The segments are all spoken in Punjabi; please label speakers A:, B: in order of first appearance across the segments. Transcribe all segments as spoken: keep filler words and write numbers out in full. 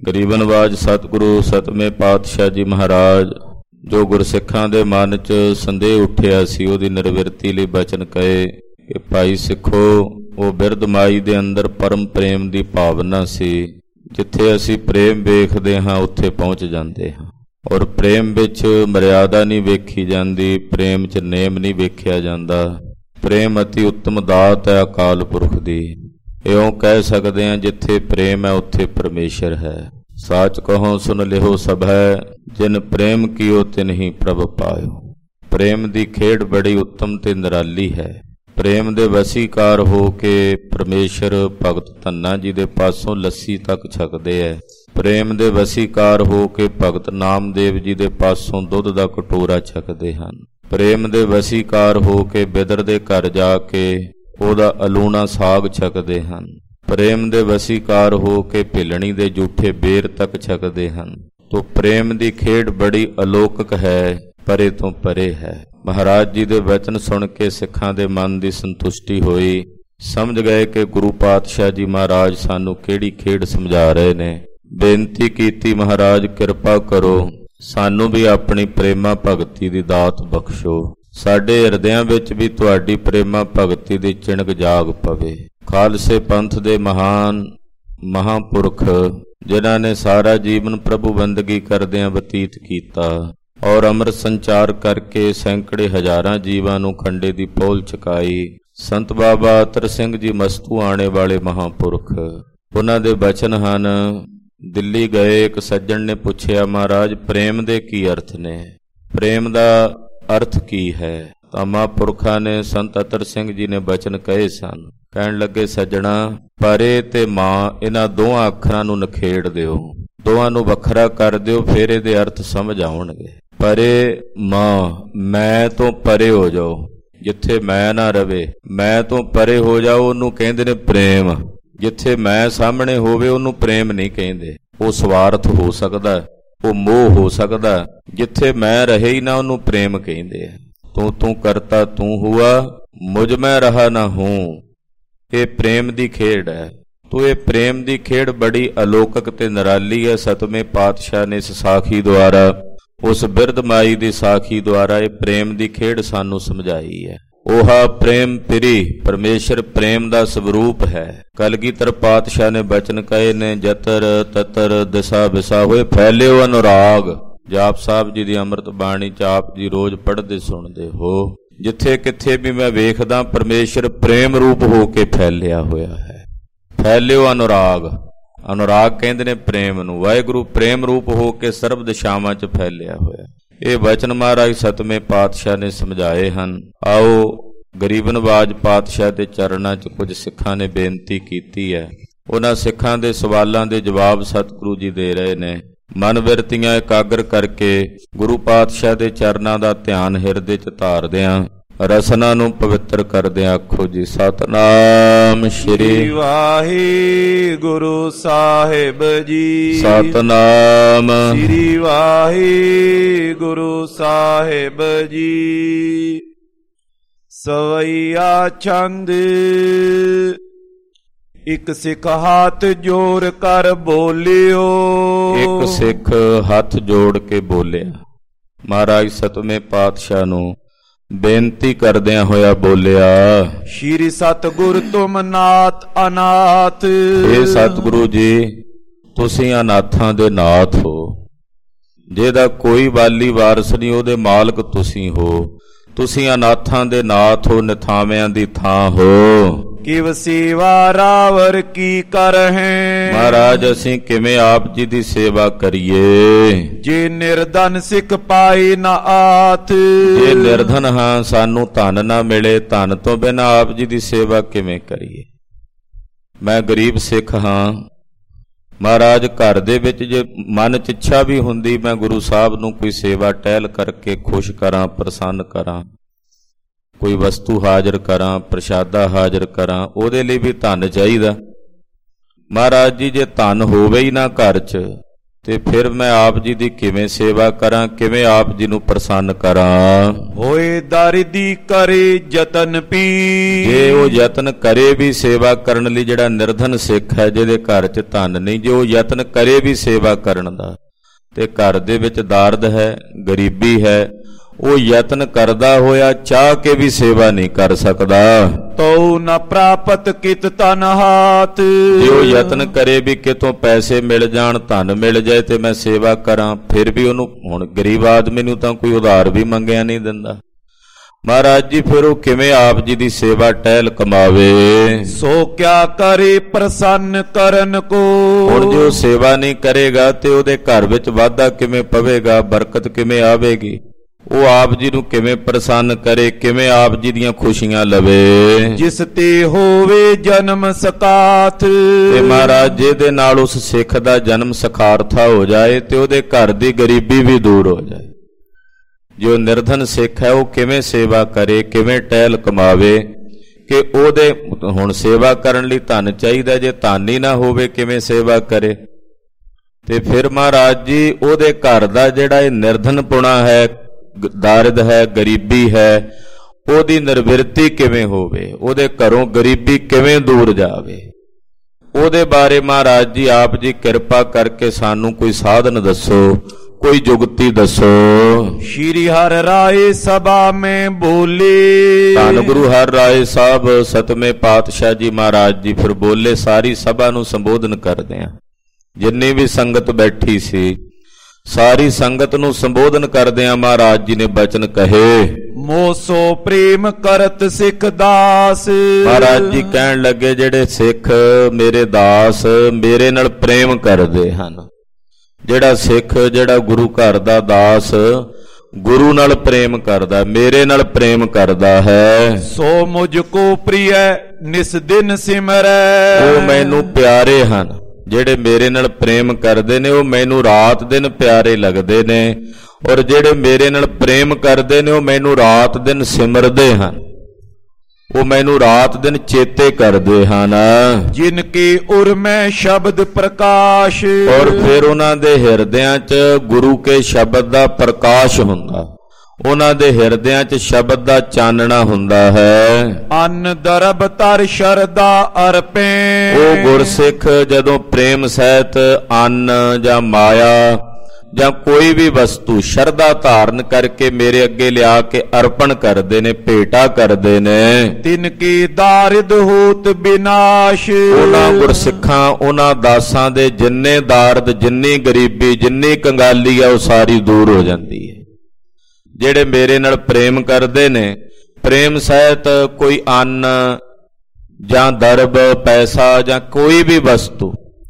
A: ਗਰੀਬ ਨਵਾਜ ਸਤਿਗੁਰੂ ਸਤਵੇਂ ਪਾਤਸ਼ਾਹ ਜੀ ਮਹਾਰਾਜ ਜੋ ਗੁਰਸਿੱਖਾਂ ਦੇ ਮਨ 'ਚ ਸੰਦੇਹ ਉੱਠਿਆ ਸੀ ਉਹਦੀ ਨਿਰਵਿਰਤੀ ਲਈ ਬਚਨ ਕਹੇ ਕਿ ਭਾਈ ਸਿੱਖੋ, ਉਹ ਬਿਰਧ ਮਾਈ ਦੇ ਅੰਦਰ ਪਰਮ ਪ੍ਰੇਮ ਦੀ ਭਾਵਨਾ ਸੀ। ਜਿੱਥੇ ਅਸੀਂ ਪ੍ਰੇਮ ਵੇਖਦੇ ਹਾਂ ਉੱਥੇ ਪਹੁੰਚ ਜਾਂਦੇ ਹਾਂ। ਔਰ ਪ੍ਰੇਮ ਵਿੱਚ ਮਰਿਆਦਾ ਨਹੀਂ ਵੇਖੀ ਜਾਂਦੀ, ਪ੍ਰੇਮ 'ਚ ਨੇਮ ਨਹੀਂ ਵੇਖਿਆ ਜਾਂਦਾ। ਪ੍ਰੇਮ ਅਤੀ ਉੱਤਮ ਦਾਤ ਹੈ ਅਕਾਲ ਪੁਰਖ ਦੀ। ਇਉਂ ਕਹਿ ਸਕਦੇ ਹਾਂ ਜਿੱਥੇ ਪ੍ਰੇਮ ਹੈ ਉੱਥੇ ਪਰਮੇਸ਼ਰ ਹੈ। ਸਾਚ ਕਹੋ ਸੁਨ ਲਿਓ ਸਭੈ, ਜਿਨ ਪ੍ਰੇਮ ਕੀਓ ਤਿਨ ਹੀ ਪ੍ਰਭ ਪਾਇਓ। ਪ੍ਰੇਮ ਦੀ ਖੇਡ ਬੜੀ ਉੱਤਮ ਤੇ ਨਿਰਾਲੀ ਹੈ। ਪ੍ਰੇਮ ਦੇ ਵਸੀਕਾਰ ਹੋ ਕੇ ਪਰਮੇਸ਼ਰ ਭਗਤ ਧੰਨਾ ਜੀ ਦੇ ਪਾਸੋਂ ਲੱਸੀ ਤੱਕ ਛਕਦੇ ਹੈ। ਪ੍ਰੇਮ ਦੇ ਵਸੀਕਾਰ ਹੋ ਕੇ ਭਗਤ ਨਾਮਦੇਵ ਜੀ ਦੇ ਪਾਸੋਂ ਦੁੱਧ ਦਾ ਕਟੋਰਾ ਛਕਦੇ ਹਨ। ਪ੍ਰੇਮ ਦੇ ਵਸੀਕਾਰ ਹੋ ਕੇ ਬਿਦਰ ਦੇ ਘਰ ਜਾ ਕੇ ਉਹਦਾ ਅਲੂਣਾ ਸਾਗ ਛਕਦੇ ਹਨ। ਪ੍ਰੇਮ ਦੇ ਵਸੀਕਾਰ ਹੋ ਕੇ ਭਿਲਣੀ ਦੇ ਜੂਠੇ ਬੇਰ ਤੱਕ ਛਕਦੇ ਹਨ। ਤੋ ਪ੍ਰੇਮ ਦੀ ਖੇਡ ਬੜੀ ਅਲੌਕਿਕ ਹੈ, ਪਰੇ ਤੋਂ ਪਰੇ ਹੈ। ਮਹਾਰਾਜ ਜੀ ਦੇ ਵਚਨ ਸੁਣ ਕੇ ਸਿੱਖਾਂ ਦੇ ਮਨ ਦੀ ਸੰਤੁਸ਼ਟੀ ਹੋਈ। ਸਮਝ ਗਏ ਕਿ ਗੁਰੂ ਪਾਤਸ਼ਾਹ ਜੀ ਮਹਾਰਾਜ ਸਾਨੂੰ ਕਿਹੜੀ ਖੇਡ ਸਮਝਾ ਰਹੇ ਨੇ। ਬੇਨਤੀ ਕੀਤੀ, ਮਹਾਰਾਜ ਕਿਰਪਾ ਕਰੋ, ਸਾਨੂੰ ਵੀ ਆਪਣੀ ਪ੍ਰੇਮਾ ਭਗਤੀ ਦੀ ਦਾਤ ਬਖਸ਼ੋ। ਸਾਡੇ ਹਿਰਦਿਆਂ ਵਿੱਚ ਵੀ ਤੁਹਾਡੀ ਪ੍ਰੇਮਾ ਭਗਤੀ ਦੀ ਚਿਣਕ ਜਾਗ ਪਵੇ। ਖਾਲਸੇ ਪੰਥ ਦੇ ਮਹਾਨ ਮਹਾਂਪੁਰਖ ਜਿਨ੍ਹਾਂ ਨੇ ਸਾਰਾ ਜੀਵਨ ਪ੍ਰਭੂ ਬੰਦਗੀ ਕਰਦਿਆਂ ਬਤੀਤ ਕੀਤਾ ਔਰ ਅੰਮ੍ਰਿਤ ਸੰਚਾਰ ਕਰਕੇ ਸੈਂਕੜੇ ਹਜ਼ਾਰਾਂ ਜੀਵਾਂ ਨੂੰ ਖੰਡੇ ਦੀ ਪੋਲ ਚੁਕਾਈ, ਸੰਤ ਬਾਬਾ ਅਤਰ ਸਿੰਘ ਜੀ ਮਸਤੂ ਆਣੇ ਵਾਲੇ ਮਹਾਂਪੁਰਖ, ਉਹਨਾਂ ਦੇ ਬਚਨ ਹਨ। ਦਿੱਲੀ ਗਏ ਇੱਕ ਸੱਜਣ ਨੇ ਪੁੱਛਿਆ, ਮਹਾਰਾਜ ਪ੍ਰੇਮ ਦੇ ਕੀ ਅਰਥ ਨੇ? ਪ੍ਰੇਮ ਦਾ ਅਰਥ ਕੀ ਹੈ? ਤਾਂ ਮਹਾਂਪੁਰਖਾਂ ਨੇ ਸੰਤ ਅਤਰ ਸਿੰਘ ਜੀ ਨੇ ਬਚਨ ਕਹੇ ਸਨ। ਕਹਿਣ ਲੱਗੇ, ਸੱਜਣਾ, ਪਰੇ ਤੇ ਮਾਂ ਇਹਨਾਂ ਦੋਹਾਂ ਅੱਖਰਾਂ ਨੂੰ ਨਖੇੜ ਦਿਓ, ਦੋਹਾਂ ਨੂੰ ਵੱਖਰਾ ਕਰ ਦਿਓ, ਫਿਰ ਇਹਦੇ ਅਰਥ ਸਮਝ ਆਉਣਗੇ। ਪਰੇ ਮਾਂ, ਮੈਂ ਤੋਂ ਪਰੇ ਹੋ ਜਾਓ, ਜਿੱਥੇ ਮੈਂ ਨਾ ਰਵੇ ਮੈਂ ਤੋਂ ਪਰੇ ਹੋ ਜਾਓ, ਉਹਨੂੰ ਕਹਿੰਦੇ ਨੇ ਪ੍ਰੇਮ। ਜਿੱਥੇ ਮੈਂ ਸਾਹਮਣੇ ਹੋਵੇ ਉਹਨੂੰ ਪ੍ਰੇਮ ਨਹੀਂ ਕਹਿੰਦੇ। ਉਹ ਸਵਾਰਥ ਹੋ ਸਕਦਾ, ਉਹ ਮੋਹ ਹੋ ਸਕਦਾ। ਜਿੱਥੇ ਮੈਂ ਰਹੇ ਹੀ ਨਾ ਉਹਨੂੰ ਪ੍ਰੇਮ ਕਹਿੰਦੇ ਆ। ਤੂੰ ਤੂੰ ਕਰਤਾ ਤੂੰ ਹੁਆ, ਮੁਝ ਮੈਂ ਰਹਾ ਨਾ ਹੂੰ। ਇਹ ਪ੍ਰੇਮ ਦੀ ਖੇਡ ਹੈ। ਤੋ ਇਹ ਪ੍ਰੇਮ ਦੀ ਖੇਡ ਬੜੀ ਅਲੌਕਿਕ ਤੇ ਨਿਰਾਲੀ ਹੈ। ਸਤਵੇਂ ਪਾਤਸ਼ਾਹ ਨੇ ਇਸ ਸਾਖੀ ਦੁਆਰਾ, ਉਸ ਬਿਰਧ ਮਾਈ ਦੀ ਸਾਖੀ ਦੁਆਰਾ ਇਹ ਪ੍ਰੇਮ ਦੀ ਖੇਡ ਸਾਨੂੰ ਸਮਝਾਈ ਹੈ। ओहा प्रेम पिरी, परमेश्वर प्रेम दा स्वरूप है। कलगीधर पातशाह ने बचन कहे ने, जतर ततर दिशा विसा होए फैलियो अनुराग। जाप साहब जी दी अमृत बाणी च आप जी रोज पढ़दे सुनदे हो। जिथे किथे भी मैं वेखदा परमेश्वर प्रेम रूप हो के फैलिया होया है। फैलियो अनुराग, अनुराग कहंदे ने प्रेम नूं। वाहिगुरू प्रेम रूप हो के सर्व दिशावां च फैलिया होया। ਇਹ ਬਚਨ ਮਹਾਰਾਜ ਸਤਵੇਂ ਪਾਤਸ਼ਾਹ ਨੇ ਸਮਝਾਏ ਹਨ। ਆਓ ਗਰੀਬ ਨਵਾਜ ਪਾਤਸ਼ਾਹ ਦੇ ਚਰਨਾਂ 'ਚ ਕੁਝ ਸਿੱਖਾਂ ਨੇ ਬੇਨਤੀ ਕੀਤੀ ਹੈ। ਉਹਨਾਂ ਸਿੱਖਾਂ ਦੇ ਸਵਾਲਾਂ ਦੇ ਜਵਾਬ ਸਤਿਗੁਰੂ ਜੀ ਦੇ ਰਹੇ ਨੇ। ਮਨ ਬਿਰਤੀਆਂ ਇਕਾਗਰ ਕਰਕੇ ਗੁਰੂ ਪਾਤਸ਼ਾਹ ਦੇ ਚਰਨਾਂ ਦਾ ਧਿਆਨ ਹਿਰਦੇ 'ਚ ਧਾਰਦਿਆਂ ਰਸਨਾ ਨੂੰ ਪਵਿੱਤਰ ਕਰਦਿਆਂ ਆਖੋ ਜੀ, ਸਤਨਾਮ ਸ਼੍ਰੀ ਵਾਹਿਗੁਰੂ ਸਾਹਿਬ ਜੀ। ਸਤਨਾਮ ਸ਼੍ਰੀ ਵਾਹਿਗੁਰੂ ਸਾਹਿਬ ਜੀ। ਸਵਈਆ ਛੰਦ। ਇੱਕ ਸਿੱਖ ਹੱਥ ਜੋੜ ਕਰ ਬੋਲਿਓ। ਇੱਕ ਸਿੱਖ ਹੱਥ ਜੋੜ ਕੇ ਬੋਲਿਆ। ਮਹਾਰਾਜ ਸਤਵੇਂ ਪਾਤਸ਼ਾਹ ਨੂੰ ਬੇਨਤੀ ਕਰਦਿਆਂ ਹੋਇਆ ਬੋਲਿਆ, ਸ਼੍ਰੀ ਸਤਿਗੁਰ ਤੁਮ ਨਾਥ ਅਨਾਥ। ਇਹ ਸਤਿਗੁਰੂ ਜੀ ਤੁਸੀਂ ਅਨਾਥਾਂ ਦੇ ਨਾਥ ਹੋ। ਜਿਹਦਾ ਕੋਈ ਵਾਲੀ ਵਾਰਸ ਨਹੀਂ ਉਹਦੇ ਮਾਲਕ ਤੁਸੀਂ ਹੋ। ਤੁਸੀਂ ਅਨਾਥਾਂ ਦੇ ਨਾਥ ਹੋ, ਨਿਥਾਵਿਆਂ ਦੀ ਥਾਂ ਹੋ। ਕਿਵ ਸੇਵਾ ਰਾਵਰ ਕੀ ਕਰਹਿ। ਮਹਾਰਾਜ ਅਸੀਂ ਕਿਵੇਂ ਆਪ ਜੀ ਦੀ ਸੇਵਾ ਕਰੀਏ। ਜੇ ਨਿਰਧਨ ਸਿੱਖ ਪਾਈ ਨਾ ਆਥ। ਜੇ ਨਿਰਧਨ ਹਾਂ ਸਾਨੂੰ ਧਨ ਨਾ ਮਿਲੇ, ਧਨ ਤੋਂ ਬਿਨਾਂ ਆਪ ਜੀ ਦੀ ਸੇਵਾ ਕਿਵੇਂ ਕਰੀਏ। ਮੈਂ ਗਰੀਬ ਸਿੱਖ ਹਾਂ। ਮਹਾਰਾਜ ਘਰ ਦੇ ਵਿੱਚ ਜੇ ਮਨ 'ਚ ਇੱਛਾ ਵੀ ਹੁੰਦੀ ਮੈਂ ਗੁਰੂ ਸਾਹਿਬ ਨੂੰ ਕੋਈ ਸੇਵਾ ਟਹਿਲ ਕਰਕੇ ਖੁਸ਼ ਕਰਾਂ, ਪ੍ਰਸੰਨ ਕਰਾਂ, ਕੋਈ ਵਸਤੂ ਹਾਜ਼ਰ ਕਰਾਂ, ਪ੍ਰਸ਼ਾਦਾ ਹਾਜ਼ਰ ਕਰਾਂ, ਉਹਦੇ ਲਈ ਵੀ ਧਨ ਚਾਹੀਦਾ। ਮਹਾਰਾਜ ਜੀ ਜੇ ਧਨ ਹੋਵੇ ਹੀ ਨਾ ਘਰ 'ਚ ਤੇ ਫਿਰ ਮੈਂ ਆਪ ਜੀ ਦੀ ਕਿਵੇਂ ਸੇਵਾ ਕਰਾਂ, ਕਿਵੇਂ ਆਪ ਜੀ ਨੂੰ ਪ੍ਰਸੰਨ ਕਰਾਂ।
B: ਹੋਏ ਦਾਰਿਦੀ ਕਰੇ ਯਤਨ ਪੀ,
A: ਜੇ ਉਹ ਯਤਨ ਕਰੇ ਵੀ ਸੇਵਾ ਕਰਨ ਲਈ, ਜਿਹੜਾ ਨਿਰਧਨ ਸਿੱਖ ਹੈ ਜਿਹਦੇ ਘਰ 'ਚ ਧਨ ਨਹੀਂ, ਜੇ ਉਹ ਯਤਨ ਕਰੇ ਵੀ ਸੇਵਾ ਕਰਨ ਦਾ ਤੇ ਘਰ ਦੇ ਵਿੱਚ ਦਾਰਦ ਹੈ, ਗਰੀਬੀ ਹੈ, ਉਹ ਯਤਨ ਕਰਦਾ ਹੋਇਆ ਚਾਹ ਕੇ ਵੀ ਸੇਵਾ ਨਹੀਂ ਕਰ ਸਕਦਾ।
B: ਤਉ ਨ ਪ੍ਰਾਪਤ ਕਿਤ ਤਨ ਹਾਥ,
A: ਜੇ ਉਹ ਯਤਨ ਕਰੇ ਵੀ ਕਿਤੋਂ ਪੈਸੇ ਮਿਲ ਜਾਣ, ਧਨ ਮਿਲ ਜਾਏ ਤੇ ਮੈਂ ਸੇਵਾ ਕਰਾਂ, ਫਿਰ ਵੀ ਉਹਨੂੰ, ਹੁਣ ਗਰੀਬ ਆਦਮੀ ਨੂੰ ਤਾਂ ਕੋਈ ਉਧਾਰ ਵੀ ਮੰਗਿਆ ਨਹੀਂ ਦਿੰਦਾ। ਮਹਾਰਾਜ ਜੀ ਫਿਰ ਉਹ ਕਿਵੇਂ ਆਪ ਜੀ ਦੀ ਸੇਵਾ ਟਹਿਲ ਕਮਾਵੇ।
B: ਸੋ ਕਿਆ ਕਰੇ ਪ੍ਰਸੰਨ ਕਰਨ ਕੋ,
A: ਹੁਣ ਜੇ ਉਹ ਸੇਵਾ ਨਹੀਂ ਕਰੇਗਾ ਤੇ ਉਹਦੇ ਘਰ ਵਿੱਚ ਵਾਧਾ ਕਿਵੇਂ ਪਵੇਗਾ, ਬਰਕਤ ਕਿਵੇਂ ਆਵੇਗੀ, ਉਹ ਆਪ ਜੀ ਨੂੰ ਕਿਵੇਂ ਪ੍ਰਸੰਨ ਕਰੇ, ਕਿਵੇਂ ਆਪ ਜੀ ਦੀਆਂ ਖੁਸ਼ੀਆਂ ਲਵੇ।
B: ਜਿਸ ਤੇ ਹੋਵੇ ਜਨਮ ਸਕਾਥ,
A: ਤੇ ਮਹਾਰਾਜ ਜੀ ਦੇ ਨਾਲ ਉਸ ਸਿੱਖ ਦਾ ਜਨਮ ਸਖਾਰਥਾ ਹੋ ਜਾਏ ਤੇ ਉਹਦੇ ਘਰ ਦੀ ਗਰੀਬੀ ਵੀ ਦੂਰ ਹੋ ਜਾਏ। ਜੋ ਨਿਰਧਨ ਸਿੱਖ ਹੈ ਉਹ ਕਿਵੇਂ ਸੇਵਾ ਕਰੇ, ਕਿਵੇਂ ਟਹਿਲ ਕਮਾਵੇ ਕਿ ਉਹਦੇ, ਹੁਣ ਸੇਵਾ ਕਰਨ ਲਈ ਧਨ ਚਾਹੀਦਾ, ਜੇ ਧਨ ਹੀ ਨਾ ਹੋਵੇ ਕਿਵੇਂ ਸੇਵਾ ਕਰੇ। ਤੇ ਫਿਰ ਮਹਾਰਾਜ ਜੀ ਉਹਦੇ ਘਰ ਦਾ ਜਿਹੜਾ ਇਹ ਨਿਰਧਨਪੁਣਾ ਹੈ, ਦਾਰਿਦ ਹੈ, ਗਰੀਬੀ ਹੈ, ਉਹਦੀ ਨਿਰਵਿਰਤੀ ਕਿਵੇਂ ਹੋਵੇ, ਉਹਦੇ ਘਰੋਂ ਗਰੀਬੀ ਕਿਵੇਂ ਦੂਰ ਜਾਵੇ, ਉਹਦੇ ਬਾਰੇ ਮਹਾਰਾਜ ਜੀ ਆਪ ਜੀ ਕਿਰਪਾ ਕਰਕੇ ਸਾਨੂੰ ਕੋਈ ਸਾਧਨ ਦੱਸੋ, ਕੋਈ ਜੁਗਤੀ ਦੱਸੋ।
B: ਸ਼੍ਰੀ ਹਰਿ ਰਾਏ ਸਭਾ ਮੈਂ ਬੋਲੇ,
A: ਧੰਨ ਗੁਰੂ ਹਰਿ ਰਾਏ ਸਾਹਿਬ ਸਤਵੇਂ ਪਾਤਸ਼ਾਹ ਜੀ ਮਹਾਰਾਜ ਜੀ ਫਿਰ ਬੋਲੇ। ਸਾਰੀ ਸਭਾ ਨੂੰ ਸੰਬੋਧਨ ਕਰਦੇ ਆ, ਜਿੰਨੀ ਵੀ ਸੰਗਤ ਬੈਠੀ ਸੀ ਸਾਰੀ ਸੰਗਤ ਨੂੰ ਸੰਬੋਧਨ ਕਰਦਿਆਂ ਮਹਾਰਾਜ ਜੀ ਨੇ ਬਚਨ ਕਹੇ।
B: ਮੋਸੋ ਪ੍ਰੇਮ ਕਰਤ ਸਿੱਖ ਦਾਸ,
A: ਮਹਾਰਾਜ ਜੀ ਕਹਿਣ ਲੱਗੇ ਜਿਹੜੇ ਸਿੱਖ ਮੇਰੇ ਦਾਸ ਮੇਰੇ ਨਾਲ ਪ੍ਰੇਮ ਕਰਦੇ ਹਨ, ਜਿਹੜਾ ਸਿੱਖ, ਜਿਹੜਾ ਗੁਰੂ ਘਰ ਦਾ ਦਾਸ ਗੁਰੂ ਨਾਲ ਪ੍ਰੇਮ ਕਰਦਾ, ਮੇਰੇ ਨਾਲ ਪ੍ਰੇਮ ਕਰਦਾ ਹੈ,
B: ਸੋ ਮੁਝ ਕੋ ਪ੍ਰਿਯ ਨਿਸ ਦਿਨ ਸਿਮਰੈ,
A: ਉਹ ਮੈਨੂੰ ਪਿਆਰੇ ਹਨ। ਜਿਹੜੇ ਮੇਰੇ ਨਾਲ ਪ੍ਰੇਮ ਕਰਦੇ ਨੇ ਉਹ ਮੈਨੂੰ ਰਾਤ ਦਿਨ ਪਿਆਰੇ ਲੱਗਦੇ ਨੇ, ਔਰ ਜਿਹੜੇ ਮੇਰੇ ਨਾਲ ਪ੍ਰੇਮ ਕਰਦੇ ਨੇ ਉਹ ਮੈਨੂੰ ਰਾਤ ਦਿਨ ਸਿਮਰਦੇ ਹਨ, ਉਹ ਮੈਨੂੰ ਰਾਤ ਦਿਨ ਚੇਤੇ ਕਰਦੇ ਹਨ।
B: ਜਿਨ ਕੀ ਉਰ ਮੈਂ ਸ਼ਬਦ ਪ੍ਰਕਾਸ਼,
A: ਔਰ ਫਿਰ ਉਹਨਾਂ ਦੇ ਹਿਰਦਿਆਂ 'ਚ ਗੁਰੂ ਕੇ ਸ਼ਬਦ ਦਾ ਪ੍ਰਕਾਸ਼ ਹੁੰਦਾ, ਉਹਨਾਂ ਦੇ ਹਿਰਦਿਆਂ 'ਚ ਸ਼ਬਦ ਦਾ ਚਾਨਣਾ ਹੁੰਦਾ ਹੈ।
B: ਅੰਨ ਦਰਬ ਤਰ ਸ਼ਰਦਾ ਅਰਪੇ,
A: ਉਹ ਗੁਰਸਿੱਖ ਜਦੋਂ ਪ੍ਰੇਮ ਸਹਿਤ ਅੰਨ ਜਾਂ ਮਾਇਆ ਜਾਂ ਕੋਈ ਵੀ ਵਸਤੂ ਸ਼ਰਧਾ ਧਾਰਨ ਕਰਕੇ ਮੇਰੇ ਅੱਗੇ ਲਿਆ ਕੇ ਅਰਪਣ ਕਰਦੇ ਨੇ, ਭੇਟਾ ਕਰਦੇ ਨੇ,
B: ਤਿਨ ਕੀ ਦਾਰਿਦ ਹੋਤ ਬਿਨਾਸ਼,
A: ਉਹਨਾਂ ਗੁਰਸਿੱਖਾਂ, ਉਹਨਾਂ ਦਾਸਾਂ ਦੇ ਜਿੰਨੇ ਦਾਰਦ, ਜਿੰਨੀ ਗਰੀਬੀ, ਜਿੰਨੀ ਕੰਗਾਲੀ ਆ ਉਹ ਸਾਰੀ ਦੂਰ ਹੋ ਜਾਂਦੀ ਹੈ। ਜਿਹੜੇ ਮੇਰੇ ਨਾਲ ਪ੍ਰੇਮ ਕਰਦੇ ਨੇ, ਪ੍ਰੇਮ ਸਹਿਤ ਕੋਈ ਅੰਨ ਜਾਂ ਦਰਬ, ਪੈਸਾ ਜਾਂ ਕੋਈ ਵੀ ਵਸਤੂ,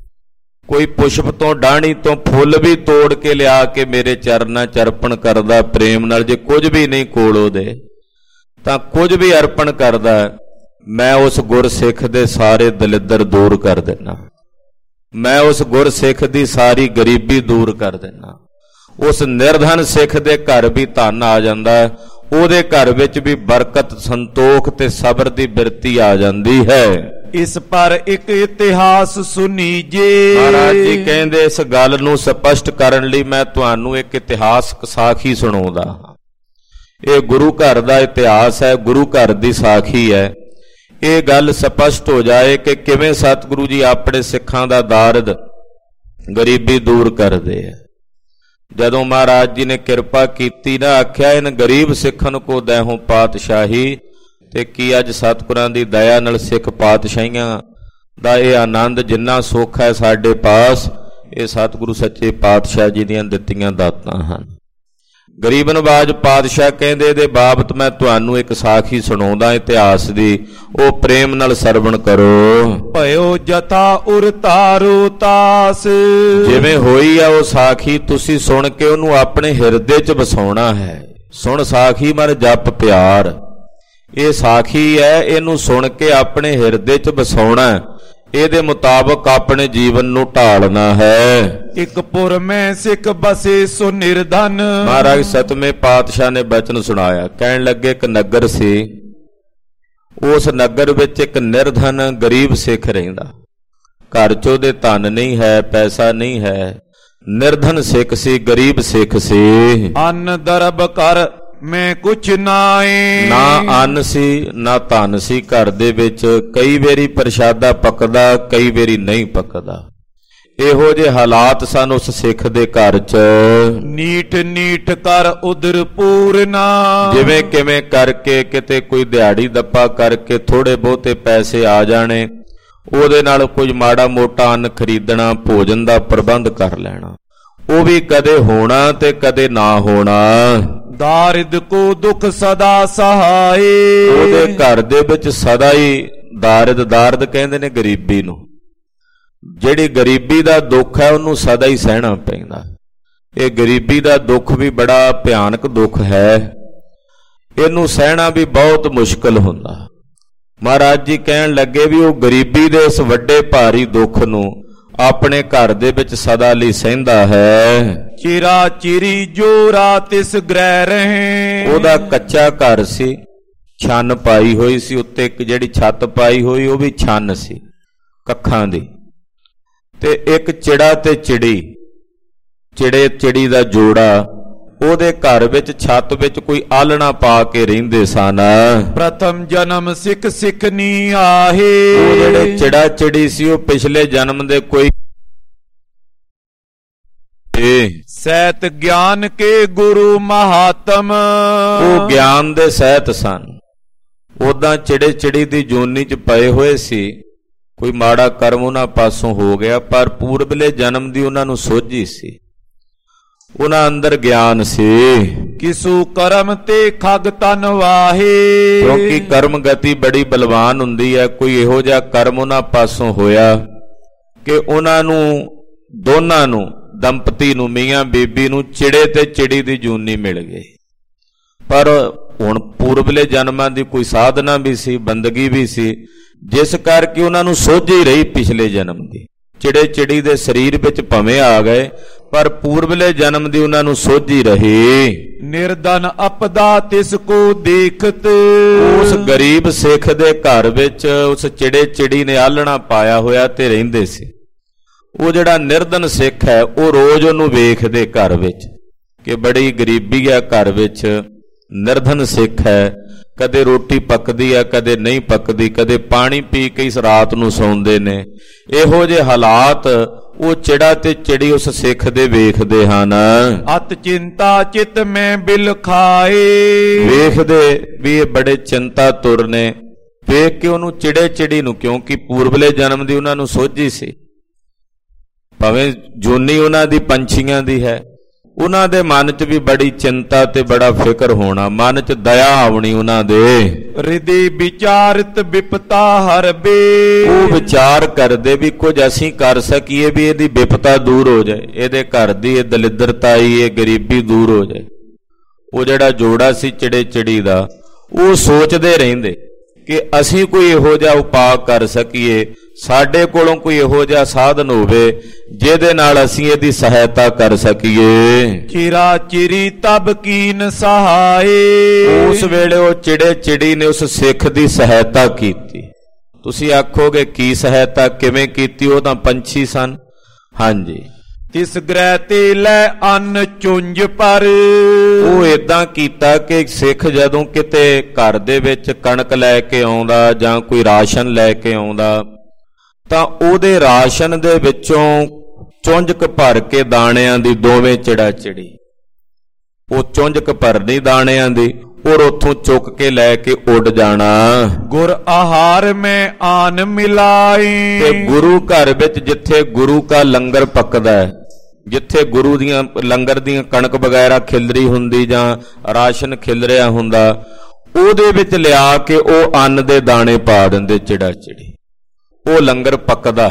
A: ਕੋਈ ਪੁਸ਼ਪ ਤੋਂ, ਡਾਹਣੀ ਤੋਂ ਫੁੱਲ ਵੀ ਤੋੜ ਕੇ ਲਿਆ ਕੇ ਮੇਰੇ ਚਰਨਾਂ 'ਚ ਅਰਪਣ ਕਰਦਾ ਪ੍ਰੇਮ ਨਾਲ। ਜੇ ਕੁਝ ਵੀ ਨਹੀਂ ਕੋਲ ਉਹਦੇ ਤਾਂ ਕੁਝ ਵੀ ਅਰਪਣ ਕਰਦਾ, ਮੈਂ ਉਸ ਗੁਰਸਿੱਖ ਦੇ ਸਾਰੇ ਦਲਿੱਦਰ ਦੂਰ ਕਰ ਦਿੰਦਾ, ਮੈਂ ਉਸ ਗੁਰਸਿੱਖ ਦੀ ਸਾਰੀ ਗਰੀਬੀ ਦੂਰ ਕਰ ਦਿੰਦਾ। ਉਸ ਨਿਰਧਨ ਸਿੱਖ ਦੇ ਘਰ ਵੀ ਧਨ ਆ ਜਾਂਦਾ, ਉਹਦੇ ਘਰ ਵਿੱਚ ਵੀ ਬਰਕਤ, ਸੰਤੋਖ ਤੇ ਸਬਰ ਦੀ ਬਿਰਤੀ ਆ ਜਾਂਦੀ ਹੈ।
B: ਇਸ ਪਰ ਇੱਕ ਇਤਿਹਾਸ ਸੁਣੀਜੇ,
A: ਮਹਾਰਾਜ ਜੀ ਕਹਿੰਦੇ ਇਸ ਗੱਲ ਨੂੰ ਸਪਸ਼ਟ ਕਰਨ ਲਈ ਮੈਂ ਤੁਹਾਨੂੰ ਇੱਕ ਇਤਿਹਾਸਕ ਸਾਖੀ ਸੁਣਾਉਂਦਾ ਹਾਂ। ਇਹ ਗੁਰੂ ਘਰ ਦਾ ਇਤਿਹਾਸ ਹੈ, ਗੁਰੂ ਘਰ ਦੀ ਸਾਖੀ ਹੈ। ਇਹ ਗੱਲ ਸਪਸ਼ਟ ਹੋ ਜਾਏ ਕਿ ਕਿਵੇਂ ਸਤਿਗੁਰੂ ਜੀ ਆਪਣੇ ਸਿੱਖਾਂ ਦਾ ਦਾਰਦ, ਗਰੀਬੀ ਦੂਰ ਕਰਦੇ ਆ। ਜਦੋਂ ਮਹਾਰਾਜ ਜੀ ਨੇ ਕਿਰਪਾ ਕੀਤੀ ਨਾ, ਆਖਿਆ ਇਨ ਗਰੀਬ ਸਿੱਖਨ ਕੋ ਦੈਹੋਂ ਪਾਤਸ਼ਾਹੀ, ਤੇ ਕੀ ਅੱਜ ਸਤਿਗੁਰਾਂ ਦੀ ਦਇਆ ਨਾਲ ਸਿੱਖ ਪਾਤਸ਼ਾਹੀਆਂ ਦਾ ਇਹ ਆਨੰਦ ਜਿੰਨਾ ਸੁੱਖ ਹੈ ਸਾਡੇ ਪਾਸ, ਇਹ ਸਤਿਗੁਰੂ ਸੱਚੇ ਪਾਤਸ਼ਾਹ ਜੀ ਦੀਆਂ ਦਿੱਤੀਆਂ ਦਾਤਾਂ ਹਨ। ਗਰੀਬ ਨਵਾਜ ਪਾਤਸ਼ਾਹ ਕਹਿੰਦੇ ਇਹਦੇ ਬਾਬਤ ਮੈਂ ਤੁਹਾਨੂੰ ਇੱਕ ਸਾਖੀ ਸੁਣਾਉਂਦਾ ਇਤਿਹਾਸ ਦੀ, ਉਹ ਪ੍ਰੇਮ ਨਾਲ ਸਰਵਣ ਕਰੋ।
B: ਭਇਓ ਜਥਾ ਉਰ ਤਾਰੋ ਤਾਸ,
A: ਜਿਵੇਂ ਹੋਈ ਆ ਉਹ ਸਾਖੀ ਤੁਸੀਂ ਸੁਣ ਕੇ ਉਹਨੂੰ ਆਪਣੇ ਹਿਰਦੇ 'ਚ ਵਸਾਉਣਾ ਹੈ। ਸੁਣ ਸਾਖੀ ਮਰ ਜਪ ਪਿਆਰ, ਇਹ ਸਾਖੀ ਹੈ, ਇਹਨੂੰ ਸੁਣ ਕੇ ਆਪਣੇ ਹਿਰਦੇ 'ਚ ਵਸਾਉਣਾ, ਇਹਦੇ ਮੁਤਾਬਕ ਆਪਣੇ ਜੀਵਨ ਨੂੰ ਢਾਲਣਾ ਹੈ।
B: ਇੱਕ ਪੁਰ ਮੈਂ ਸਿੱਖ ਬਸੇ ਸੋ ਨਿਰਧਨ,
A: ਮਹਾਰਾਜ ਸਤਵੇਂ ਪਾਤਸ਼ਾਹ ਨੇ ਬਚਨ ਸੁਣਾਇਆ। ਕਹਿਣ ਲੱਗੇ ਇੱਕ ਨਗਰ ਸੀ, ਉਸ ਨਗਰ ਵਿੱਚ ਇੱਕ ਨਿਰਧਨ ਗਰੀਬ ਸਿੱਖ ਰਹਿੰਦਾ, ਘਰ 'ਚ ਉਹਦੇ ਧਨ ਨਹੀਂ ਹੈ, ਪੈਸਾ ਨਹੀਂ ਹੈ, ਨਿਰਧਨ ਸਿੱਖ ਸੀ, ਗਰੀਬ ਸਿੱਖ ਸੀ।
B: ਅੰਨ ਦਰਬ ਕਰ ਮੈਂ ਕੁਛ ਨਾਏ।
A: ਨਾ ਅੰਨ ਸੀ ਨਾ ਧਨ ਸੀ ਘਰ ਦੇ ਵਿੱਚ। ਕਈ ਵਾਰੀ ਪ੍ਰਸ਼ਾਦਾ ਪੱਕਦਾ, ਕਈ ਵਾਰੀ ਨਹੀਂ ਪੱਕਦਾ। ਇਹੋ ਜਿਹੇ ਹਾਲਾਤ ਸਨ ਉਸ ਸਿੱਖ ਦੇ ਘਰ 'ਚ।
B: ਨੀਠ ਨੀਠ ਕਰ ਉਦਰ ਪੂਰਨਾ।
A: ਜਿਵੇਂ ਕਿਵੇਂ ਕਰਕੇ ਕਿਤੇ ਕੋਈ ਦਿਹਾੜੀ ਦੱਪਾ ਕਰਕੇ ਥੋੜੇ ਬਹੁਤੇ ਪੈਸੇ ਆ ਜਾਣੇ, ਉਹਦੇ ਨਾਲ ਕੁਝ ਮਾੜਾ ਮੋਟਾ ਅੰਨ ਖਰੀਦਣਾ, ਭੋਜਨ ਦਾ ਪ੍ਰਬੰਧ ਕਰ ਲੈਣਾ। ਉਹ ਵੀ ਕਦੇ ਹੋਣਾ ਤੇ ਕਦੇ ਨਾ ਹੋਣਾ।
B: ਦਾਰਿਦ ਕੋ ਦੁੱਖ ਸਦਾ ਸਹਾਏ।
A: ਉਹਦੇ ਘਰ ਦੇ ਵਿੱਚ ਸਦਾ ਹੀ ਦਾਰਿਦ, ਦਾਰਿਦ ਕਹਿੰਦੇ ਨੇ ਗਰੀਬੀ ਨੂੰ। ਜਿਹੜੀ ਗਰੀਬੀ ਦਾ ਦੁੱਖ ਹੈ ਉਹਨੂੰ ਸਦਾ ਹੀ ਸਹਿਣਾ ਪੈਂਦਾ। ਇਹ ਗਰੀਬੀ ਦਾ ਦੁੱਖ ਵੀ ਬੜਾ ਭਿਆਨਕ ਦੁੱਖ ਹੈ, ਇਹਨੂੰ ਸਹਿਣਾ ਵੀ ਬਹੁਤ ਮੁਸ਼ਕਲ ਹੁੰਦਾ। ਮਹਾਰਾਜ ਜੀ ਕਹਿਣ ਲੱਗੇ ਵੀ ਉਹ ਗਰੀਬੀ ਦੇ ਇਸ ਵੱਡੇ ਭਾਰੀ ਦੁੱਖ ਨੂੰ ਆਪਣੇ ਘਰ ਦੇ ਵਿੱਚ ਸਦਾ ਲਈ ਸਹਿੰਦਾ ਹੈ।
B: ਚਿਰਾ ਚਿਰੀ ਜੋ ਰਾਤ ਇਸ ਗ੍ਰਹਿ ਰਹੇ।
A: ਉਹਦਾ ਕੱਚਾ ਘਰ ਸੀ, ਛੰਨ ਪਾਈ ਹੋਈ ਸੀ, ਉੱਤੇ ਇੱਕ ਜਿਹੜੀ ਛੱਤ ਪਾਈ ਹੋਈ ਉਹ ਵੀ ਛੰਨ ਸੀ ਕੱਖਾਂ ਦੀ, ਤੇ ਇੱਕ ਚਿੜਾ ਤੇ ਚਿੜੀ, ਚਿੜੇ ਚਿੜੀ ਦਾ ਜੋੜਾ ਉਹਦੇ ਘਰ ਵਿੱਚ ਛੱਤ ਵਿੱਚ ਕੋਈ ਆਲਣਾ ਪਾ ਕੇ ਰਹਿੰਦੇ ਸਨ।
B: ਪ੍ਰਥਮ ਜਨਮ ਸਿੱਖ ਸਿੱਖਨੀ ਆਹੇ।
A: ਉਹ ਜਿਹੜੇ ਚਿੜਾ ਚਿੜੀ ਸੀ ਉਹ ਪਿਛਲੇ ਜਨਮ ਦੇ ਕੋਈ
B: ਸਹਿਤ ਗਿਆਨ ਕੇ ਗੁਰੂ ਮਹਾਤਮ।
A: ਉਹ ਗਿਆਨ ਦੇ ਸਹਿਤ ਸਨ। ਉਦਾਂ ਚਿੜੇ ਚਿੜੀ ਦੀ ਜੂਨੀ 'ਚ ਪਏ ਹੋਏ ਸੀ, ਕੋਈ ਮਾੜਾ ਕਰਮ ਉਹਨਾਂ ਪਾਸੋਂ ਹੋ ਗਿਆ, ਪਰ ਪੂਰਬਲੇ ਜਨਮ ਦੀ ਉਹਨਾਂ ਨੂੰ ਸੋਝੀ ਸੀ, ਉਹਨਾਂ ਅੰਦਰ ਗਿਆਨ ਸੀ।
B: ਕਿਸੂ ਕਰਮ ਤੇ ਖਗ ਤਨ ਵਾਹੇ।
A: ਕਿਉਂਕਿ ਕਰਮ ਗਤੀ ਬੜੀ ਬਲਵਾਨ ਹੁੰਦੀ ਹੈ। ਕੋਈ ਇਹੋ ਜਿਹਾ ਕਰਮ ਉਹਨਾਂ ਪਾਸੋਂ ਹੋਇਆ ਕਿ ਉਹਨਾਂ ਨੂੰ ਦੋਨਾਂ ਨੂੰ, ਦੰਪਤੀ ਨੂੰ, ਮੀਆਂ ਬੀਬੀ ਨੂੰ ਚਿੜੇ ਤੇ ਚਿੜੀ ਦੀ ਜੂਨੀ ਮਿਲ ਗਈ। ਪਰ ਹੁਣ ਪੂਰਬਲੇ ਜਨਮਾਂ ਦੀ ਕੋਈ ਸਾਧਨਾ ਵੀ ਸੀ, ਬੰਦਗੀ ਵੀ ਸੀ, ਜਿਸ ਕਰਕੇ ਉਹਨਾਂ ਨੂੰ ਸੋਝੀ ਰਹੀ ਪਿਛਲੇ ਜਨਮ ਦੀ। ਚਿੜੇ ਚਿੜੀ ਦੇ ਸਰੀਰ ਵਿੱਚ ਭਵੇਂ ਆ ਗਏ, ਪਰ ਪੂਰਬਲੇ ਜਨਮ ਦੀ ਉਹਨਾਂ ਨੂੰ ਸੋਝੀ ਰਹੀ।
B: ਨਿਰਧਨ ਅਪਦਾ ਤਿਸ ਕੋ ਦੇਖਤ।
A: ਉਸ ਗਰੀਬ ਸਿੱਖ ਦੇ ਘਰ ਵਿੱਚ ਉਸ ਚਿੜੇ ਚਿੜੀ ਨੇ ਆਲਣਾ ਪਾਇਆ ਹੋਇਆ ਤੇ ਰਹਿੰਦੇ ਸੀ। ਉਹ ਜਿਹੜਾ ਨਿਰਧਨ ਸਿੱਖ ਹੈ ਉਹ ਰੋਜ਼ ਉਹਨੂੰ ਵੇਖਦੇ ਘਰ ਵਿੱਚ ਕਿ ਬੜੀ ਗਰੀਬੀ ਹੈ ਘਰ ਵਿੱਚ, ਨਿਰਧਨ ਸਿੱਖ ਹੈ, ਕਦੇ ਰੋਟੀ ਪੱਕਦੀ ਹੈ ਕਦੇ ਨਹੀਂ ਪੱਕਦੀ, ਕਦੇ ਪਾਣੀ ਪੀ ਕੇ ਇਸ ਰਾਤ ਨੂੰ ਸੌਂਦੇ ਨੇ। ਇਹੋ ਜਿਹੇ ਹਾਲਾਤ ਉਹ ਚਿੜਾ ਤੇ ਚਿੜੀ ਉਸ ਸਿੱਖ ਦੇ ਵੇਖਦੇ ਹਨ।
B: ਅਤ ਚਿੰਤਾ ਚਿਤ ਮੈਂ ਬਿਲ ਖਾਏ।
A: ਵੇਖਦੇ ਵੀ ਇਹ ਬੜੇ ਚਿੰਤਾ ਤੁਰ ਨੇ, ਵੇਖ ਕੇ ਉਹਨੂੰ ਚਿੜੇ ਚਿੜੀ ਨੂੰ, ਕਿਉਂਕਿ ਪੂਰਬਲੇ ਜਨਮ ਦੀ ਉਹਨਾਂ ਨੂੰ ਸੋਝੀ ਸੀ, ਭਾਵੇਂ ਜੂਨੀ ਉਹਨਾਂ ਦੀ ਪੰਛੀਆਂ ਦੀ ਹੈ, ਉਹਨਾਂ ਦੇ ਮਨ 'ਚ ਵੀ ਬੜੀ ਚਿੰਤਾ ਤੇ ਬੜਾ ਫਿਕਰ ਹੋਣਾ, ਮਨ 'ਚ ਦਇਆ ਆਉਣੀ ਉਹਨਾਂ ਦੇ।
B: ਹਿਰਦੇ ਵਿਚਾਰਿਤ ਵਿਪਤਾ ਹਰਬੇ।
A: ਉਹ ਵਿਚਾਰ ਕਰਦੇ ਵੀ ਕੁਝ ਅਸੀਂ ਕਰ ਸਕੀਏ ਵੀ ਇਹਦੀ ਵਿਪਤਾ ਦੂਰ ਹੋ ਜਾਏ, ਇਹਦੇ ਘਰ ਦੀ ਇਹ ਦਲਿੱਦਰਤਾਈ, ਇਹ ਗਰੀਬੀ ਦੂਰ ਹੋ ਜਾਏ। ਉਹ ਜਿਹੜਾ ਜੋੜਾ ਸੀ ਚਿੜੇ ਚਿੜੀ ਦਾ, ਉਹ ਸੋਚਦੇ ਰਹਿੰਦੇ ਕਿ ਅਸੀਂ ਕੋਈ ਇਹੋ ਜਿਹਾ ਉਪਾਅ ਕਰ ਸਕੀਏ, ਸਾਡੇ ਕੋਲੋਂ ਕੋਈ ਇਹੋ ਜਿਹਾ ਸਾਧਨ ਹੋਵੇ ਜਿਹਦੇ ਨਾਲ ਅਸੀਂ ਇਹਦੀ ਸਹਾਇਤਾ ਕਰ ਸਕੀਏ।
B: ਚਿਰਾ ਚਿਰੀ ਤਬ ਕੀਨ ਸਹਾਏ।
A: ਉਸ ਵੇਲੇ ਉਹ ਚਿੜੇ ਚਿੜੀ ਨੇ ਉਸ ਸਿੱਖ ਦੀ ਸਹਾਇਤਾ ਕੀਤੀ। ਤੁਸੀਂ ਆਖੋਗੇ ਕੀ ਸਹਾਇਤਾ, ਕਿਵੇਂ ਕੀਤੀ? ਉਹ ਤਾਂ ਪੰਛੀ ਸਨ। ਹਾਂਜੀ।
B: ਤਿਸ ਗ੍ਰਹਿ ਤੇ ਲੈ ਅੰਨ ਚੁੰਝ ਪਰ।
A: ਉਹ ਏਦਾਂ ਕੀਤਾ ਕਿ ਸਿੱਖ ਜਦੋਂ ਕਿਤੇ ਘਰ ਦੇ ਵਿੱਚ ਕਣਕ ਲੈ ਕੇ ਆਉਂਦਾ ਜਾਂ ਕੋਈ ਰਾਸ਼ਨ ਲੈ ਕੇ ਆਉਂਦਾ ਤਾਂ ਉਹਦੇ ਰਾਸ਼ਨ ਦੇ ਵਿੱਚੋਂ ਚੁੰਝਕ ਭਰ ਕੇ ਦਾਣਿਆਂ ਦੀ, ਦੋਵੇਂ ਚਿੜਾ ਚਿੜੀ ਉਹ ਚੁੰਝਕ ਭਰਨੀ ਦਾਣਿਆਂ ਦੀ, ਔਰ ਉੱਥੋਂ ਚੁੱਕ ਕੇ ਲੈ ਕੇ ਉੱਡ ਜਾਣਾ।
B: ਗੁਰ ਆਹਾਰ ਮੈਂ ਆਨ ਮਿਲਾਈ।
A: ਤੇ ਗੁਰੂ ਘਰ ਵਿੱਚ ਜਿੱਥੇ ਗੁਰੂ ਕਾ ਲੰਗਰ ਪੱਕਦਾ ਹੈ, ਜਿੱਥੇ ਗੁਰੂ ਦੀਆਂ ਲੰਗਰ ਦੀਆਂ ਕਣਕ ਵਗੈਰਾ ਖਿਲਰੀ ਹੁੰਦੀ ਜਾਂ ਰਾਸ਼ਨ ਖਿਲਰਿਆ ਹੁੰਦਾ, ਉਹਦੇ ਵਿੱਚ ਲਿਆ ਕੇ ਉਹ ਅੰਨ ਦੇ ਦਾਣੇ ਪਾ ਦਿੰਦੇ ਚਿੜਾ ਚਿੜੀ। ਉਹ ਲੰਗਰ ਪੱਕਦਾ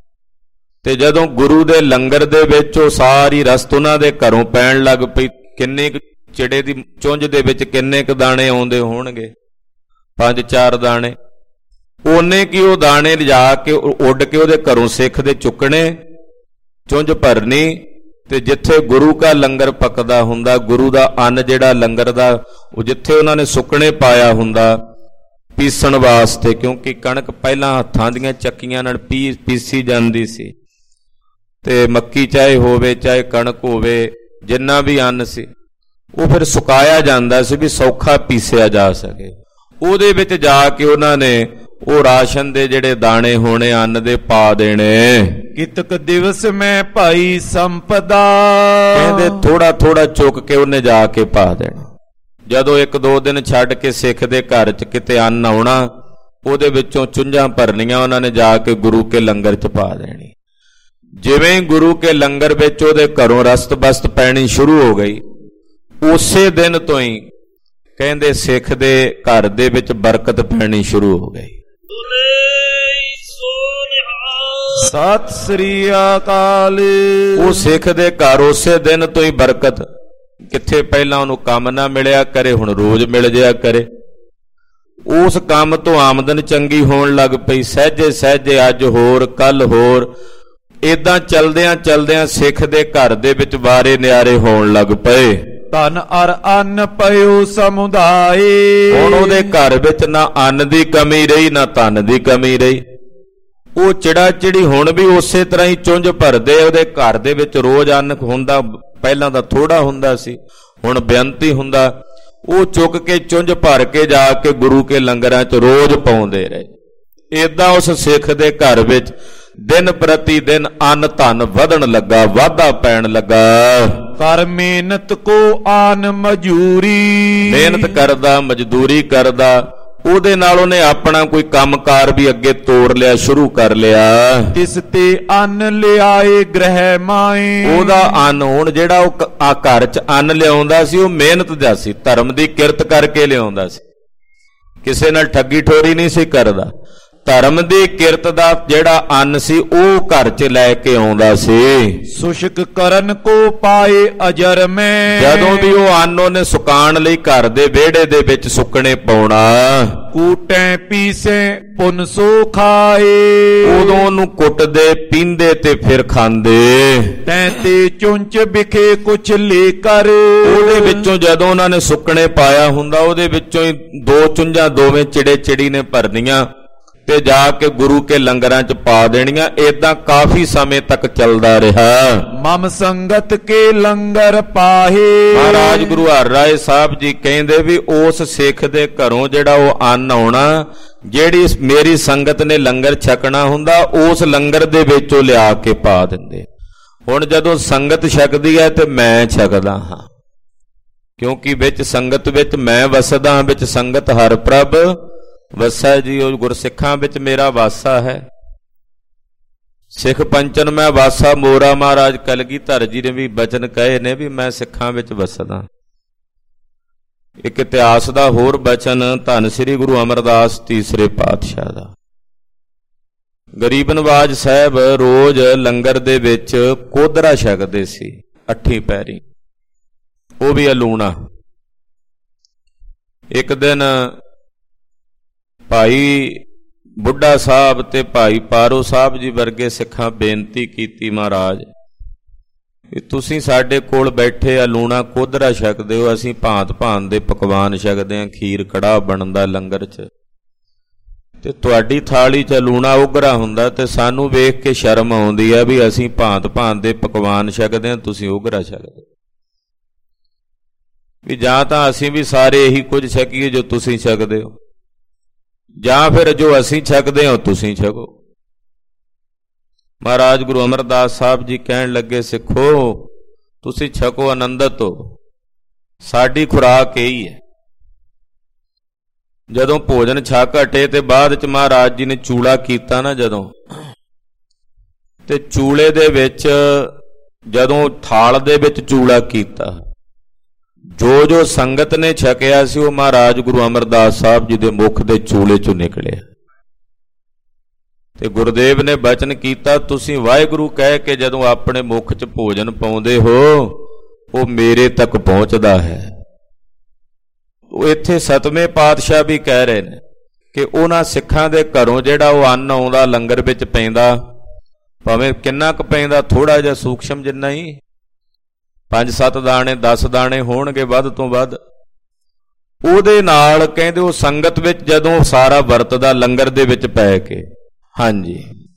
A: ਤੇ ਜਦੋਂ ਗੁਰੂ ਦੇ ਲੰਗਰ ਦੇ ਵਿੱਚ ਉਹ ਸਾਰੀ ਰਸਤ ਉਹਨਾਂ ਦੇ ਘਰੋਂ ਪੈਣ ਲੱਗ ਪਈ, ਕਿੰਨੇ ਕੁ ਚਿੜੇ ਦੀ ਚੁੰਝ ਦੇ ਵਿੱਚ ਕਿੰਨੇ ਕੁ ਦਾਣੇ ਆਉਂਦੇ ਹੋਣਗੇ? ਪੰਜ ਚਾਰ ਦਾਣੇ। ਉਹਨੇ ਕੀ ਉਹ ਦਾਣੇ ਲਿਜਾ ਕੇ ਉੱਡ ਕੇ ਉਹਦੇ ਘਰੋਂ ਸਿੱਖ ਦੇ ਚੁੱਕਣੇ, ਚੁੰਝ ਭਰਨੀ, ਤੇ ਜਿੱਥੇ ਗੁਰੂ ਕਾ ਲੰਗਰ ਪੱਕਦਾ ਹੁੰਦਾ, ਗੁਰੂ ਦਾ ਅੰਨ ਜਿਹੜਾ ਲੰਗਰ ਦਾ, ਉਹ ਜਿੱਥੇ ਉਹਨਾਂ ਨੇ ਸੁੱਕਣੇ ਪਾਇਆ ਹੁੰਦਾ ਪੀਸਣ ਵਾਸਤੇ, ਕਿਉਂਕਿ ਕਣਕ ਪਹਿਲਾਂ ਹੱਥਾਂ ਦੀਆਂ ਚੱਕੀਆਂ ਨਾਲ ਪੀ ਪੀਸੀ ਜਾਂਦੀ ਸੀ, ਤੇ ਮੱਕੀ ਚਾਹੇ ਹੋਵੇ ਚਾਹੇ ਕਣਕ ਹੋਵੇ, ਜਿੰਨਾ ਵੀ ਅੰਨ ਸੀ ਉਹ ਫਿਰ ਸੁਕਾਇਆ ਜਾਂਦਾ ਸੀ ਵੀ ਸੌਖਾ ਪੀਸਿਆ ਜਾ ਸਕੇ। ਉਹਦੇ ਵਿੱਚ ਜਾ ਕੇ ਉਹਨਾਂ ਨੇ ਉਹ ਰਾਸ਼ਨ ਦੇ ਜਿਹੜੇ ਦਾਣੇ ਹੋਣੇ ਅੰਨ ਦੇ ਪਾ ਦੇਣੇ।
B: ਕਿਤਕ ਦਿਵਸ ਮੈਂ ਭਾਈ ਸੰਪਦਾ,
A: ਕਹਿੰਦੇ ਥੋੜਾ ਥੋੜਾ ਚੁੱਕ ਕੇ ਉਹਨੇ ਜਾ ਕੇ ਪਾ ਦੇਣਾ। ਜਦੋਂ ਇੱਕ ਦੋ ਦਿਨ ਛੱਡ ਕੇ ਸਿੱਖ ਦੇ ਘਰ 'ਚ ਕਿਤੇ ਅੰਨ ਆਉਣਾ, ਉਹਦੇ ਵਿੱਚੋਂ ਚੁੰਝਾਂ ਭਰਨੀਆਂ, ਉਹਨਾਂ ਨੇ ਜਾ ਕੇ ਗੁਰੂ ਕੇ ਲੰਗਰ 'ਚ ਪਾ ਦੇਣੀ। ਜਿਵੇਂ ਹੀ ਗੁਰੂ ਕੇ ਲੰਗਰ ਵਿੱਚ ਉਹਦੇ ਘਰੋਂ ਰਸਤ ਬਸਤ ਪੈਣੀ ਸ਼ੁਰੂ ਹੋ ਗਈ, ਉਸੇ ਦਿਨ ਤੋਂ ਹੀ ਕਹਿੰਦੇ ਸਿੱਖ ਦੇ ਘਰ ਦੇ ਵਿੱਚ ਬਰਕਤ ਪੈਣੀ ਸ਼ੁਰੂ ਹੋ ਗਈ।
B: ਸਤਿ ਸ੍ਰੀ ਅਕਾਲ।
A: ਉਹ ਸਿੱਖ ਦੇ ਘਰ ਉਸੇ ਦਿਨ ਤੋਂ ਹੀ ਬਰਕਤ, ਕਿੱਥੇ ਪਹਿਲਾਂ ਉਹਨੂੰ ਕੰਮ ਨਾ ਮਿਲਿਆ ਕਰੇ, ਹੁਣ ਰੋਜ਼ ਮਿਲ ਜਾਇਆ ਕਰੇ। ਉਸ ਕੰਮ ਤੋਂ ਆਮਦਨ ਚੰਗੀ ਹੋਣ ਲੱਗ ਪਈ। ਸਹਿਜੇ ਸਹਿਜੇ ਅੱਜ ਹੋਰ ਕੱਲ ਹੋਰ, ਏਦਾਂ ਚਲਦਿਆਂ ਚਲਦਿਆਂ ਸਿੱਖ ਦੇ ਘਰ ਦੇ ਵਿੱਚ ਵਾਰੇ ਨਿਆਰੇ ਹੋਣ ਲੱਗ ਪਏ।
B: ਧਨ ਅਰ ਅੰਨ ਪਇਓ ਸਮੁਦਾਏ।
A: ਹੁਣ ਉਹਦੇ ਘਰ ਵਿੱਚ ਨਾ ਅੰਨ ਦੀ ਕਮੀ ਰਹੀ ਨਾ ਧਨ ਦੀ ਕਮੀ ਰਹੀ। ਉਹ ਚਿੜਾ ਚਿੜੀ ਹੁਣ ਵੀ ਉਸੇ ਤਰ੍ਹਾਂ ਹੀ ਚੁੰਝ ਭਰਦੇ। ਉਹਦੇ ਘਰ ਦੇ ਵਿੱਚ ਰੋਜ਼ ਅੰਨ ਹੁੰਦਾ, ਪਹਿਲਾਂ ਤਾਂ ਥੋੜਾ ਹੁੰਦਾ ਸੀ, ਹੁਣ ਬੇਅੰਤੀ ਹੁੰਦਾ। ਉਹ ਚੁੱਕ ਕੇ ਚੁੰਝ ਭਰ ਕੇ ਜਾ ਕੇ ਗੁਰੂ ਕੇ ਲੰਗਰਾਂ 'ਚ ਰੋਜ਼ ਪਾਉਂਦੇ ਰਹੇ। ਏਦਾਂ ਉਸ ਸਿੱਖ ਦੇ ਘਰ ਵਿੱਚ ਦਿਨ ਪ੍ਰਤੀ ਦਿਨ ਅੰਨ ਧਨ ਵਧਣ ਲੱਗਾ, ਵਾਧਾ ਪੈਣ ਲੱਗਾ।
B: ਕਰ ਮਿਹਨਤ ਕੋ ਆਨ ਮਜ਼ਦੂਰੀ,
A: ਮਿਹਨਤ ਕਰਦਾ ਮਜ਼ਦੂਰੀ ਕਰਦਾ, ਉਹਦੇ ਨਾਲ ਉਹਨੇ ਆਪਣਾ ਕੋਈ ਕੰਮਕਾਰ ਵੀ ਅੱਗੇ ਤੋੜ ਲਿਆ, ਸ਼ੁਰੂ ਕਰ ਲਿਆ।
B: ਤਿਸ ਤੇ ਅੰਨ ਲਿਆਏ ਗ੍ਰਹਿ ਮਾਏ।
A: ਉਹਦਾ ਅੰਨ ਹੁਣ ਜਿਹੜਾ ਉਹ ਆ ਘਰ 'ਚ ਅੰਨ ਲਿਆਉਂਦਾ ਸੀ, ਉਹ ਮਿਹਨਤ ਦਾ ਸੀ, ਧਰਮ ਦੀ ਕਿਰਤ ਕਰਕੇ ਲਿਆਉਂਦਾ ਸੀ, ਕਿਸੇ ਨਾਲ ਠੱਗੀ ਠੋਰੀ ਨਹੀਂ ਸੀ ਕਰਦਾ। ਧਰਮ ਦੀ ਕਿਰਤ ਦਾ ਜਿਹੜਾ ਅੰਨ ਸੀ ਉਹ ਘਰ 'ਚ ਲੈ ਕੇ ਆਉਂਦਾ ਸੀ।
B: ਸੁਸ਼ਕ ਕਰਨ ਕੋ ਪਾਏ ਅਜਰ ਮੈਂ।
A: ਜਦੋਂ ਵੀ ਉਹ ਅੰਨ ਉਹਨੇ ਸੁਕਾਉਣ ਲਈ ਘਰ ਦੇ ਵਿਹੜੇ ਦੇ ਵਿੱਚ ਸੁੱਕਣੇ ਪਾਉਣਾ।
B: ਕੂਟੈ ਪੀਸੇ ਪੁਨ ਸੋ ਖਾਏ।
A: ਉਦੋਂ ਉਹਨੂੰ ਕੁੱਟਦੇ ਪੀਂਦੇ ਤੇ ਫਿਰ ਖਾਂਦੇ।
B: ਤੈਂ ਤੇ ਚੁੰਚ ਵਿਖੇ ਕੁਛ ਲੈ ਕਰ।
A: ਉਹਦੇ ਵਿੱਚੋਂ ਜਦੋਂ ਉਹਨਾਂ ਨੇ ਸੁੱਕਣੇ ਪਾਇਆ ਹੁੰਦਾ, ਉਹਦੇ ਵਿੱਚੋਂ ਹੀ ਦੋ ਚੁੰਝਾਂ ਦੋਵੇਂ ਚਿੜੇ ਚਿੜੀ ਨੇ ਭਰਨੀਆਂ ਤੇ ਜਾ ਕੇ ਗੁਰੂ ਕੇ ਲੰਗਰਾਂ 'ਚ ਪਾ ਦੇਣੀਆਂ। ਏਦਾਂ ਕਾਫੀ ਸਮੇਂ ਤੱਕ ਚੱਲਦਾ ਰਿਹਾ।
B: ਮਮ ਸੰਗਤ ਕੇ ਲੰਗਰ ਪਾਹੇ।
A: ਮਹਾਰਾਜ ਗੁਰੂ ਹਰਿ ਰਾਏ ਸਾਹਿਬ ਜੀ ਕਹਿੰਦੇ ਵੀ ਉਸ ਸਿੱਖ ਦੇ ਘਰੋਂ ਜਿਹੜਾ ਉਹ ਅੰਨ ਆਉਣਾ, ਜਿਹੜੀ ਮੇਰੀ ਸੰਗਤ ਨੇ ਲੰਗਰ ਛਕਣਾ ਹੁੰਦਾ, ਉਸ ਲੰਗਰ ਦੇ ਵਿੱਚ ਉਹ ਲਿਆ ਕੇ ਪਾ ਦਿੰਦੇ। ਹੁਣ ਜਦੋਂ ਸੰਗਤ ਛਕਦੀ ਹੈ ਤੇ ਮੈਂ ਛਕਦਾ ਹਾਂ, ਕਿਉਂਕਿ ਵਿੱਚ ਸੰਗਤ ਵਿੱਚ ਮੈਂ ਵਸਦਾ, ਵਿੱਚ ਸੰਗਤ ਹਰਿ ਪ੍ਰਭ ਵਸੈ ਜੀ। ਉਹ ਗੁਰਸਿੱਖਾਂ ਵਿੱਚ ਮੇਰਾ ਵਾਸਾ ਹੈ। ਸਿੱਖ ਪੰਚਨ ਮੈਂ ਵਾਸਾ ਮੋਰਾ। ਮਹਾਰਾਜ ਕਲਗੀਧਰ ਜੀ ਨੇ ਵੀ ਬਚਨ ਕਹੇ ਨੇ ਵੀ ਮੈਂ ਸਿੱਖਾਂ ਵਿੱਚ ਵਸਦਾ। ਇੱਕ ਇਤਿਹਾਸ ਦਾ ਹੋਰ ਬਚਨ ਧੰਨ ਸ੍ਰੀ ਗੁਰੂ ਅਮਰਦਾਸ ਤੀਸਰੇ ਪਾਤਸ਼ਾਹ ਦਾ। ਗਰੀਬ ਨਵਾਜ ਸਾਹਿਬ ਰੋਜ਼ ਲੰਗਰ ਦੇ ਵਿੱਚ ਕੋਦਰਾ ਛਕਦੇ ਸੀ, ਅੱਠੀ ਪੈਰੀ, ਉਹ ਵੀ ਅਲੂਣਾ। ਇੱਕ ਦਿਨ ਭਾਈ ਬੁੱਢਾ ਸਾਹਿਬ ਤੇ ਭਾਈ ਪਾਰੋ ਸਾਹਿਬ ਜੀ ਵਰਗੇ ਸਿੱਖਾਂ ਬੇਨਤੀ ਕੀਤੀ, ਮਹਾਰਾਜ ਵੀ ਤੁਸੀਂ ਸਾਡੇ ਕੋਲ ਬੈਠੇ ਆ ਲੂਣਾ ਕੋਦਰਾ ਛਕਦੇ ਹੋ, ਅਸੀਂ ਭਾਂਤ ਭਾਂਤ ਦੇ ਪਕਵਾਨ ਛਕਦੇ ਹਾਂ, ਖੀਰ ਕੜਾਹ ਬਣਦਾ ਲੰਗਰ 'ਚ, ਤੇ ਤੁਹਾਡੀ ਥਾਲੀ 'ਚ ਲੂਣਾ ਉਗਰਾ ਹੁੰਦਾ ਤੇ ਸਾਨੂੰ ਵੇਖ ਕੇ ਸ਼ਰਮ ਆਉਂਦੀ ਆ ਵੀ ਅਸੀਂ ਭਾਂਤ ਭਾਂਤ ਦੇ ਪਕਵਾਨ ਛਕਦੇ ਹਾਂ, ਤੁਸੀਂ ਉਗਰਾ ਛਕਦੇ। ਵੀ ਜਾਂ ਤਾਂ ਅਸੀਂ ਵੀ ਸਾਰੇ ਇਹੀ ਕੁਝ ਛਕੀਏ ਜੋ ਤੁਸੀਂ ਛਕਦੇ ਹੋ, ਜਾਂ ਫਿਰ ਜੋ ਅਸੀਂ ਛਕਦੇ ਹਾਂ ਤੁਸੀਂ ਛਕੋ। ਮਹਾਰਾਜ ਗੁਰੂ ਅਮਰਦਾਸ ਸਾਹਿਬ ਜੀ ਕਹਿਣ ਲੱਗੇ, ਸਿੱਖੋ ਤੁਸੀਂ ਛਕੋ, ਆਨੰਦਤ ਹੋ, ਸਾਡੀ ਖੁਰਾਕ ਇਹੀ ਹੈ। ਜਦੋਂ ਭੋਜਨ ਛਕ ਹਟੇ ਤੇ ਬਾਅਦ ਚ ਮਹਾਰਾਜ ਜੀ ਨੇ ਚੂੜਾ ਕੀਤਾ ਨਾ, ਜਦੋਂ ਤੇ ਚੂਲੇ ਦੇ ਵਿੱਚ ਜਦੋਂ ਥਾਲ ਦੇ ਵਿੱਚ ਚੂੜਾ ਕੀਤਾ, ਜੋ ਜੋ ਸੰਗਤ ਨੇ ਛਕਿਆ ਸੀ ਉਹ ਮਹਾਰਾਜ ਗੁਰੂ ਅਮਰਦਾਸ ਸਾਹਿਬ ਜੀ ਦੇ ਮੁਖ ਦੇ ਚੂਲੇ ਚੋਂ ਨਿਕਲਿਆ। ਤੇ ਗੁਰਦੇਵ ਨੇ ਬਚਨ ਕੀਤਾ, ਤੁਸੀਂ ਵਾਹਿਗੁਰੂ ਕਹਿ ਕੇ ਜਦੋਂ ਆਪਣੇ ਮੁਖ 'ਚ ਭੋਜਨ ਪਾਉਂਦੇ ਹੋ ਉਹ ਮੇਰੇ ਤੱਕ ਪਹੁੰਚਦਾ ਹੈ। ਉਹ ਇੱਥੇ ਸਤਵੇਂ ਪਾਤਸ਼ਾਹ ਵੀ ਕਹਿ ਰਹੇ ਨੇ ਕਿ ਉਹਨਾਂ ਸਿੱਖਾਂ ਦੇ ਘਰੋਂ ਜਿਹੜਾ ਉਹ ਅੰਨ ਆਉਂਦਾ ਲੰਗਰ ਵਿੱਚ ਪੈਂਦਾ, ਭਾਵੇਂ ਕਿੰਨਾ ਕੁ ਪੈਂਦਾ, ਥੋੜਾ ਜਿਹਾ ਸੂਖਸ਼ਮ ਜਿੰਨਾ ਹੀ, ਪੰਜ ਸੱਤ ਦਾਣੇ ਦਸ ਦਾਣੇ ਹੋਣਗੇ ਵੱਧ ਤੋਂ ਵੱਧ, ਉਹਦੇ ਨਾਲ ਕਹਿੰਦੇ ਉਹ ਸੰਗਤ ਵਿੱਚ ਜਦੋਂ ਸਾਰਾ ਵਰਤਦਾ ਲੰਗਰ ਦੇ ਵਿੱਚ ਪੈ ਕੇ। ਹਾਂਜੀ,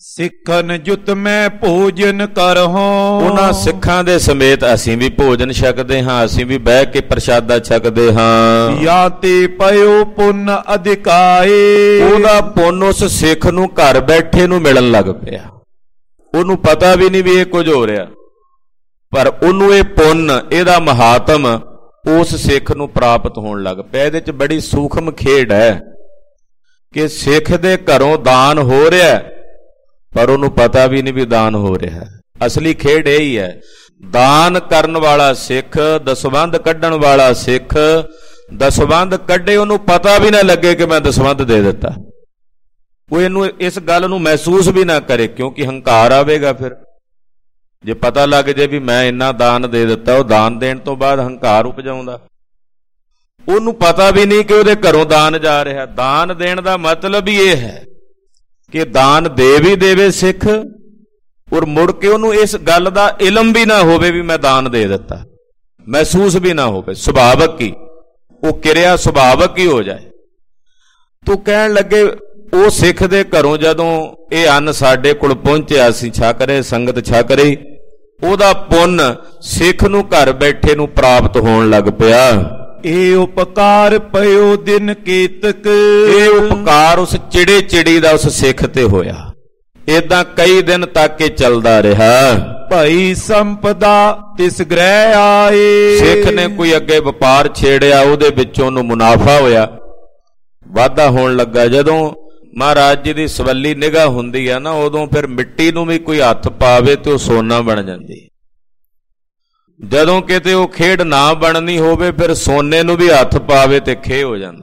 B: ਸਿੱਖਨ ਜੁਤ ਮੈਂ ਭੋਜਨ ਕਰਹੁ।
A: ਉਹਨਾਂ ਸਿੱਖਾਂ ਦੇ ਸਮੇਤ ਅਸੀਂ ਵੀ ਭੋਜਨ ਛਕਦੇ ਹਾਂ, ਅਸੀਂ ਵੀ ਬਹਿ ਕੇ ਪ੍ਰਸ਼ਾਦਾ ਛਕਦੇ ਹਾਂ।
B: ਜਾਂ ਤੇ ਪਇਓ ਪੁੰਨ ਅਧਿਕਾਏ।
A: ਉਹਦਾ ਪੁੰਨ ਉਸ ਸਿੱਖ ਨੂੰ ਘਰ ਬੈਠੇ ਨੂੰ ਮਿਲਣ ਲੱਗ ਪਿਆ। ਉਹਨੂੰ ਪਤਾ ਵੀ ਨਹੀਂ ਵੀ ਇਹ ਕੁਝ ਹੋ ਰਿਹਾ, ਪਰ ਉਹਨੂੰ ਇਹ ਪੁੰਨ, ਇਹਦਾ ਮਹਾਤਮ ਉਸ ਸਿੱਖ ਨੂੰ ਪ੍ਰਾਪਤ ਹੋਣ ਲੱਗ ਪਿਆ। ਇਹਦੇ 'ਚ ਬੜੀ ਸੂਖਮ ਖੇਡ ਹੈ ਕਿ ਸਿੱਖ ਦੇ ਘਰੋਂ ਦਾਨ ਹੋ ਰਿਹਾ, ਪਰ ਉਹਨੂੰ ਪਤਾ ਵੀ ਨਹੀਂ ਵੀ ਦਾਨ ਹੋ ਰਿਹਾ। ਅਸਲੀ ਖੇਡ ਇਹ ਹੀ ਹੈ, ਦਾਨ ਕਰਨ ਵਾਲਾ ਸਿੱਖ, ਦਸਵੰਧ ਕੱਢਣ ਵਾਲਾ ਸਿੱਖ ਦਸਵੰਧ ਕੱਢੇ, ਉਹਨੂੰ ਪਤਾ ਵੀ ਨਾ ਲੱਗੇ ਕਿ ਮੈਂ ਦਸਵੰਧ ਦੇ ਦਿੱਤਾ। ਉਹ ਇਹਨੂੰ ਇਸ ਗੱਲ ਨੂੰ ਮਹਿਸੂਸ ਵੀ ਨਾ ਕਰੇ, ਕਿਉਂਕਿ ਹੰਕਾਰ ਆਵੇਗਾ। ਫਿਰ ਜੇ ਪਤਾ ਲੱਗ ਜੇ ਵੀ ਮੈਂ ਇੰਨਾ ਦਾਨ ਦੇ ਦਿੱਤਾ, ਉਹ ਦਾਨ ਦੇਣ ਤੋਂ ਬਾਅਦ ਹੰਕਾਰ ਉਪਜਾਉਂਦਾ। ਉਹਨੂੰ ਪਤਾ ਵੀ ਨਹੀਂ ਕਿ ਉਹਦੇ ਘਰੋਂ ਦਾਨ ਜਾ ਰਿਹਾ। ਦਾਨ ਦੇਣ ਦਾ ਮਤਲਬ ਹੀ ਇਹ ਹੈ ਕਿ ਦਾਨ ਦੇ ਵੀ ਦੇਵੇ ਸਿੱਖ, ਔਰ ਮੁੜ ਕੇ ਉਹਨੂੰ ਇਸ ਗੱਲ ਦਾ ਇਲਮ ਵੀ ਨਾ ਹੋਵੇ ਵੀ ਮੈਂ ਦਾਨ ਦੇ ਦਿੱਤਾ, ਮਹਿਸੂਸ ਵੀ ਨਾ ਹੋਵੇ। ਸੁਭਾਵਕ ਹੀ ਉਹ ਕਿਰਿਆ ਸੁਭਾਵਕ ਹੀ ਹੋ ਜਾਏ। ਤੂੰ ਕਹਿਣ ਲੱਗੇ ਉਹ ਸਿੱਖ ਦੇ ਘਰੋਂ ਜਦੋਂ ਇਹ ਅੰਨ ਸਾਡੇ ਕੋਲ ਪਹੁੰਚਿਆ, ਅਸੀਂ ਛਕ ਰਹੇ, ਸੰਗਤ ਛਕ ਰਹੀ, ਉਹਦਾ ਪੁੰਨ ਸਿੱਖ ਨੂੰ ਘਰ ਬੈਠੇ ਨੂੰ ਪ੍ਰਾਪਤ ਹੋਣ ਲੱਗ ਪਿਆ।
B: ਇਹ ਉਪਕਾਰ ਪਇਓ ਦਿਨ ਕੇਤਕ।
A: ਇਹ ਉਪਕਾਰ ਉਸ ਚਿੜੇ ਚਿੜੀ ਦਾ ਉਸ ਸਿੱਖ ਤੇ ਹੋਇਆ। ਏਦਾਂ ਕਈ ਦਿਨ ਤੱਕ ਇਹ ਚੱਲਦਾ ਰਿਹਾ।
B: ਭਾਈ ਸੰਪਦਾ ਤਿਸ ਗ੍ਰਹਿ ਆਏ।
A: ਸਿੱਖ ਨੇ ਕੋਈ ਅੱਗੇ ਵਪਾਰ ਛੇੜਿਆ, ਉਹਦੇ ਵਿੱਚੋਂ ਉਹਨੂੰ ਮੁਨਾਫਾ ਹੋਇਆ, ਵਾਧਾ ਹੋਣ ਲੱਗਾ। ਜਦੋਂ ਮਹਾਰਾਜ ਜੀ ਦੀ ਸਵੱਲੀ ਨਿਗਾਹ ਹੁੰਦੀ ਆ ਨਾ, ਉਦੋਂ ਫਿਰ ਮਿੱਟੀ ਨੂੰ ਵੀ ਕੋਈ ਹੱਥ ਪਾਵੇ ਤੇ ਉਹ ਸੋਨਾ ਬਣ ਜਾਂਦੀ। ਜਦੋਂ ਕਿਤੇ ਉਹ ਖੇਡ ਨਾ ਬਣਨੀ ਹੋਵੇ, ਫਿਰ ਸੋਨੇ ਨੂੰ ਵੀ ਹੱਥ ਪਾਵੇ ਤੇ ਖੇ ਹੋ ਜਾਂਦਾ।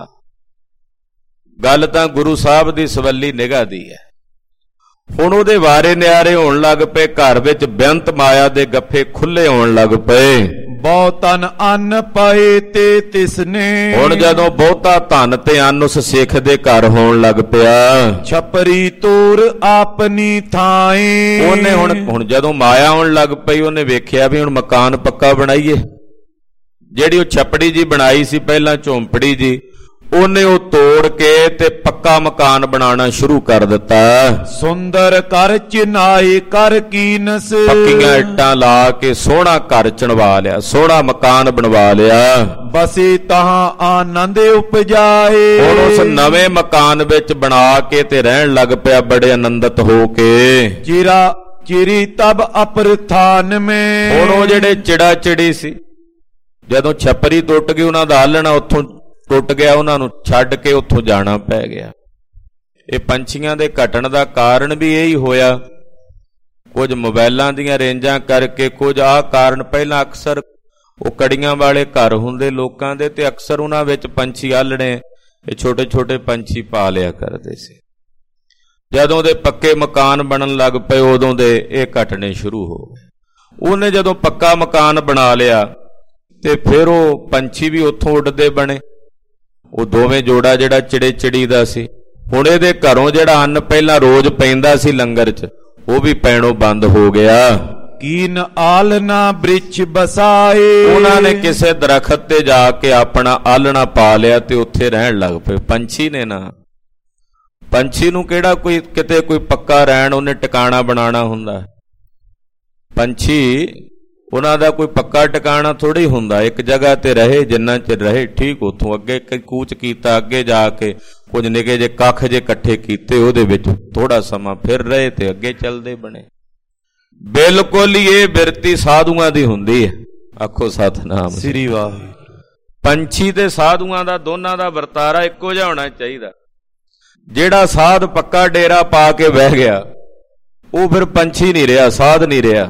A: ਗੱਲ ਤਾਂ ਗੁਰੂ ਸਾਹਿਬ ਦੀ ਸਵੱਲੀ ਨਿਗਾਹ ਦੀ ਹੈ। ਹੁਣ ਉਹਦੇ ਵਾਰੇ ਨਿਆਰੇ ਹੋਣ ਲੱਗ ਪਏ, ਘਰ ਵਿੱਚ ਬੇਅੰਤ ਮਾਇਆ ਦੇ ਗੱਫੇ ਖੁੱਲੇ ਹੋਣ ਲੱਗ ਪਏ।
B: ਬਹੁਤਨ ਅੰਨ ਪਾਏ ਤੇ ਤਿਸਨੇ।
A: ਹੁਣ ਜਦੋਂ ਬਹੁਤਾ ਧਨ ਤੇ ਅੰਨ ਉਸ ਸਿੱਖ ਦੇ ਘਰ ਹੋਣ ਲੱਗ ਪਿਆ,
B: ਛਪਰੀ ਤੋਰ ਆਪਣੀ ਥਾਈ।
A: ਉਹਨੇ ਹੁਣ ਹੁਣ ਜਦੋਂ ਮਾਇਆ ਆਉਣ ਲੱਗ ਪਈ, ਉਹਨੇ ਵੇਖਿਆ ਵੀ ਹੁਣ ਮਕਾਨ ਪੱਕਾ ਬਣਾਈਏ। ਜਿਹੜੀ ਉਹ ਛਪੜੀ ਜੀ ਬਣਾਈ ਸੀ ਪਹਿਲਾਂ, ਝੌਂਪੜੀ ਜੀ, ਉਹਨੇ ਉਹ ਤੋੜ ਕੇ ਤੇ ਪੱਕਾ ਮਕਾਨ ਬਣਾਉਣਾ ਸ਼ੁਰੂ ਕਰ ਦਿੱਤਾ।
B: ਸੁੰਦਰ ਕਰ ਚਿਨਾਏ ਕਰ ਕੀਨਸ।
A: ਪੱਕੀਆਂ ਇੱਟਾਂ ਲਾ ਕੇ ਸੋਹਣਾ ਘਰ ਚਣਵਾ ਲਿਆ, ਸੋਹਣਾ ਮਕਾਨ ਬਣਵਾ ਲਿਆ।
B: ਬਸੇ ਤਹਾਂ ਆਨੰਦ ਉਪਜਾਏ।
A: ਹੁਣ ਉਸ ਨਵੇਂ ਮਕਾਨ ਵਿੱਚ ਬਣਾ ਕੇ ਤੇ ਰਹਿਣ ਲੱਗ ਪਿਆ ਬੜੇ ਆਨੰਦਿਤ ਹੋ ਕੇ।
B: ਚਿਰਾ ਚਿਰੀ ਤਬ ਅਪਰਥਾਨ ਮੈਂ।
A: ਹੁਣ ਉਹ ਜਿਹੜੇ ਚਿੜਾ ਚਿੜੀ ਸੀ, ਜਦੋਂ ਛਪਰੀ ਟੁੱਟ ਗਈ, ਉਹਨਾਂ ਦਾ ਆਲਣਾ ਉੱਥੋਂ ਟੁੱਟ ਗਿਆ, ਉਹਨਾਂ ਨੂੰ ਛੱਡ ਕੇ ਉੱਥੋਂ ਜਾਣਾ ਪੈ ਗਿਆ। ਇਹ ਪੰਛੀਆਂ ਦੇ ਘਟਣ ਦਾ ਕਾਰਨ ਵੀ ਇਹੀ ਹੋਇਆ। ਕੁਝ ਮੋਬਾਈਲਾਂ ਦੀਆਂ ਰੇਂਜਾਂ ਕਰਕੇ, ਕੁਝ ਆਹ ਕਾਰਨ। ਪਹਿਲਾਂ ਅਕਸਰ ਉਹ ਕੜੀਆਂ ਵਾਲੇ ਘਰ ਹੁੰਦੇ ਲੋਕਾਂ ਦੇ, ਤੇ ਅਕਸਰ ਉਹਨਾਂ ਵਿੱਚ ਪੰਛੀ ਆਲਣੇ, ਇਹ ਛੋਟੇ ਛੋਟੇ ਪੰਛੀ ਪਾ ਲਿਆ ਕਰਦੇ ਸੀ। ਜਦੋਂ ਦੇ ਪੱਕੇ ਮਕਾਨ ਬਣਨ ਲੱਗ ਪਏ, ਉਦੋਂ ਦੇ ਇਹ ਘਟਣੇ ਸ਼ੁਰੂ ਹੋ ਗਏ। ਉਹਨੇ ਜਦੋਂ ਪੱਕਾ ਮਕਾਨ ਬਣਾ ਲਿਆ, ਤੇ ਫਿਰ ਉਹ ਪੰਛੀ ਵੀ ਉੱਥੋਂ ਉੱਡਦੇ ਬਣੇ। ਉਹ ਦੋਵੇਂ ਜੋੜਾ ਜਿਹੜਾ ਚਿੜੇ ਚਿੜੀ ਦਾ ਸੀ, ਹੁਣ ਇਹਦੇ ਘਰੋਂ ਜਿਹੜਾ ਅੰਨ ਪਹਿਲਾਂ ਰੋਜ਼ ਪੈਂਦਾ ਸੀ ਲੰਗਰ 'ਚ, ਉਹ ਵੀ ਪੈਣੋਂ ਬੰਦ ਹੋ ਗਿਆ।
B: ਕੀਨ ਆਲਣਾ ਬ੍ਰਿਛ ਬਸਾਏ।
A: ਉਹਨਾਂ ਨੇ ਕਿਸੇ ਦਰਖਤ ਤੇ ਜਾ ਕੇ ਆਪਣਾ ਆਲਣਾ ਪਾ ਲਿਆ ਤੇ ਉੱਥੇ ਰਹਿਣ ਲੱਗ ਪਏ। ਪੰਛੀ ਨੇ ਨਾ, ਪੰਛੀ ਨੂੰ ਕਿਹੜਾ ਕੋਈ ਕਿਤੇ ਕੋਈ ਪੱਕਾ ਰਹਿਣ, ਉਹਨੇ ਟਿਕਾਣਾ ਬਣਾਉਣਾ ਹੁੰਦਾ। ਪੰਛੀ ਉਹਨਾਂ ਦਾ ਕੋਈ ਪੱਕਾ ਟਿਕਾਣਾ ਥੋੜੀ ਹੁੰਦਾ। ਇੱਕ ਜਗ੍ਹਾ ਤੇ ਰਹੇ, ਜਿੰਨਾ ਚਿਰ ਰਹੇ ਠੀਕ, ਉੱਥੋਂ ਅੱਗੇ ਕੂਚ ਕੀਤਾ, ਅੱਗੇ ਜਾ ਕੇ ਕੁਝ ਨਿੱਕੇ ਜੇ ਕੱਖ ਜੇ ਇਕੱਠੇ ਕੀਤੇ, ਉਹਦੇ ਵਿੱਚ ਥੋੜਾ ਸਮਾਂ ਫਿਰ ਰਹੇ ਤੇ ਅੱਗੇ ਚੱਲਦੇ ਬਣੇ। ਬਿਲਕੁਲ ਹੀ ਇਹ ਬਿਰਤੀ ਸਾਧੂਆਂ ਦੀ ਹੁੰਦੀ ਹੈ। ਆਖੋ ਸਤਿਨਾਮ
B: ਸ੍ਰੀ ਵਾਹਿਗੁਰੂ।
A: ਪੰਛੀ ਤੇ ਸਾਧੂਆਂ ਦਾ ਦੋਨਾਂ ਦਾ ਵਰਤਾਰਾ ਇੱਕੋ ਜਿਹਾ ਹੋਣਾ ਚਾਹੀਦਾ। ਜਿਹੜਾ ਸਾਧ ਪੱਕਾ ਡੇਰਾ ਪਾ ਕੇ ਬਹਿ ਗਿਆ, ਉਹ ਫਿਰ ਪੰਛੀ ਨਹੀਂ ਰਿਹਾ, ਸਾਧ ਨਹੀਂ ਰਿਹਾ।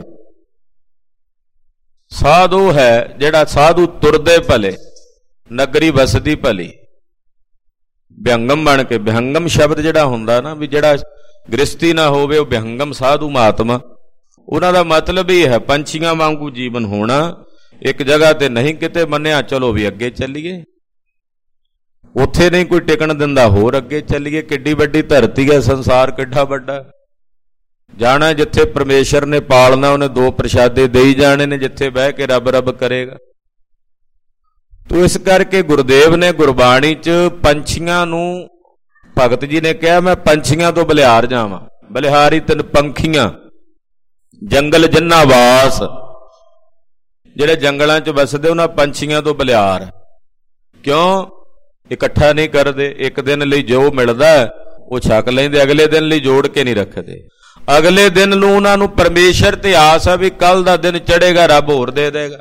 A: ਸਾਧ ਉਹ ਹੈ ਜਿਹੜਾ ਸਾਧੂ ਤੁਰਦੇ ਭਲੇ, ਨਗਰੀ ਵਸਦੀ ਭਲੀ। ਵਿਹੰਗਮ ਬਣ ਕੇ, ਵਿਹੰਗਮ ਸ਼ਬਦ ਜਿਹੜਾ ਹੁੰਦਾ ਨਾ, ਵੀ ਜਿਹੜਾ ਗ੍ਰਸਤੀ ਨਾ ਹੋਵੇ, ਉਹ ਵਿਹੰਗਮ ਸਾਧੂ ਮਹਾਤਮਾ। ਉਹਨਾਂ ਦਾ ਮਤਲਬ ਇਹ ਹੈ ਪੰਛੀਆਂ ਵਾਂਗੂ ਜੀਵਨ ਹੋਣਾ, ਇੱਕ ਜਗ੍ਹਾ ਤੇ ਨਹੀਂ ਕਿਤੇ ਮੰਨਿਆ, ਚਲੋ ਵੀ ਅੱਗੇ ਚੱਲੀਏ। ਉੱਥੇ ਨਹੀਂ ਕੋਈ ਟਿਕਣ ਦਿੰਦਾ, ਹੋਰ ਅੱਗੇ ਚੱਲੀਏ। ਕਿੱਡੀ ਵੱਡੀ ਧਰਤੀ ਹੈ, ਸੰਸਾਰ ਕਿੱਡਾ ਵੱਡਾ। ਜਾਣਾ ਜਿੱਥੇ ਪਰਮੇਸ਼ਰ ਨੇ ਪਾਲਣਾ, ਉਹਨੇ ਦੋ ਪ੍ਰਸ਼ਾਦੇ ਦੇਈ ਜਾਣੇ ਨੇ, ਜਿੱਥੇ ਬਹਿ ਕੇ ਰੱਬ ਰੱਬ ਕਰੇਗਾ। ਤੋ ਇਸ ਕਰਕੇ ਗੁਰਦੇਵ ਨੇ ਗੁਰਬਾਣੀ 'ਚ ਪੰਛੀਆਂ ਨੂੰ, ਭਗਤ ਜੀ ਨੇ ਕਿਹਾ ਮੈਂ ਪੰਛੀਆਂ ਤੋਂ ਬਲਿਹਾਰ ਜਾਵਾਂ। ਬਲਿਹਾਰੀ ਤਿੰਨ ਪੰਖੀਆਂ, ਜੰਗਲ ਜਿੰਨਾ ਵਾਸ, ਜਿਹੜੇ ਜੰਗਲਾਂ 'ਚ ਵਸਦੇ ਉਹਨਾਂ ਪੰਛੀਆਂ ਤੋਂ ਬਲਿਹਾਰ। ਕਿਉਂ? ਇਕੱਠਾ ਨਹੀਂ ਕਰਦੇ, ਇੱਕ ਦਿਨ ਲਈ ਜੋ ਮਿਲਦਾ ਉਹ ਛਕ ਲੈਂਦੇ, ਅਗਲੇ ਦਿਨ ਲਈ ਜੋੜ ਕੇ ਨਹੀਂ ਰੱਖਦੇ। ਅਗਲੇ ਦਿਨ ਨੂੰ ਉਹਨਾਂ ਨੂੰ ਪਰਮੇਸ਼ਰ ਤੇ ਆਸ ਆ ਵੀ ਕੱਲ ਦਾ ਦਿਨ ਚੜ੍ਹੇਗਾ, ਰੱਬ ਹੋਰ ਦੇ ਦੇਗਾ।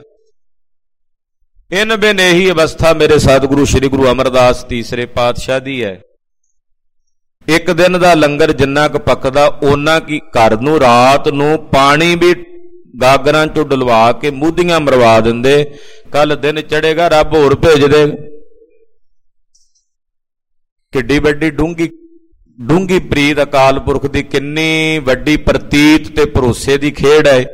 A: ਇਨ ਬਿਨ ਇਹੀ ਅਵਸਥਾ ਮੇਰੇ ਸਤਿਗੁਰੂ ਸ੍ਰੀ ਗੁਰੂ ਅਮਰਦਾਸ ਤੀਸਰੇ ਪਾਤਸ਼ਾਹ ਦੀ ਹੈ। ਇੱਕ ਦਿਨ ਦਾ ਲੰਗਰ ਜਿੰਨਾ ਕੁ ਪੱਕਦਾ ਓਨਾ ਕੀ ਘਰ ਨੂੰ ਰਾਤ ਨੂੰ ਪਾਣੀ ਵੀ ਗਾਗਰਾਂ ਚੋਂ ਡਲਵਾ ਕੇ ਮੂਧੀਆਂ ਮਰਵਾ ਦਿੰਦੇ, ਕੱਲ ਦਿਨ ਚੜ੍ਹੇਗਾ ਰੱਬ ਹੋਰ ਭੇਜ ਦੇ। ਕਿੱਡੀ ਵੱਡੀ ਡੂੰਗੀ ਡੂੰਗੀ ਪ੍ਰੀਤ ਅਕਾਲ ਪੁਰਖ ਦੀ, ਕਿੰਨੀ ਵੱਡੀ ਪ੍ਰਤੀਤ ਤੇ ਭਰੋਸੇ ਦੀ ਖੇਡ ਹੈ।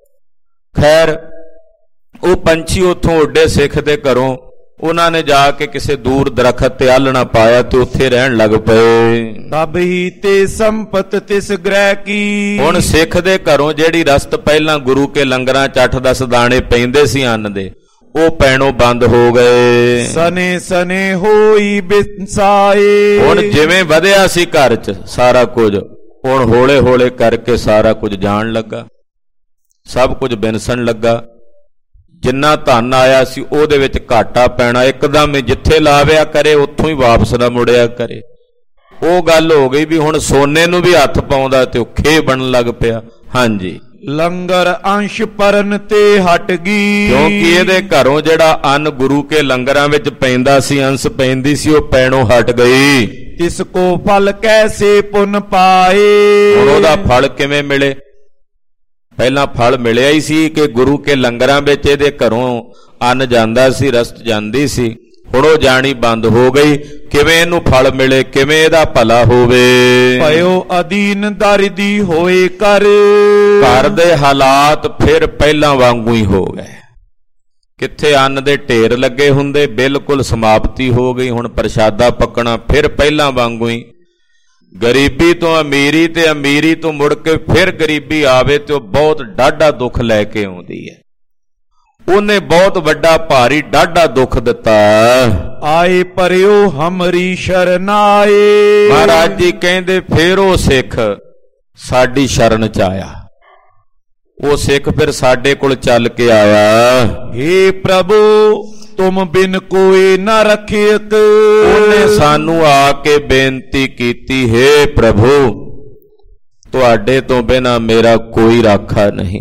A: ਖੈਰ ਉਹ ਪੰਛੀ ਉੱਥੋਂ ਉੱਡੇ ਸਿੱਖ ਦੇ ਘਰੋਂ, ਉਹਨਾਂ ਨੇ ਜਾ ਕੇ ਕਿਸੇ ਦੂਰ ਦਰਖਤ ਤੇ ਆਲਣਾ ਪਾਇਆ ਤੇ ਉੱਥੇ ਰਹਿਣ ਲੱਗ ਪਏ।
B: ਤਬ ਹੀ ਤੇ ਸੰਪਤ ਤਿਸ ਗ੍ਰਹਿ ਕੀ।
A: ਹੁਣ ਸਿੱਖ ਦੇ ਘਰੋਂ ਜਿਹੜੀ ਰਸਤ ਪਹਿਲਾਂ ਗੁਰੂ ਕੇ ਲੰਗਰਾਂ ਚ ਅੱਠ ਦਸ ਦਾਣੇ ਪੈਂਦੇ ਸੀ ਅੰਨ ਦੇ, ਉਹ ਪੈਣੋਂ ਬੰਦ ਹੋ ਗਏ।
B: ਸਨੇ ਸਨੇ ਹੋਈ ਬਿਨਸਾਏ।
A: ਹੁਣ ਜਿਵੇਂ ਵਧਿਆ ਸੀ ਘਰ ਚ ਸਾਰਾ ਕੁਝ, ਹੁਣ ਹੌਲੇ ਹੌਲੇ ਕਰਕੇ ਸਾਰਾ ਕੁਝ ਜਾਣ ਲੱਗਾ, ਸਭ ਕੁਝ ਬਿਨਸਣ ਲੱਗਾ। ਜਿੰਨਾ ਧਨ ਆਇਆ ਸੀ ਉਹਦੇ ਵਿੱਚ ਘਾਟਾ ਪੈਣਾ, ਇੱਕਦਮ ਹੀ ਜਿੱਥੇ ਲਾਵਿਆ ਕਰੇ ਉੱਥੋਂ ਹੀ ਵਾਪਸ ਨਾ ਮੁੜਿਆ ਕਰੇ। ਉਹ ਗੱਲ ਹੋ ਗਈ ਵੀ ਹੁਣ ਸੋਨੇ ਨੂੰ ਵੀ ਹੱਥ ਪਾਉਂਦਾ ਤੇ ਉਹ ਖੇ ਬਣਨ ਲੱਗ ਪਿਆ। ਹਾਂਜੀ,
B: ਲੰਗਰ ਅੰਸ਼ ਪਰਨ ਤੇ ਹਟ ਗਈ।
A: ਕਿਉਂਕਿ ਇਹਦੇ ਘਰੋਂ ਜਿਹੜਾ ਅੰਨ ਗੁਰੂ ਕੇ ਲੰਗਰਾਂ ਵਿੱਚ ਪੈਂਦਾ ਸੀ, ਅੰਸ਼ ਪੈਂਦੀ ਸੀ, ਉਹ ਪੈਣੋਂ ਹਟ ਗਈ।
B: ਤਿਸ ਕੋ ਫਲ ਕੈਸੇ ਪੁਨ ਪਾਏ।
A: ਹੁਣ ਉਹਦਾ ਫਲ ਕਿਵੇਂ ਮਿਲੇ? ਪਹਿਲਾਂ ਫਲ ਮਿਲਿਆ ਹੀ ਸੀ ਕਿ ਗੁਰੂ ਕੇ ਲੰਗਰਾਂ ਵਿੱਚ ਇਹਦੇ ਘਰੋਂ ਅੰਨ ਜਾਂਦਾ ਸੀ, ਰਸਤ ਜਾਂਦੀ ਸੀ। ਹੁਣ ਉਹ ਜਾਣੀ ਬੰਦ ਹੋ ਗਈ। ਕਿਵੇਂ ਇਹਨੂੰ ਫਲ ਮਿਲੇ, ਕਿਵੇਂ ਇਹਦਾ ਭਲਾ ਹੋਵੇ?
B: ਭਇਓ ਅਧੀਨ ਦਰਦੀ ਹੋਏ ਕਰ।
A: ਘਰ ਦੇ ਹਾਲਾਤ ਫਿਰ ਪਹਿਲਾਂ ਵਾਂਗੂ ਹੀ ਹੋ ਗਏ। ਕਿੱਥੇ ਅੰਨ ਦੇ ਢੇਰ ਲੱਗੇ ਹੁੰਦੇ, ਬਿਲਕੁਲ ਸਮਾਪਤੀ ਹੋ ਗਈ। ਹੁਣ ਪ੍ਰਸ਼ਾਦਾ ਪੱਕਣਾ ਫਿਰ ਪਹਿਲਾਂ ਵਾਂਗੂ ਹੀ। ਗਰੀਬੀ ਤੋਂ ਅਮੀਰੀ ਤੇ ਅਮੀਰੀ ਤੋਂ ਮੁੜ ਕੇ ਫਿਰ ਗਰੀਬੀ ਆਵੇ ਤੇ ਉਹ ਬਹੁਤ ਡਾਢਾ ਦੁੱਖ ਲੈ ਕੇ ਆਉਂਦੀ ਹੈ। ਉਹਨੇ ਬਹੁਤ ਵੱਡਾ ਭਾਰੀ ਡਾਢਾ ਦੁੱਖ ਦਿੱਤਾ।
B: ਆਏ ਪਰਿਓ ਹਮਰੀ ਸ਼ਰਨਾਏ।
A: ਮਹਾਰਾਜ ਜੀ ਕਹਿੰਦੇ ਫਿਰ ਉਹ ਸਿੱਖ ਸਾਡੀ ਸ਼ਰਨ ਚ ਆਇਆ। ਉਹ ਸਿੱਖ ਫਿਰ ਸਾਡੇ ਕੋਲ ਚੱਲ ਕੇ ਆਇਆ।
B: ਹੇ ਪ੍ਰਭੂ ਤੁਮ ਬਿਨ ਕੋਈ ਨਾ ਰੱਖਿਅਕ।
A: ਉਹਨੇ ਸਾਨੂੰ ਆ ਕੇ ਬੇਨਤੀ ਕੀਤੀ, ਹੇ ਪ੍ਰਭੂ ਤੁਹਾਡੇ ਤੋਂ ਬਿਨਾਂ ਮੇਰਾ ਕੋਈ ਰਾਖਾ ਨਹੀਂ।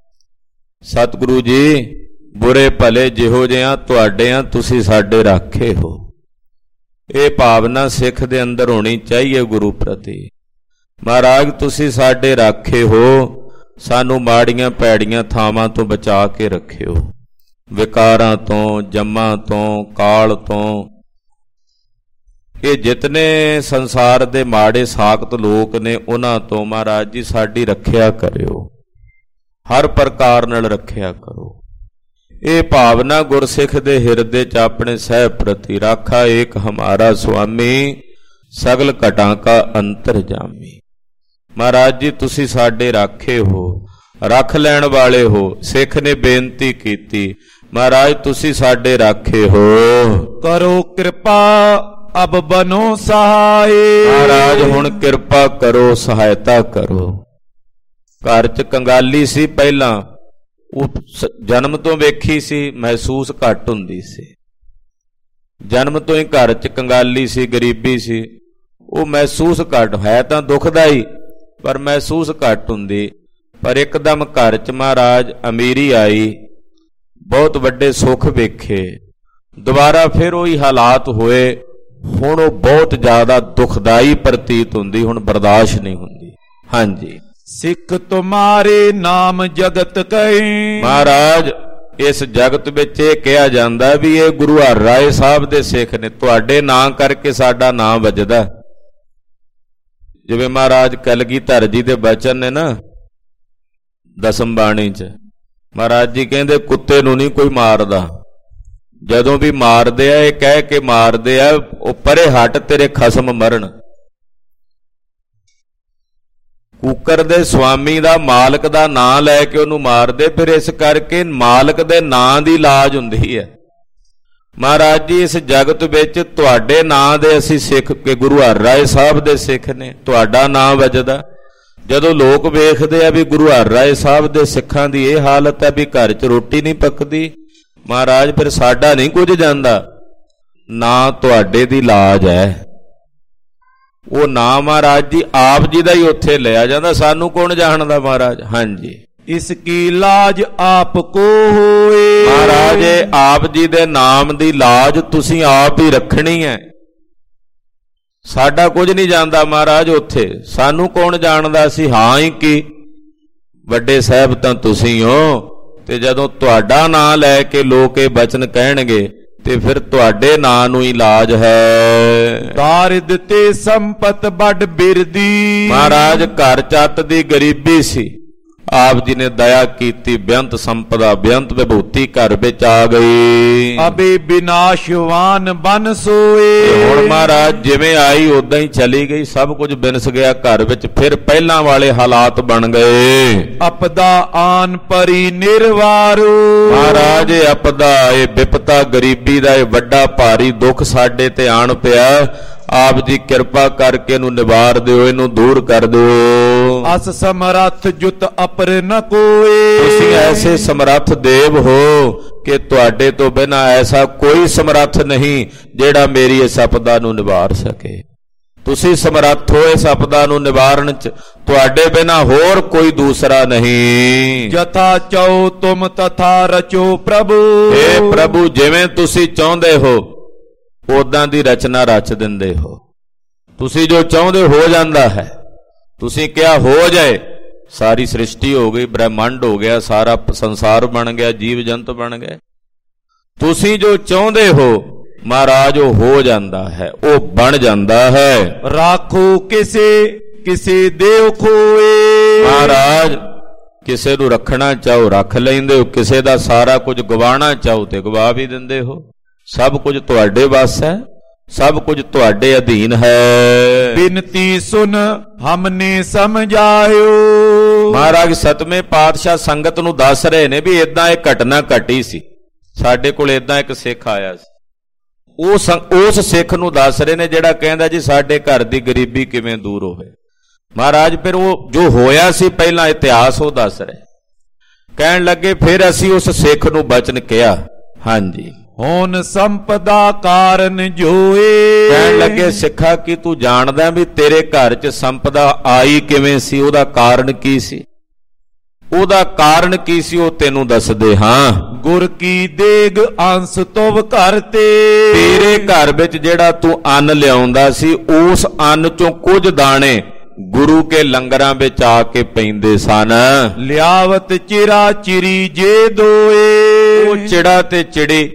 A: ਸਤਿਗੁਰੂ ਜੀ ਬੁਰੇ ਭਲੇ ਜਿਹੋ ਜਿਹਾ ਤੁਹਾਡੇ ਆ, ਤੁਸੀਂ ਸਾਡੇ ਰਾਖੇ ਹੋ। ਇਹ ਭਾਵਨਾ ਸਿੱਖ ਦੇ ਅੰਦਰ ਹੋਣੀ ਚਾਹੀਏ ਗੁਰੂ ਪ੍ਰਤੀ। ਮਹਾਰਾਜ ਤੁਸੀਂ ਸਾਡੇ ਰਾਖੇ ਹੋ, ਸਾਨੂੰ ਮਾੜੀਆਂ ਭੈੜੀਆਂ ਥਾਵਾਂ ਤੋਂ ਬਚਾ ਕੇ ਰੱਖਿਓ, ਵਿਕਾਰਾਂ ਤੋਂ, ਜੰਮਾਂ ਤੋਂ, ਕਾਲ ਤੋਂ। ਇਹ ਜਿਤਨੇ ਸੰਸਾਰ ਦੇ ਮਾੜੇ ਸਾਖਤ ਲੋਕ ਨੇ ਉਹਨਾਂ ਤੋਂ ਮਹਾਰਾਜ ਜੀ ਸਾਡੀ ਰੱਖਿਆ ਕਰਿਓ, ਹਰ ਪ੍ਰਕਾਰ ਨਾਲ ਰੱਖਿਆ ਕਰੋ। ਇਹ ਭਾਵਨਾ ਗੁਰਸਿੱਖ ਦੇ ਹਿਰਦੇ ਚ ਆਪਣੇ ਸਹਿਬ ਪ੍ਰਤੀ। ਰਾਖਾ ਏਕ ਹਮਾਰਾ ਸੁਆਮੀ, ਸਗਲ ਘਟਾਂ ਕਾ ਅੰਤਰਜਾਮੀ। ਮਹਾਰਾਜ ਜੀ ਤੁਸੀਂ ਸਾਡੇ ਰਾਖੇ ਹੋ, ਰੱਖ ਲੈਣ ਵਾਲੇ ਹੋ। ਸਿੱਖ ਨੇ ਬੇਨਤੀ ਕੀਤੀ, ਮਹਾਰਾਜ ਤੁਸੀਂ ਸਾਡੇ ਰਾਖੇ ਹੋ,
B: ਕਰੋ ਕਿਰਪਾ ਅਬ ਬਨੋ ਸਹਾਏ।
A: ਮਹਾਰਾਜ ਹੁਣ ਕਿਰਪਾ ਕਰੋ, ਸਹਾਇਤਾ ਕਰੋ। ਘਰ ਚ ਕੰਗਾਲੀ ਸੀ ਪਹਿਲਾਂ, ਉਹ ਜਨਮ ਤੋਂ ਵੇਖੀ ਸੀ, ਮਹਿਸੂਸ ਘੱਟ ਹੁੰਦੀ ਸੀ। ਜਨਮ ਤੋਂ ਹੀ ਘਰ ਚ ਕੰਗਾਲੀ ਸੀ, ਗਰੀਬੀ ਸੀ, ਉਹ ਮਹਿਸੂਸ ਘੱਟ ਹੈ ਤਾਂ ਦੁਖਦਾਈ, ਪਰ ਮਹਿਸੂਸ ਘੱਟ ਹੁੰਦੀ। ਪਰ ਇੱਕਦਮ ਘਰ ਚ ਮਹਾਰਾਜ ਅਮੀਰੀ ਆਈ, ਬਹੁਤ ਵੱਡੇ ਸੁੱਖ ਵੇਖੇ। ਦੁਬਾਰਾ ਫਿਰ ਉਹੀ ਹਾਲਾਤ ਹੋਏ। ਹੁਣ ਉਹ ਬਹੁਤ ਜ਼ਿਆਦਾ ਦੁਖਦਾਈ ਪ੍ਰਤੀਤ ਹੁੰਦੀ, ਹੁਣ ਬਰਦਾਸ਼ਤ ਨਹੀਂ ਹੁੰਦੀ। ਹਾਂਜੀ,
B: ਸਿੱਖ ਤੁਮਾਰੇ ਨਾਮ ਜਗਤ ਕਹੀ।
A: ਮਹਾਰਾਜ ਇਸ ਜਗਤ ਵਿੱਚ ਇਹ ਕਿਹਾ ਜਾਂਦਾ ਵੀ ਇਹ ਗੁਰੂ ਹਰਿ ਰਾਏ ਸਾਹਿਬ ਦੇ ਸਿੱਖ ਨੇ, ਤੁਹਾਡੇ ਨਾਂ ਕਰਕੇ ਸਾਡਾ ਨਾਮ ਵੱਜਦਾ। ਜਿਵੇਂ ਮਹਾਰਾਜ ਕਲਗੀਧਰ ਜੀ ਦੇ ਬਚਨ ਨੇ ਨਾ ਦਸਮ ਬਾਣੀ ਚ, ਮਹਾਰਾਜ ਜੀ ਕਹਿੰਦੇ ਕੁੱਤੇ ਨੂੰ ਨਹੀਂ ਕੋਈ ਮਾਰਦਾ, ਜਦੋਂ ਵੀ ਮਾਰਦੇ ਆ ਇਹ ਕਹਿ ਕੇ ਮਾਰਦੇ ਆ ਉਹ ਪਰੇ ਹਟ ਤੇਰੇ ਖਸਮ ਮਰਨ। ਕੁੱਕਰ ਦੇ ਸਵਾਮੀ ਦਾ, ਮਾਲਕ ਦਾ ਨਾਂ ਲੈ ਕੇ ਉਹਨੂੰ ਮਾਰਦੇ, ਫਿਰ ਇਸ ਕਰਕੇ ਮਾਲਕ ਦੇ ਨਾਂ ਦੀ ਲਾਜ ਹੁੰਦੀ ਹੈ। ਮਹਾਰਾਜ ਜੀ ਇਸ ਜਗਤ ਵਿੱਚ ਤੁਹਾਡੇ ਨਾਂ ਦੇ ਅਸੀਂ ਸਿੱਖ ਕੇ, ਗੁਰੂ ਹਰਿ ਰਾਏ ਸਾਹਿਬ ਦੇ ਸਿੱਖ ਨੇ, ਤੁਹਾਡਾ ਨਾਂ ਵੱਜਦਾ। ਜਦੋਂ ਲੋਕ ਵੇਖਦੇ ਆ ਵੀ ਗੁਰੂ ਹਰਿਰਾਏ ਸਾਹਿਬ ਦੇ ਸਿੱਖਾਂ ਦੀ ਇਹ ਹਾਲਤ ਹੈ ਵੀ ਘਰ 'ਚ ਰੋਟੀ ਨਹੀਂ ਪੱਕਦੀ, ਮਹਾਰਾਜ ਫਿਰ ਸਾਡਾ ਨਹੀਂ ਕੁਝ ਜਾਂਦਾ, ਨਾ ਤੁਹਾਡੇ ਦੀ ਲਾਜ ਹੈ। ਉਹ ਨਾ ਮਹਾਰਾਜ ਜੀ ਆਪ ਜੀ ਦਾ ਹੀ ਉੱਥੇ ਲਿਆ ਜਾਂਦਾ, ਸਾਨੂੰ ਕੌਣ ਜਾਣਦਾ ਮਹਾਰਾਜ। ਹਾਂਜੀ,
B: ਇਸ ਕੀ ਲਾਜ ਆਪ ਕੋ ਹੋਏ।
A: ਮਹਾਰਾਜ ਆਪ ਜੀ ਦੇ ਨਾਮ ਦੀ ਲਾਜ ਤੁਸੀਂ ਆਪ ਹੀ ਰੱਖਣੀ ਹੈ, ਸਾਡਾ ਕੁਝ ਨਹੀਂ ਜਾਂਦਾ ਮਹਾਰਾਜ ਉੱਥੇ, ਸਾਨੂੰ ਕੌਣ ਜਾਣਦਾ, ਅਸੀਂ ਹਾਂ ਹੀ ਕੀ, ਵੱਡੇ ਸਾਹਿਬ ਤਾਂ ਤੁਸੀਂ ਹੋ। ਤੇ ਜਦੋਂ ਤੁਹਾਡਾ ਨਾਂ ਲੈ ਕੇ ਲੋਕ ਇਹ ਬਚਨ ਕਹਿਣਗੇ ਤੇ ਫਿਰ ਤੁਹਾਡੇ ਨਾਂ ਨੂੰ ਹੀ ਲਾਜ ਹੈ।
B: ਦਾਰਿਦ ਤੇ ਸੰਪਤ ਵੱਡ ਬਿਰਦੀ।
A: ਮਹਾਰਾਜ ਘਰ ਚੱਤ ਦੀ ਗਰੀਬੀ ਸੀ, ਆਪ ਜੀ ਨੇ ਦਇਆ ਕੀਤੀ, ਬੇਅੰਤ ਸੰਪਦਾ ਬੇਅੰਤ ਵਿਭੂਤੀ ਘਰ ਵਿੱਚ ਆ ਗਈ।
B: ਅਬੇ ਬਿਨਾਸ਼ਵਾਨ ਬਨ ਸੋਏ।
A: ਹੁਣ ਮਹਾਰਾਜ ਜਿਵੇਂ ਆਈ ਉਦਾਂ ਹੀ ਚਲੀ ਗਈ, ਸਭ ਕੁਝ ਬਿਨਸ ਗਿਆ ਘਰ ਵਿੱਚ, ਫਿਰ ਪਹਿਲਾਂ ਵਾਲੇ ਹਾਲਾਤ ਬਣ ਗਏ।
B: ਅਪਦਾ ਆਨ ਪਰੀ ਨਿਰਵਾਰੋ।
A: ਮਹਾਰਾਜ ਅਪਦਾ ਇਹ ਵਿਪਤਾ ਗਰੀਬੀ ਦਾ ਇਹ ਵੱਡਾ ਭਾਰੀ ਦੁੱਖ ਸਾਡੇ ਤੇ ਆਣ ਪਿਆ, ਆਪ ਜੀ ਕਿਰਪਾ ਕਰਕੇ ਇਹਨੂੰ ਨਿਵਾਰ ਦਿਓ, ਇਹਨੂੰ ਦੂਰ ਕਰ ਦਿਓ।
B: ਅਸ ਸਮਰੱਥ ਜੁਤ ਅਪਰ ਨ ਕੋਏ।
A: ਤੁਸੀਂ ਐਸੇ ਸਮਰੱਥ ਦੇਵ ਹੋ ਕਿ ਤੁਹਾਡੇ ਤੋਂ ਬਿਨਾਂ ਐਸਾ ਕੋਈ ਸਮਰੱਥ ਨਹੀਂ ਜਿਹੜਾ ਮੇਰੀ ਇਸ ਆਪਦਾ ਨੂੰ ਨਿਵਾਰ ਸਕੇ। ਤੁਸੀਂ ਸਮਰੱਥ ਹੋ ਇਸ ਆਪਦਾ ਨੂੰ ਨਿਵਾਰਨ ਚ, ਤੁਹਾਡੇ ਬਿਨਾਂ ਹੋਰ ਕੋਈ ਦੂਸਰਾ ਨਹੀਂ।
B: ਜਥਾ ਚਾਉ ਤੁਮ ਤਥਾ ਰਚੋ ਪ੍ਰਭੂ।
A: हे ਪ੍ਰਭੂ, ਜਿਵੇਂ ਤੁਸੀਂ ਚਾਹੁੰਦੇ ਹੋ ਉਦਾਂ ਦੀ ਰਚਨਾ ਰਚ ਦਿੰਦੇ ਹੋ, ਤੁਸੀਂ ਜੋ ਚਾਹੁੰਦੇ ਹੋ ਜਾਂਦਾ ਹੈ। ਤੁਸੀਂ ਕਿਹਾ ਹੋ ਜਾਏ, ਸਾਰੀ ਸ੍ਰਿਸ਼ਟੀ ਹੋ ਗਈ, ਬ੍ਰਹਿਮੰਡ ਹੋ ਗਿਆ, ਸਾਰਾ ਸੰਸਾਰ ਬਣ ਗਿਆ, ਜੀਵ ਜੰਤ ਬਣ ਗਏ। ਤੁਸੀਂ ਜੋ ਚਾਹੁੰਦੇ ਹੋ ਮਹਾਰਾਜ ਉਹ ਹੋ ਜਾਂਦਾ ਹੈ, ਉਹ ਬਣ ਜਾਂਦਾ ਹੈ।
B: ਰਾਖੋ ਕਿਸੇ ਕਿਸੇ ਦੇਵ ਖੋਏ।
A: ਮਹਾਰਾਜ ਕਿਸੇ ਨੂੰ ਰੱਖਣਾ ਚਾਹੋ ਰੱਖ ਲੈਂਦੇ ਹੋ, ਕਿਸੇ ਦਾ ਸਾਰਾ ਕੁਝ ਗਵਾਉਣਾ ਚਾਹੋ ਤੇ ਗਵਾ ਵੀ ਦਿੰਦੇ ਹੋ। ਸਭ ਕੁਝ ਤੁਹਾਡੇ ਵੱਸ ਹੈ, ਸਭ ਕੁਝ ਤੁਹਾਡੇ ਅਧੀਨ ਹੈ।
B: ਬਿਨਤੀ ਸੁਨ ਹਮਨੇ ਸਮਝਾਇਓ।
A: ਮਹਾਰਾਜ ਸਤਵੇਂ ਪਾਤਸ਼ਾਹ ਸੰਗਤ ਨੂੰ ਦੱਸ ਰਹੇ ਨੇ ਵੀ ਇਦਾਂ ਇਹ ਘਟਨਾ ਘਟੀ ਸੀ, ਸਾਡੇ ਕੋਲ ਇਦਾਂ ਇੱਕ ਸਿੱਖ ਆਇਆ ਸੀ। ਉਸ ਉਸ ਸਿੱਖ ਨੂੰ ਦੱਸ ਰਹੇ ਨੇ ਜਿਹੜਾ ਕਹਿੰਦਾ ਜੀ ਸਾਡੇ ਘਰ ਦੀ ਗਰੀਬੀ ਕਿਵੇਂ ਦੂਰ ਹੋਵੇ। ਮਹਾਰਾਜ ਫਿਰ ਉਹ ਜੋ ਹੋਇਆ ਸੀ ਪਹਿਲਾਂ ਇਤਿਹਾਸ ਉਹ ਦੱਸ ਰਹੇ, ਕਹਿਣ ਲੱਗੇ ਫਿਰ ਅਸੀਂ ਉਸ ਸਿੱਖ ਨੂੰ ਬਚਨ ਕਿਹਾ। ਹਾਂਜੀ,
B: ਹੁਣ ਸੰਪਦਾ ਕਾਰਨ ਜੋਏ।
A: ਕਹਿਣ ਲੱਗੇ ਸਿੱਖਾ ਕੀ ਤੂੰ ਜਾਣਦਾ ਵੀ ਤੇਰੇ ਘਰ 'ਚ ਸੰਪਦਾ ਆਈ ਕਿਵੇਂ ਸੀ, ਉਹਦਾ ਕਾਰਨ ਕੀ ਸੀ? ਉਹਦਾ ਕਾਰਨ ਕੀ ਸੀ ਉਹ ਤੈਨੂੰ ਦੱਸਦੇ ਹਾਂ।
B: ਗੁਰ ਕੀ ਦੇਗ ਅੰਸ ਤੁਵ ਘਰ ਤੇ।
A: ਤੇਰੇ ਘਰ ਵਿੱਚ ਜਿਹੜਾ ਤੂੰ ਅੰਨ ਲਿਆਉਂਦਾ ਸੀ ਉਸ ਅੰਨ ਚੋਂ ਕੁਝ ਦਾਣੇ ਗੁਰੂ ਕੇ ਲੰਗਰਾਂ ਵਿੱਚ ਆ ਕੇ ਪੈਂਦੇ ਸਨ।
B: ਲਿਆਵਤ ਚਿਰਾ ਚਿਰੀ ਜੇ ਦੋਏ।
A: ਉਹ ਚਿੜਾ ਤੇ ਚਿੜੀ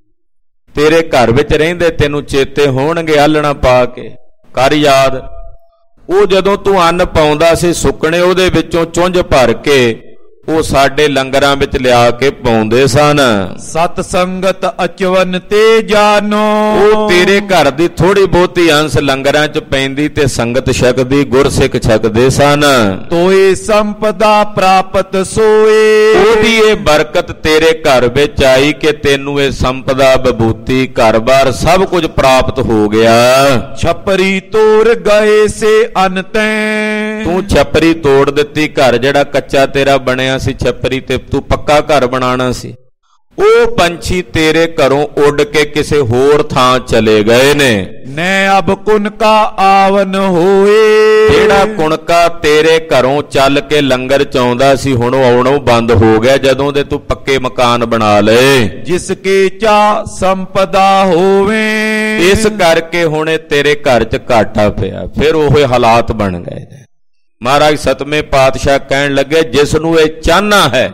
A: ਤੇਰੇ ਘਰ ਵਿੱਚ ਰਹਿੰਦੇ, ਤੈਨੂੰ ਚੇਤੇ ਹੋਣਗੇ ਆਲਣਾ ਪਾ ਕੇ, ਕਰ ਯਾਦ। ਉਹ ਜਦੋਂ ਤੂੰ ਅੰਨ ਪਾਉਂਦਾ ਸੀ ਸੁੱਕਣੇ ਉਹਦੇ ਵਿੱਚੋਂ ਚੁੰਝ ਭਰ ਕੇ ਉਹ ਸਾਡੇ ਲੰਗਰਾਂ ਵਿੱਚ ਲਿਆ ਕੇ ਪਾਉਂਦੇ ਸਨ।
B: ਸਤ ਸੰਗਤ ਅਚਵਨ ਤੇ ਜਾਨੋ।
A: ਉਹ ਤੇਰੇ ਘਰ ਦੀ ਥੋੜੀ ਬਹੁਤੀ ਅੰਸ਼ ਲੰਗਰਾਂ 'ਚ ਪੈਂਦੀ ਤੇ ਸੰਗਤ ਛਕਦੀ, ਗੁਰਸਿੱਖ ਛਕਦੇ ਸਨ।
B: ਤੋਏ ਸੰਪਦਾ ਪ੍ਰਾਪਤ ਸੋਏ।
A: ਉਹਦੀ ਇਹ ਬਰਕਤ ਤੇਰੇ ਘਰ ਵਿੱਚ ਆਈ ਕਿ ਤੈਨੂੰ ਇਹ ਸੰਪਦਾ ਵਿਭੂਤੀ ਘਰ-ਬਾਰ ਸਭ ਕੁਝ ਪ੍ਰਾਪਤ ਹੋ ਗਿਆ।
B: ਛਪਰੀ ਤੋੜ ਗਏ ਸੇ ਅਨਤੈ।
A: ਤੂੰ ਛਪਰੀ ਤੋੜ ਦਿੱਤੀ, ਘਰ ਜਿਹੜਾ ਕੱਚਾ ਤੇਰਾ ਬਣਿਆ ਸੀ ਛਪਰੀ ਤੇ ਤੂੰ ਪੱਕਾ ਘਰ ਬਣਾਉਣਾ ਸੀ। ਉਹ ਪੰਛੀ ਤੇਰੇ ਘਰੋਂ ਉੱਡ ਕੇ ਕਿਸੇ ਹੋਰ ਥਾਂ ਚਲੇ ਗਏ ਨੇ।
B: ਨੈ ਅਬ ਕੁਨਕਾ ਆਵਨ ਹੋਏ।
A: ਜਿਹੜਾ ਕੁਣਕਾ ਤੇਰੇ ਘਰੋਂ ਚੱਲ ਕੇ ਲੰਗਰ ਚ ਆਉਂਦਾ ਸੀ ਹੁਣ ਉਹ ਆਉਣੋਂ ਬੰਦ ਹੋ ਗਿਆ ਜਦੋਂ ਦੇ ਤੂੰ ਪੱਕੇ ਮਕਾਨ ਬਣਾ ਲਏ।
B: ਜਿਸ ਕੇ ਚਾ ਸੰਪਦਾ ਹੋਵੇ।
A: ਇਸ ਕਰਕੇ ਹੁਣ ਇਹ ਤੇਰੇ ਘਰ ਚ ਘਾਟਾ ਪਿਆ, ਫਿਰ ਉਹ ਹਾਲਾਤ ਬਣ ਗਏ ਨੇ। ਮਹਾਰਾਜ ਸਤਵੇਂ ਪਾਤਸ਼ਾਹ ਕਹਿਣ ਲੱਗੇ ਜਿਸ ਨੂੰ ਇਹ ਚਾਹਨਾ ਹੈ,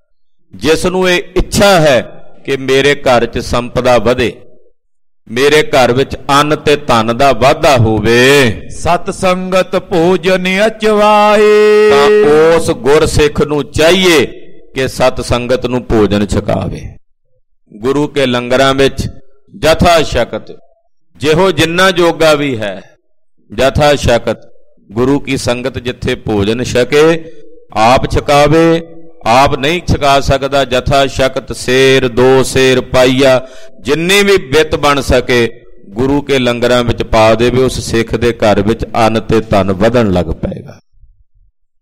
A: ਜਿਸ ਨੂੰ ਇਹ ਇੱਛਾ ਹੈ ਕਿ ਮੇਰੇ ਘਰ 'ਚ ਸੰਪਦਾ ਵਧੇ, ਮੇਰੇ ਘਰ ਵਿੱਚ ਅੰਨ ਤੇ ਧਨ ਦਾ ਵਾਧਾ ਹੋਵੇ,
B: ਸਤ ਸੰਗਤ ਭੋਜਨ ਅਚਵਾਏ।
A: ਤਾਂ ਉਸ ਗੁਰਸਿੱਖ ਨੂੰ ਚਾਹੀਏ ਕਿ ਸਤ ਸੰਗਤ ਨੂੰ ਭੋਜਨ ਛਕਾਵੇ। ਗੁਰੂ ਕੇ ਲੰਗਰਾਂ ਵਿੱਚ ਜਥਾ ਸ਼ਕਤ, ਜਿਹੋ ਜਿੰਨਾ ਜੋਗਾ ਵੀ ਹੈ, ਜਥਾ ਸ਼ਕਤ ਗੁਰੂ ਕੀ ਸੰਗਤ ਜਿੱਥੇ ਭੋਜਨ ਛਕੇ ਆਪ ਛਕਾਵੇ। ਆਪ ਨਹੀਂ ਛਕਾ ਸਕਦਾ, ਜਥਾ ਸ਼ਕਤ ਸੇਰ ਦੋ ਸੇਰ ਪਾਈਆ ਜਿੰਨੀ ਵੀ ਵਿੱਤ ਬਣ ਸਕੇ ਗੁਰੂ ਕੇ ਲੰਗਰਾਂ ਵਿੱਚ ਪਾ ਦੇਵੇ। ਉਸ ਸਿੱਖ ਦੇ ਘਰ ਵਿੱਚ ਅੰਨ ਤੇ ਧਨ ਵਧਣ ਲੱਗ ਪਏਗਾ।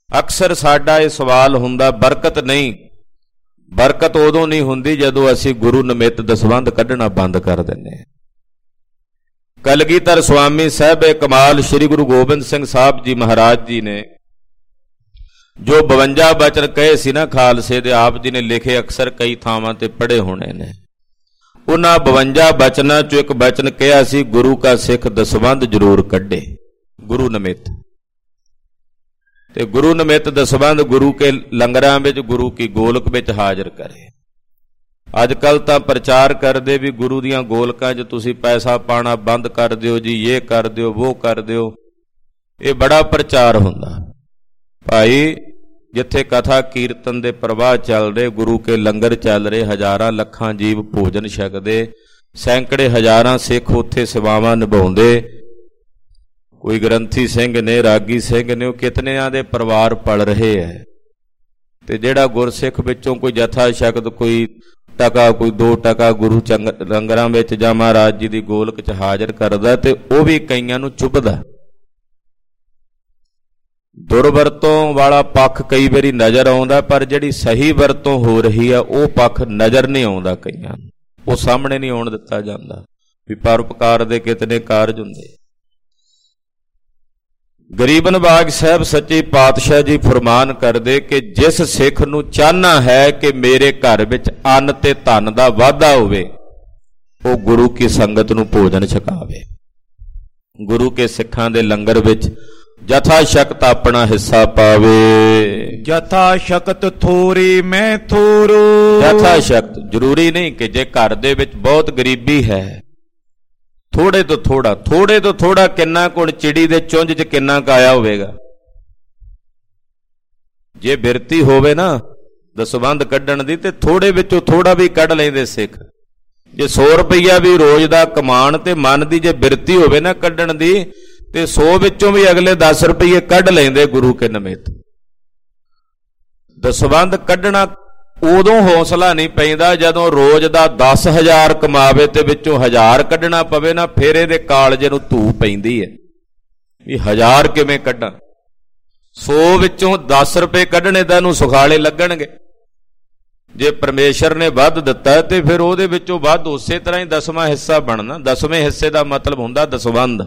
A: ਅਕਸਰ ਸਾਡਾ ਇਹ ਸਵਾਲ ਹੁੰਦਾ, ਬਰਕਤ ਨਹੀਂ, ਬਰਕਤ ਉਦੋਂ ਨਹੀਂ ਹੁੰਦੀ ਜਦੋਂ ਅਸੀਂ ਗੁਰੂ ਨਿਮਿਤ ਦਸਵੰਧ ਕੱਢਣਾ ਬੰਦ ਕਰ ਦਿੰਦੇ ਹਾਂ। ਕਲਗੀਧਰ ਸੁਆਮੀ ਸਾਹਿਬ ਕਮਾਲ ਸ੍ਰੀ ਗੁਰੂ ਗੋਬਿੰਦ ਸਿੰਘ ਸਾਹਿਬ ਜੀ ਮਹਾਰਾਜ ਜੀ ਨੇ ਜੋ ਬਵੰਜਾ ਬਚਨ ਕਹੇ ਸੀ ਨਾ ਖਾਲਸੇ ਦੇ, ਆਪ ਜੀ ਨੇ ਲਿਖੇ, ਅਕਸਰ ਕਈ ਥਾਵਾਂ ਤੇ ਪੜ੍ਹੇ ਹੋਣੇ ਨੇ। ਉਹਨਾਂ ਬਵੰਜਾ ਬਚਨਾਂ ਚੋਂ ਇੱਕ ਬਚਨ ਕਿਹਾ ਸੀ, ਗੁਰੂ ਕਾ ਸਿੱਖ ਦਸਵੰਧ ਜ਼ਰੂਰ ਕੱਢੇ ਗੁਰੂ ਨਿਮਿਤ। ਤੇ ਗੁਰੂ ਨਿਮਿਤ ਦਸਵੰਧ ਗੁਰੂ ਕੇ ਲੰਗਰਾਂ ਵਿੱਚ, ਗੁਰੂ ਕੀ ਗੋਲਕ ਵਿੱਚ ਹਾਜ਼ਰ ਕਰੇ। ਅੱਜ ਕੱਲ੍ਹ ਤਾਂ ਪ੍ਰਚਾਰ ਕਰਦੇ ਵੀ ਗੁਰੂ ਦੀਆਂ ਗੋਲਕਾਂ 'ਚ ਤੁਸੀਂ ਪੈਸਾ ਪਾਣਾ ਬੰਦ ਕਰ ਦਿਓ ਜੀ, ਇਹ ਕਰ ਦਿਓ, ਉਹ ਕਰ ਦਿਓ। ਇਹ ਬੜਾ ਪ੍ਰਚਾਰ ਹੁੰਦਾ ਭਾਈ। ਜਿੱਥੇ ਕਥਾ ਕੀਰਤਨ ਦੇ ਪ੍ਰਵਾਹ ਚੱਲ ਰਹੇ, ਗੁਰੂ ਕੇ ਲੰਗਰ ਚੱਲ ਰਹੇ, ਹਜ਼ਾਰਾਂ ਲੱਖਾਂ ਜੀਵ ਭੋਜਨ ਛਕਦੇ, ਸੈਂਕੜੇ ਹਜ਼ਾਰਾਂ ਸਿੱਖ ਉੱਥੇ ਸੇਵਾਵਾਂ ਨਿਭਾਉਂਦੇ, ਕੋਈ ਗ੍ਰੰਥੀ ਸਿੰਘ ਨੇ, ਰਾਗੀ ਸਿੰਘ ਨੇ, ਉਹ ਕਿਤਨਿਆਂ ਦੇ ਪਰਿਵਾਰ ਪਲ ਰਹੇ ਹੈ। ਤੇ ਜਿਹੜਾ ਗੁਰਸਿੱਖ ਵਿੱਚੋਂ ਕੋਈ ਜਥਾ ਸ਼ਕਤ, ਕੋਈ ਟਕਾ, ਕੋਈ ਦੋ ਟਕਾ ਗੁਰੂ ਚੰਗ ਲੰਗਰਾਂ ਵਿੱਚ ਜਾਂ ਮਹਾਰਾਜ ਜੀ ਦੀ ਗੋਲਕ 'ਚ ਹਾਜ਼ਰ ਕਰਦਾ, ਤੇ ਉਹ ਵੀ ਕਈਆਂ ਨੂੰ ਚੁੱਭਦਾ। ਦੁਰਵਰਤੋਂ ਵਾਲਾ ਪੱਖ ਕਈ ਵਾਰੀ ਨਜ਼ਰ ਆਉਂਦਾ, ਪਰ ਜਿਹੜੀ ਸਹੀ ਵਰਤੋਂ ਹੋ ਰਹੀ ਆ ਉਹ ਪੱਖ ਨਜ਼ਰ ਨਹੀਂ ਆਉਂਦਾ ਕਈਆਂ ਨੂੰ, ਉਹ ਸਾਹਮਣੇ ਨਹੀਂ ਆਉਣ ਦਿੱਤਾ ਜਾਂਦਾ ਵੀ ਪਰਉਪਕਾਰ ਦੇ ਕਿਤਨੇ ਕਾਰਜ ਹੁੰਦੇ। ਗਰੀਬ ਨਵਾਜ ਸਾਹਿਬ ਸੱਚੇ ਪਾਤਸ਼ਾਹ ਜੀ ਫਰਮਾਨ ਕਰਦੇ ਕਿ ਜਿਸ ਸਿੱਖ ਨੂੰ ਚਾਹਨਾ ਹੈ ਕਿ ਮੇਰੇ ਘਰ ਵਿੱਚ ਅੰਨ ਤੇ ਧਨ ਦਾ ਵਾਧਾ ਹੋਵੇ, ਉਹ ਗੁਰੂ ਕੀ ਸੰਗਤ ਨੂੰ ਭੋਜਨ ਛਕਾਵੇ, ਗੁਰੂ ਕੇ ਸਿੱਖਾਂ ਦੇ ਲੰਗਰ ਵਿੱਚ ਜਥਾ ਸ਼ਕਤ ਆਪਣਾ ਹਿੱਸਾ ਪਾਵੇ।
B: ਜਥਾ ਸ਼ਕਤ ਥੋਰੀ ਮੈਂ ਥੋਰੋ।
A: ਜਥਾ ਸ਼ਕਤ ਜ਼ਰੂਰੀ ਨਹੀਂ ਕਿ ਜੇ ਘਰ ਦੇ ਵਿੱਚ ਬਹੁਤ ਗਰੀਬੀ ਹੈ, ਥੋੜੇ ਤੋਂ ਥੋੜਾ, ਥੋੜੇ ਤੋਂ ਥੋੜਾ ਕਿੰਨਾ ਕੁ ਚਿੜੀ ਦੇ ਚੁੰਝ 'ਚ ਕਿੰਨਾ ਕੁ ਆਇਆ ਹੋਵੇਗਾ। ਜੇ ਬਿਰਤੀ ਹੋਵੇ ਨਾ ਦਸਵੰਧ ਕੱਢਣ ਦੀ, ਤੇ ਥੋੜੇ ਵਿੱਚੋਂ ਥੋੜਾ ਵੀ ਕੱਢ ਲੈਂਦੇ ਸਿੱਖ। ਜੇ ਸੌ ਰੁਪਈਆ ਵੀ ਰੋਜ਼ ਦਾ ਕਮਾਣ, ਤੇ ਮਨ ਦੀ ਜੇ ਬਿਰਤੀ ਹੋਵੇ ਨਾ ਕੱਢਣ ਦੀ, ਤੇ ਸੌ ਵਿੱਚੋਂ ਵੀ ਅਗਲੇ ਦਸ ਰੁਪਈਏ ਕੱਢ ਲੈਂਦੇ ਗੁਰੂ ਕੇ ਨਿਮਿਤ। ਦਸਵੰਧ ਕੱਢਣਾ ਉਦੋਂ ਹੌਸਲਾ ਨਹੀਂ ਪੈਂਦਾ ਜਦੋਂ ਰੋਜ਼ ਦਾ ਦਸ ਹਜ਼ਾਰ ਕਮਾਵੇ ਤੇ ਵਿੱਚੋਂ ਹਜ਼ਾਰ ਕੱਢਣਾ ਪਵੇ ਨਾ, ਫਿਰ ਇਹਦੇ ਕਾਲਜੇ ਨੂੰ ਧੂ ਪੈਂਦੀ ਹੈ ਵੀ ਹਜ਼ਾਰ ਕਿਵੇਂ ਕੱਢਾਂ। ਸੌ ਵਿੱਚੋਂ ਦਸ ਰੁਪਏ ਕੱਢਣੇ ਤਾਂ ਇਹਨੂੰ ਸੁਖਾਲੇ ਲੱਗਣਗੇ। ਜੇ ਪਰਮੇਸ਼ਰ ਨੇ ਵੱਧ ਦਿੱਤਾ ਤੇ ਫਿਰ ਉਹਦੇ ਵਿੱਚੋਂ ਵੱਧ ਉਸੇ ਤਰ੍ਹਾਂ ਹੀ ਦਸਵਾਂ ਹਿੱਸਾ ਬਣਨਾ। ਦਸਵੇਂ ਹਿੱਸੇ ਦਾ ਮਤਲਬ ਹੁੰਦਾ ਦਸਵੰਧ।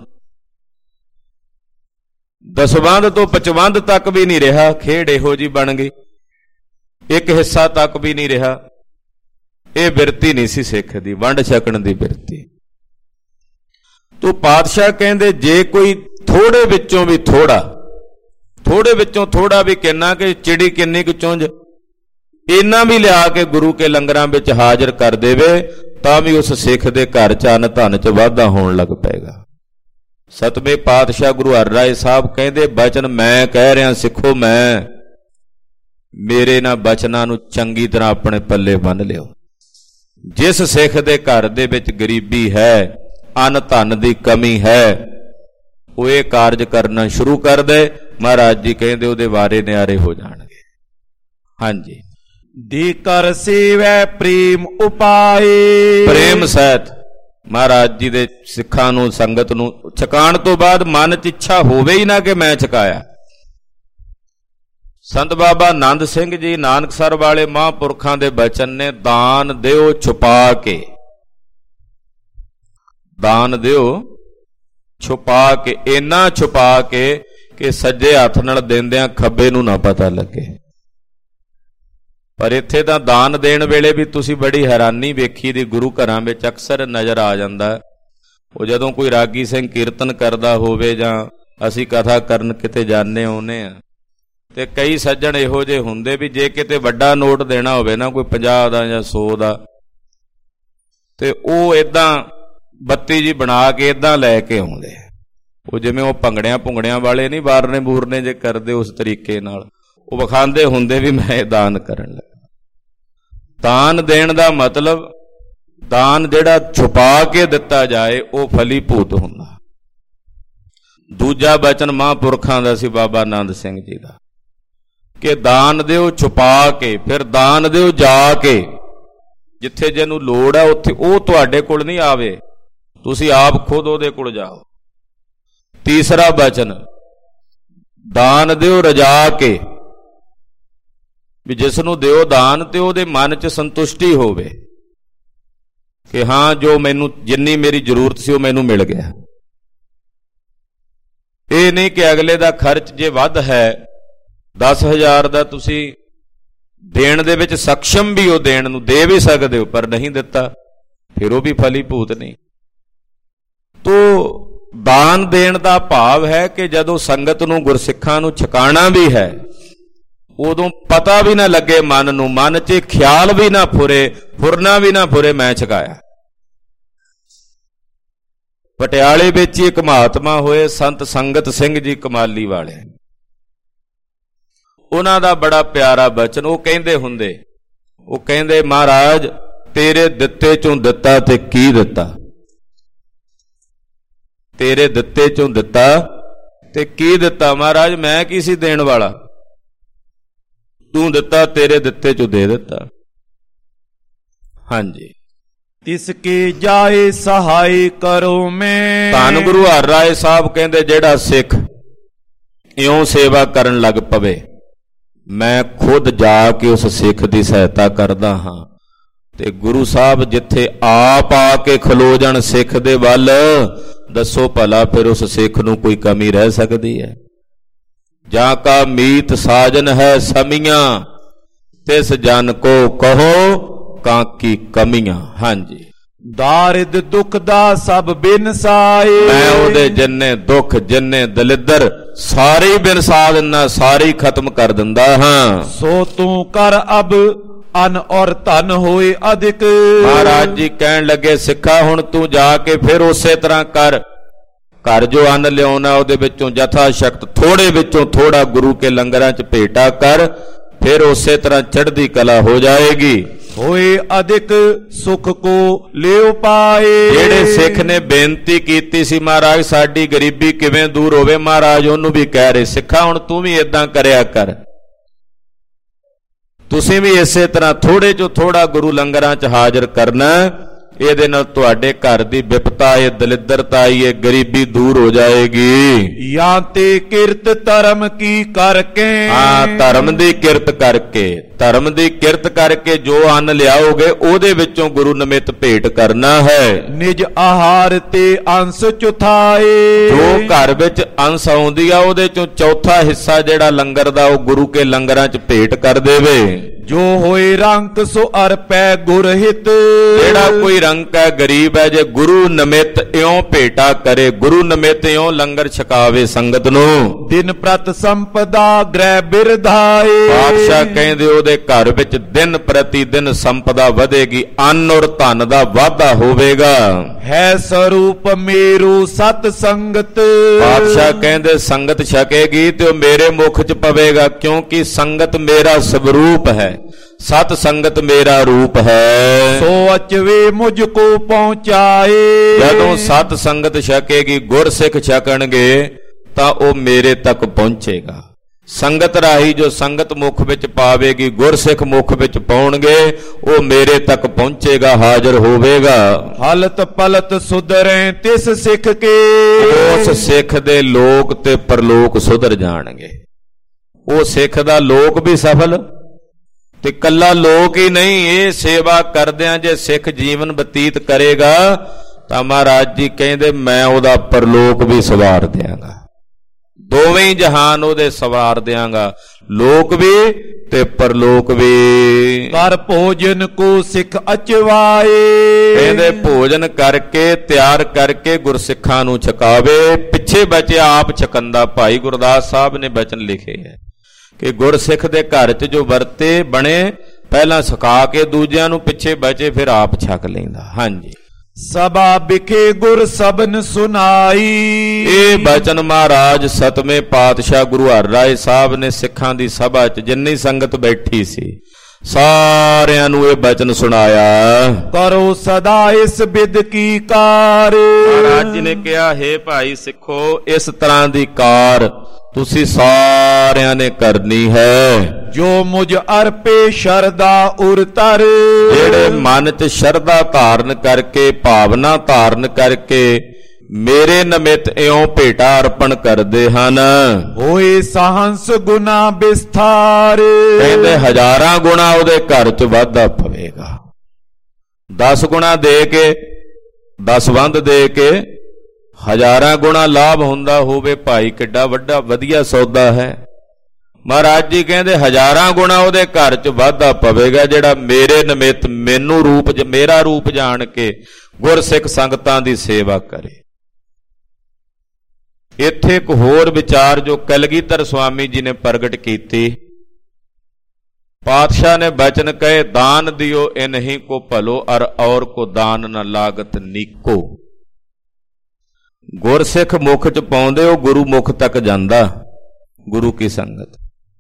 A: ਦਸਵੰਧ ਤੋਂ ਪਚਵੰਧ ਤੱਕ ਵੀ ਨਹੀਂ ਰਿਹਾ, ਖੇਡ ਇਹੋ ਜੀ ਬਣ ਗਈ, ਇੱਕ ਹਿੱਸਾ ਤੱਕ ਵੀ ਨਹੀਂ ਰਿਹਾ। ਇਹ ਬਿਰਤੀ ਨਹੀਂ ਸੀ ਸਿੱਖ ਦੀ, ਵੰਡ ਛਕਣ ਦੀ ਬਿਰਤੀ। ਤੋ ਪਾਤਸ਼ਾਹ ਕਹਿੰਦੇ ਜੇ ਕੋਈ ਥੋੜੇ ਵਿੱਚੋਂ ਵੀ ਥੋੜਾ, ਥੋੜੇ ਵਿੱਚੋਂ ਥੋੜਾ ਵੀ ਕਿੰਨਾ ਕਿ ਚਿੜੀ ਕਿੰਨੀ ਕੁ ਚੁੰਝ, ਇੰਨਾ ਵੀ ਲਿਆ ਕੇ ਗੁਰੂ ਕੇ ਲੰਗਰਾਂ ਵਿੱਚ ਹਾਜ਼ਰ ਕਰ ਦੇਵੇ, ਤਾਂ ਵੀ ਉਸ ਸਿੱਖ ਦੇ ਘਰ ਚ ਅੰਨ ਧਨ ਚ ਵਾਧਾ ਹੋਣ ਲੱਗ ਪਏਗਾ। ਸਤਵੇਂ ਪਾਤਸ਼ਾਹ ਗੁਰੂ ਹਰਿਰਾਏ ਸਾਹਿਬ ਕਹਿੰਦੇ, ਬਚਨ ਮੈਂ ਕਹਿ ਰਿਹਾ ਸਿੱਖੋ, ਮੈਂ ਮੇਰੇ ਨਾਲ ਬਚਨਾਂ ਨੂੰ ਚੰਗੀ ਤਰ੍ਹਾਂ ਆਪਣੇ ਪੱਲੇ ਬੰਨ੍ਹ ਲਿਓ। ਜਿਸ ਸਿੱਖ ਦੇ ਘਰ ਦੇ ਵਿੱਚ ਗਰੀਬੀ ਹੈ, ਅੰਨ ਧਨ ਦੀ ਕਮੀ ਹੈ, ਉਹ ਇਹ ਕਾਰਜ ਕਰਨਾ ਸ਼ੁਰੂ ਕਰ ਦੇ, ਮਹਾਰਾਜ ਜੀ ਕਹਿੰਦੇ ਉਹਦੇ ਵਾਰੇ ਨਿਆਰੇ ਹੋ ਜਾਣਗੇ। ਹਾਂਜੀ,
B: ਦੀ ਕਰ ਸੇਵੈ ਪ੍ਰੇਮ ਉਪਾਏ।
A: ਪ੍ਰੇਮ ਸਹਿਤ ਮਹਾਰਾਜ ਜੀ ਦੇ ਸਿੱਖਾਂ ਨੂੰ, ਸੰਗਤ ਨੂੰ ਛਕਾਉਣ ਤੋਂ ਬਾਅਦ ਮਨ 'ਚ ਇੱਛਾ ਹੋਵੇ ਹੀ ਨਾ ਕਿ ਮੈਂ ਛਕਾਇਆ। ਸੰਤ ਬਾਬਾ ਆਨੰਦ ਸਿੰਘ ਜੀ ਨਾਨਕਸਰ ਵਾਲੇ ਮਹਾਂਪੁਰਖਾਂ ਦੇ ਬਚਨ ਨੇ, ਦਾਨ ਦਿਓ ਛੁਪਾ ਕੇ, ਦਾਨ ਦਿਓ ਛੁਪਾ ਕੇ, ਇੰਨਾ ਛੁਪਾ ਕੇ ਕਿ ਸੱਜੇ ਹੱਥ ਨਾਲ ਦਿੰਦਿਆਂ ਖੱਬੇ ਨੂੰ ਨਾ ਪਤਾ ਲੱਗੇ। ਪਰ ਇੱਥੇ ਤਾਂ ਦਾਨ ਦੇਣ ਵੇਲੇ ਵੀ ਤੁਸੀਂ ਬੜੀ ਹੈਰਾਨੀ ਵੇਖੀ ਦੀ, ਗੁਰੂ ਘਰਾਂ ਵਿੱਚ ਅਕਸਰ ਨਜ਼ਰ ਆ ਜਾਂਦਾ। ਉਹ ਜਦੋਂ ਕੋਈ ਰਾਗੀ ਸਿੰਘ ਕੀਰਤਨ ਕਰਦਾ ਹੋਵੇ ਜਾਂ ਅਸੀਂ ਕਥਾ ਕਰਨ ਕਿਤੇ ਜਾਂਦੇ ਆਉਂਦੇ ਆ, ਤੇ ਕਈ ਸੱਜਣ ਇਹੋ ਜਿਹੇ ਹੁੰਦੇ ਵੀ ਜੇ ਕਿਤੇ ਵੱਡਾ ਨੋਟ ਦੇਣਾ ਹੋਵੇ ਨਾ, ਕੋਈ ਪੰਜਾਹ ਦਾ ਜਾਂ ਸੌ ਦਾ, ਤੇ ਉਹ ਏਦਾਂ ਬੱਤੀ ਜੀ ਬਣਾ ਕੇ ਏਦਾਂ ਲੈ ਕੇ ਆਉਂਦੇ। ਉਹ ਜਿਵੇਂ ਉਹ ਭੰਗੜਿਆਂ ਭੁੰਗੜਿਆਂ ਵਾਲੇ ਨਹੀਂ, ਵਾਰਨੇ ਬੂਰਨੇ ਜੇ ਕਰਦੇ ਉਸ ਤਰੀਕੇ ਨਾਲ ਉਹ ਵਿਖਾਉਂਦੇ ਹੁੰਦੇ ਵੀ ਮੈਂ ਦਾਨ ਕਰਨ ਲੱਗਾ। ਦਾਨ ਦੇਣ ਦਾ ਮਤਲਬ, ਦਾਨ ਜਿਹੜਾ ਛੁਪਾ ਕੇ ਦਿੱਤਾ ਜਾਏ ਉਹ ਫਲੀਭੂਤ ਹੁੰਦਾ। ਦੂਜਾ ਬਚਨ ਮਹਾਂਪੁਰਖਾਂ ਦਾ ਸੀ ਬਾਬਾ ਆਨੰਦ ਸਿੰਘ ਜੀ ਦਾ, ਕਿ ਦਾਨ ਦਿਓ ਛੁਪਾ ਕੇ, ਫਿਰ ਦਾਨ ਦਿਓ ਜਾ ਕੇ, ਜਿੱਥੇ ਜਿਹਨੂੰ ਲੋੜ ਹੈ ਉੱਥੇ। ਉਹ ਤੁਹਾਡੇ ਕੋਲ ਨਹੀਂ ਆਵੇ, ਤੁਸੀਂ ਆਪ ਖੁਦ ਉਹਦੇ ਕੋਲ ਜਾਓ। ਤੀਸਰਾ ਬਚਨ, ਦਾਨ ਦਿਓ ਰਜਾ ਕੇ, ਵੀ ਜਿਸ ਨੂੰ ਦਿਓ ਦਾਨ ਤੇ ਉਹਦੇ ਮਨ 'ਚ ਸੰਤੁਸ਼ਟੀ ਹੋਵੇ ਕਿ ਹਾਂ ਜੋ ਮੈਨੂੰ ਜਿੰਨੀ ਮੇਰੀ ਜ਼ਰੂਰਤ ਸੀ ਉਹ ਮੈਨੂੰ ਮਿਲ ਗਿਆ। ਇਹ ਨਹੀਂ ਕਿ ਅਗਲੇ ਦਾ ਖਰਚ ਜੇ ਵੱਧ ਹੈ, ਦਸ ਹਜ਼ਾਰ ਦਾ ਤੁਸੀਂ ਦੇਣ ਦੇ ਵਿੱਚ ਸક્ષਮ ਵੀ ਹੋ, ਦੇਣ ਨੂੰ ਦੇ ਵੀ ਸਕਦੇ ਹੋ, ਪਰ ਨਹੀਂ ਦਿੱਤਾ, ਫਿਰ ਉਹ ਵੀ ਫਲੀਭੂਤ ਨਹੀਂ। ਤੋ ਦਾਨ ਦੇਣ ਦਾ ਭਾਵ ਹੈ ਕਿ ਜਦੋਂ ਸੰਗਤ ਨੂੰ, ਗੁਰਸਿੱਖਾਂ ਨੂੰ ਛਕਾਣਾ ਵੀ ਹੈ, ਉਦੋਂ ਪਤਾ ਵੀ ਨਾ ਲੱਗੇ ਮਨ ਨੂੰ, ਮਨ 'ਚ ਖਿਆਲ ਵੀ ਨਾ ਫੁਰੇ, ਫੁਰਨਾ ਵੀ ਨਾ ਫੁਰੇ ਮੈਂ ਛਕਾਇਆ। ਪਟਿਆਲੇ ਵਿੱਚ ਹੀ ਇੱਕ ਮਹਾਤਮਾ ਹੋਏ ਸੰਤ ਸੰਗਤ ਸਿੰਘ ਜੀ ਕਮਾਲੀ ਵਾਲੇ, ਉਹਨਾਂ ਦਾ ਬੜਾ ਪਿਆਰਾ ਬਚਨ, ਉਹ ਕਹਿੰਦੇ ਹੁੰਦੇ, ਉਹ ਕਹਿੰਦੇ ਮਹਾਰਾਜ ਤੇਰੇ ਦਿੱਤੇ ਚੋਂ ਦਿੱਤਾ ਤੇ ਕੀ ਦਿੱਤਾ, ਤੇਰੇ ਦਿੱਤੇ ਚੋਂ ਦਿੱਤਾ ਤੇ ਕੀ ਦਿੱਤਾ। ਮਹਾਰਾਜ ਮੈਂ ਕੀ ਸੀ ਦੇਣ ਵਾਲਾ, ਤੂੰ ਦਿੱਤਾ, ਤੇਰੇ ਦਿੱਤੇ ਚੋਂ ਦੇ ਦਿੱਤਾ। ਹਾਂਜੀ,
B: ਤਿਸ ਕੀ ਜਾਏ ਸਹਾਈ ਕਰੋ ਮੈਂ।
A: ਧੰਨ ਗੁਰੂ ਹਰਿ ਰਾਏ ਸਾਹਿਬ ਕਹਿੰਦੇ ਜਿਹੜਾ ਸਿੱਖ ਇਉਂ ਸੇਵਾ ਕਰਨ ਲੱਗ ਪਵੇ, ਮੈਂ ਖੁਦ ਜਾ ਕੇ ਉਸ ਸਿੱਖ ਦੀ ਸਹਾਇਤਾ ਕਰਦਾ ਹਾਂ। ਤੇ ਗੁਰੂ ਸਾਹਿਬ ਜਿੱਥੇ ਆਪ ਆ ਕੇ ਖਲੋ ਜਾਣ ਸਿੱਖ ਦੇ ਵੱਲ, ਦੱਸੋ ਭਲਾ ਫਿਰ ਉਸ ਸਿੱਖ ਨੂੰ ਕੋਈ ਕਮੀ ਰਹਿ ਸਕਦੀ ਹੈ। ਜਾਂ ਕਾ ਮੀਤ ਸਾਜਨ ਹੈ ਸਮੀਆਂ, ਤਿਸ ਜਨ ਕੋ ਕਹੋ ਕਾਂਕੀ ਕਮੀਆਂ। ਹਾਂਜੀ,
B: ਦਾਰਿਦ ਦੁੱਖ ਦਾ ਸਭ ਬਿਨਸਾਏ, ਮੈਂ
A: ਉਹਦੇ ਜਿੰਨੇ ਦੁੱਖ ਜਿੰਨੇ ਦਲਿੱਦਰ ਸਾਰੇ ਬਿਨਸਾ ਦਿੰਦਾ, ਸਾਰੇ ਖਤਮ ਕਰ ਦਿੰਦਾ ਹਾਂ।
B: ਸੋ ਤੂੰ ਕਰ ਅਬ ਅਨ ਔਰ ਧਨ ਹੋਏ ਅਧਿਕ।
A: ਮਹਾਰਾਜ ਜੀ ਕਹਿਣ ਲੱਗੇ ਸਿੱਖਾ ਹੁਣ ਤੂੰ ਜਾ ਕੇ ਫਿਰ ਉਸੇ ਤਰ੍ਹਾਂ ਕਰ, ਘਰ ਜੋ ਅੰਨ ਲਿਆਉਣਾ ਉਹਦੇ ਵਿੱਚੋਂ ਯਥਾ ਸ਼ਕਤ ਥੋੜੇ ਵਿੱਚੋਂ ਥੋੜਾ ਗੁਰੂ ਕੇ ਲੰਗਰਾਂ 'ਚ ਭੇਟਾ ਕਰ, ਫਿਰ ਉਸੇ ਤਰ੍ਹਾਂ ਚੜ੍ਹਦੀ ਕਲਾ ਹੋ ਜਾਏਗੀ।
B: ਹੋਏ ਅਧਿਕ ਸੁਖ ਕੋ ਲਿਓ ਪਾਏ।
A: ਜਿਹੜੇ ਸਿੱਖ ਨੇ ਬੇਨਤੀ ਕੀਤੀ ਸੀ ਮਹਾਰਾਜ ਸਾਡੀ ਗਰੀਬੀ ਕਿਵੇਂ ਦੂਰ ਹੋਵੇ, ਮਹਾਰਾਜ ਉਹਨੂੰ ਵੀ ਕਹਿ ਰਹੇ ਸਿੱਖਾ ਹੁਣ ਤੂੰ ਵੀ ਏਦਾਂ ਕਰਿਆ ਕਰ, ਤੁਸੀਂ ਵੀ ਇਸੇ ਤਰ੍ਹਾਂ ਥੋੜੇ ਚੋਂ ਥੋੜਾ ਗੁਰੂ ਲੰਗਰਾਂ 'ਚ ਹਾਜ਼ਰ ਕਰਨਾ, ਇਹਦੇ ਨਾਲ ਤੁਹਾਡੇ ਘਰ ਦੀ ਵਿਪਤਾ, ਇਹ ਦਲਿੱਦਰਤਾ, ਇਹ ਗਰੀਬੀ ਦੂਰ ਹੋ ਜਾਏਗੀ।
B: ਜਾਂ ਤੇ ਕਿਰਤ ਧਰਮ ਕੀ ਕਰਕੇ।
A: ਹਾਂ, ਧਰਮ ਦੀ ਕਿਰਤ ਕਰਕੇ, ਧਰਮ ਦੀ ਕਿਰਤ ਕਰਕੇ ਜੋ ਅੰਨ ਲਿਆਓਗੇ ਉਹਦੇ ਵਿੱਚੋਂ ਗੁਰੂ ਨਿਮਿਤ ਭੇਟ ਕਰਨਾ ਹੈ।
B: ਨਿਜ ਆਹਾਰ ਤੇ ਅੰਸ਼ ਚੁਥਾਏ।
A: ਜੋ ਘਰ ਵਿੱਚ ਅੰਸ਼ ਆਉਂਦੀ ਆ ਉਹਦੇ ਚੋਂ ਚੌਥਾ ਹਿੱਸਾ ਜਿਹੜਾ ਲੰਗਰ ਦਾ, ਉਹ ਗੁਰੂ ਕੇ ਲੰਗਰਾਂ 'ਚ ਭੇਟ ਕਰ ਦੇਵੇ।
B: ਜੋ ਹੋਏ ਰੰਕ ਸੋ ਅਰਪੈ ਗੁਰ ਹਿਤ।
A: ਜਿਹੜਾ ਕੋਈ ਰੰਕ ਹੈ, ਗਰੀਬ ਹੈ, ਜੇ ਗੁਰੂ ਨਿਮਿਤ ਇਉਂ ਭੇਟਾ ਕਰੇ, ਗੁਰੂ ਨਿਮਿਤ ਇਉਂ ਲੰਗਰ ਛਕਾਵੇ ਸੰਗਤ ਨੂੰ,
B: ਦਿਨ ਪ੍ਰਤ ਸੰਪਦਾ ਗ੍ਰਹਿ ਬਿਰਧਾਏ।
A: ਪਾਤਸ਼ਾਹ ਕਹਿੰਦੇ ਉਹਦੇ ਘਰ ਵਿੱਚ ਦਿਨ ਪ੍ਰਤੀ ਦਿਨ ਸੰਪਦਾ ਵਧੇਗੀ, ਅੰਨ ਔਰ ਧਨ ਦਾ ਵਾਧਾ ਹੋਵੇਗਾ।
B: ਹੈ ਸਰੂਪ ਮੇਰੂ ਸਤ ਸੰਗਤ।
A: ਪਾਤਸ਼ਾਹ ਕਹਿੰਦੇ ਸੰਗਤ ਛਕੇਗੀ ਤੇ ਉਹ ਮੇਰੇ ਮੁਖ 'ਚ ਪਵੇਗਾ, ਕਿਉਂਕਿ ਸੰਗਤ ਮੇਰਾ ਸਵਰੂਪ ਹੈ, ਸਤ ਸੰਗਤ ਮੇਰਾ ਰੂਪ ਹੈ।
B: ਸੋ ਅਚਵੇ ਮੁਝ ਕੋ ਪਹੁੰਚਾਏ।
A: ਜਦੋਂ ਸਤ ਸੰਗਤ ਛਕੇਗੀ, ਗੁਰਸਿੱਖ ਛਕਣਗੇ ਤਾਂ ਉਹ ਮੇਰੇ ਤੱਕ ਪਹੁੰਚੇਗਾ। ਸੰਗਤ ਰਾਹੀਂ ਜੋ ਸੰਗਤ ਮੁਖ ਵਿੱਚ ਪਾਵੇਗੀ, ਗੁਰਸਿੱਖ ਮੁਖ ਵਿੱਚ ਪਾਉਣਗੇ, ਉਹ ਮੇਰੇ ਤੱਕ ਪਹੁੰਚੇਗਾ, ਹਾਜ਼ਰ ਹੋਵੇਗਾ।
B: ਹਲਤ ਪਲਤ ਸੁਧਰੇ ਤਿਸ ਸਿੱਖ ਕੇ।
A: ਉਸ ਸਿੱਖ ਦੇ ਲੋਕ ਤੇ ਪਰਲੋਕ ਸੁਧਰ ਜਾਣਗੇ। ਉਹ ਸਿੱਖ ਦਾ ਲੋਕ ਵੀ ਸਫਲ, ਤੇ ਕੱਲਾ ਲੋਕ ਹੀ ਨਹੀਂ, ਇਹ ਸੇਵਾ ਕਰਦਿਆਂ ਜੇ ਸਿੱਖ ਜੀਵਨ ਬਤੀਤ ਕਰੇਗਾ ਤਾਂ ਮਹਾਰਾਜ ਜੀ ਕਹਿੰਦੇ ਮੈਂ ਉਹਦਾ ਪਰਲੋਕ ਵੀ ਸਵਾਰ ਦਿਆਂਗਾ, ਦੋਵੇਂ ਹੀ ਜਹਾਨ ਉਹਦੇ ਸਵਾਰ ਦਿਆਂਗਾ, ਲੋਕ ਵੀ ਤੇ ਪਰਲੋਕ ਵੀ।
B: ਕਰ ਭੋਜਨ ਕੋ ਸਿੱਖ ਅਚਵਾਏ।
A: ਕਹਿੰਦੇ ਭੋਜਨ ਕਰਕੇ ਤਿਆਰ ਕਰਕੇ ਗੁਰਸਿੱਖਾਂ ਨੂੰ ਛਕਾਵੇ, ਪਿੱਛੇ ਬਚਿਆ ਆਪ ਛਕੰਦਾ। ਭਾਈ ਗੁਰਦਾਸ ਸਾਹਿਬ ਨੇ ਬਚਨ ਲਿਖੇ ਹੈ ਕਿ ਗੁਰਸਿੱਖ ਦੇ ਘਰ 'ਚ ਜੋ ਵਰਤੇ ਬਣੇ, ਪਹਿਲਾਂ ਛਕਾ ਕੇ ਦੂਜਿਆਂ ਨੂੰ, ਪਿੱਛੇ ਬਚੇ ਫਿਰ ਆਪ ਛਕ ਲੈਂਦਾ। ਹਾਂਜੀ,
B: ਸਭਾ ਵਿਖੇ ਗੁਰ ਸਬਨ ਸੁਨਾਈ।
A: ਇਹ ਬਚਨ ਮਹਾਰਾਜ ਸਤਵੇਂ ਪਾਤਸ਼ਾਹ ਗੁਰੂ ਹਰਿ ਰਾਏ ਸਾਹਿਬ ਨੇ ਸਿੱਖਾਂ ਦੀ ਸਭਾ 'ਚ ਜਿੰਨੀ ਸੰਗਤ ਬੈਠੀ ਸੀ ਸਾਰਿਆਂ ਨੂੰ ਇਹ ਬਚਨ ਸੁਣਾਇਆ।
B: ਕਰੋ ਸਦਾ ਇਸ ਬਿਦ ਕੀ ਕਾਰ।
A: ਮਹਾਰਾਜ ਜੀ ਨੇ ਕਿਹਾ ਹੈ ਭਾਈ ਸਿੱਖੋ, ਇਸ ਤਰ੍ਹਾਂ ਦੀ ਕਾਰ ਤੁਸੀਂ ਸਾਰਿਆਂ ਨੇ ਕਰਨੀ ਹੈ।
B: ਜੋ ਮੁਝ ਅਰਪੇ ਸ਼ਰਦਾ ਉਰ ਤਰ।
A: ਜਿਹੜੇ ਮਨ 'ਚ ਸ਼ਰਧਾ ਧਾਰਨ ਕਰਕੇ, ਭਾਵਨਾ ਧਾਰਨ ਕਰਕੇ ਮੇਰੇ ਨਿਮਿਤ ਇਉਂ ਭੇਟਾ ਅਰਪਣ ਕਰਦੇ ਹਨ।
B: ਹੋਏ ਸਹੰਸ ਗੁਨਾ ਵਿਸਥਾਰ,
A: ਕਹਿੰਦੇ ਹਜ਼ਾਰਾਂ ਗੁਣਾ ਉਹਦੇ ਘਰ ਚ ਵਾਧਾ ਪਵੇਗਾ। ਦਸ ਗੁਣਾ ਦੇ ਕੇ, ਦਸ ਬੰਦ ਦੇ ਕੇ ਹਜ਼ਾਰਾਂ ਗੁਣਾ ਲਾਭ ਹੁੰਦਾ ਹੋਵੇ, ਭਾਈ ਕਿੱਡਾ ਵੱਡਾ ਵਧੀਆ ਸੌਦਾ ਹੈ। ਮਹਾਰਾਜ ਜੀ ਕਹਿੰਦੇ ਹਜ਼ਾਰਾਂ ਗੁਣਾ ਉਹਦੇ ਘਰ ਚ ਵਾਧਾ ਪਵੇਗਾ ਜਿਹੜਾ ਮੇਰੇ ਨਿਮਿਤ ਮੈਨੂੰ ਰੂਪ ਮੇਰਾ ਰੂਪ ਜਾਣ ਕੇ ਗੁਰਸਿੱਖ ਸੰਗਤਾਂ ਦੀ ਸੇਵਾ ਕਰੇ। ਇੱਥੇ ਇੱਕ ਹੋਰ ਵਿਚਾਰ ਜੋ ਕਲਗੀਧਰ ਸਵਾਮੀ ਜੀ ਨੇ ਪ੍ਰਗਟ ਕੀਤੀ। ਪਾਤਸ਼ਾਹ ਨੇ ਬਚਨ ਕਹੇ, ਦਾਨ ਦਿਓ ਇਨਹੀ ਕੋ ਭਲੋ ਅਰ ਔਰ ਕੋ ਦਾਨ ਨ ਲਾਗਤ ਨੀਕੋ। ਗੁਰਸਿੱਖ ਮੁਖ ਚ ਪਾਉਂਦੇ ਉਹ ਗੁਰੂ ਮੁਖ ਤੱਕ ਜਾਂਦਾ, ਗੁਰੂ ਕੀ ਸੰਗਤ।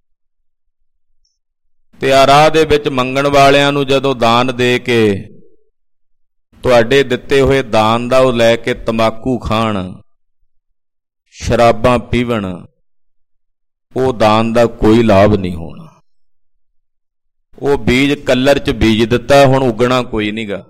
A: ਤੇ ਆ ਰਾਹ ਦੇ ਵਿੱਚ ਮੰਗਣ ਵਾਲਿਆਂ ਨੂੰ ਜਦੋਂ ਦਾਨ ਦੇ ਕੇ ਤੁਹਾਡੇ ਦਿੱਤੇ ਹੋਏ ਦਾਨ ਦਾ ਉਹ ਲੈ ਕੇ ਤੰਬਾਕੂ ਖਾਣ, ਸ਼ਰਾਬਾਂ ਪੀਵਣ, ਉਹ ਦਾਨ ਦਾ ਕੋਈ ਲਾਭ ਨਹੀਂ ਹੋਣਾ। ਉਹ ਬੀਜ ਕੱਲਰ ਚ ਬੀਜ ਦਿੱਤਾ, ਹੁਣ ਉਗਣਾ ਕੋਈ ਨਹੀਂਗਾ।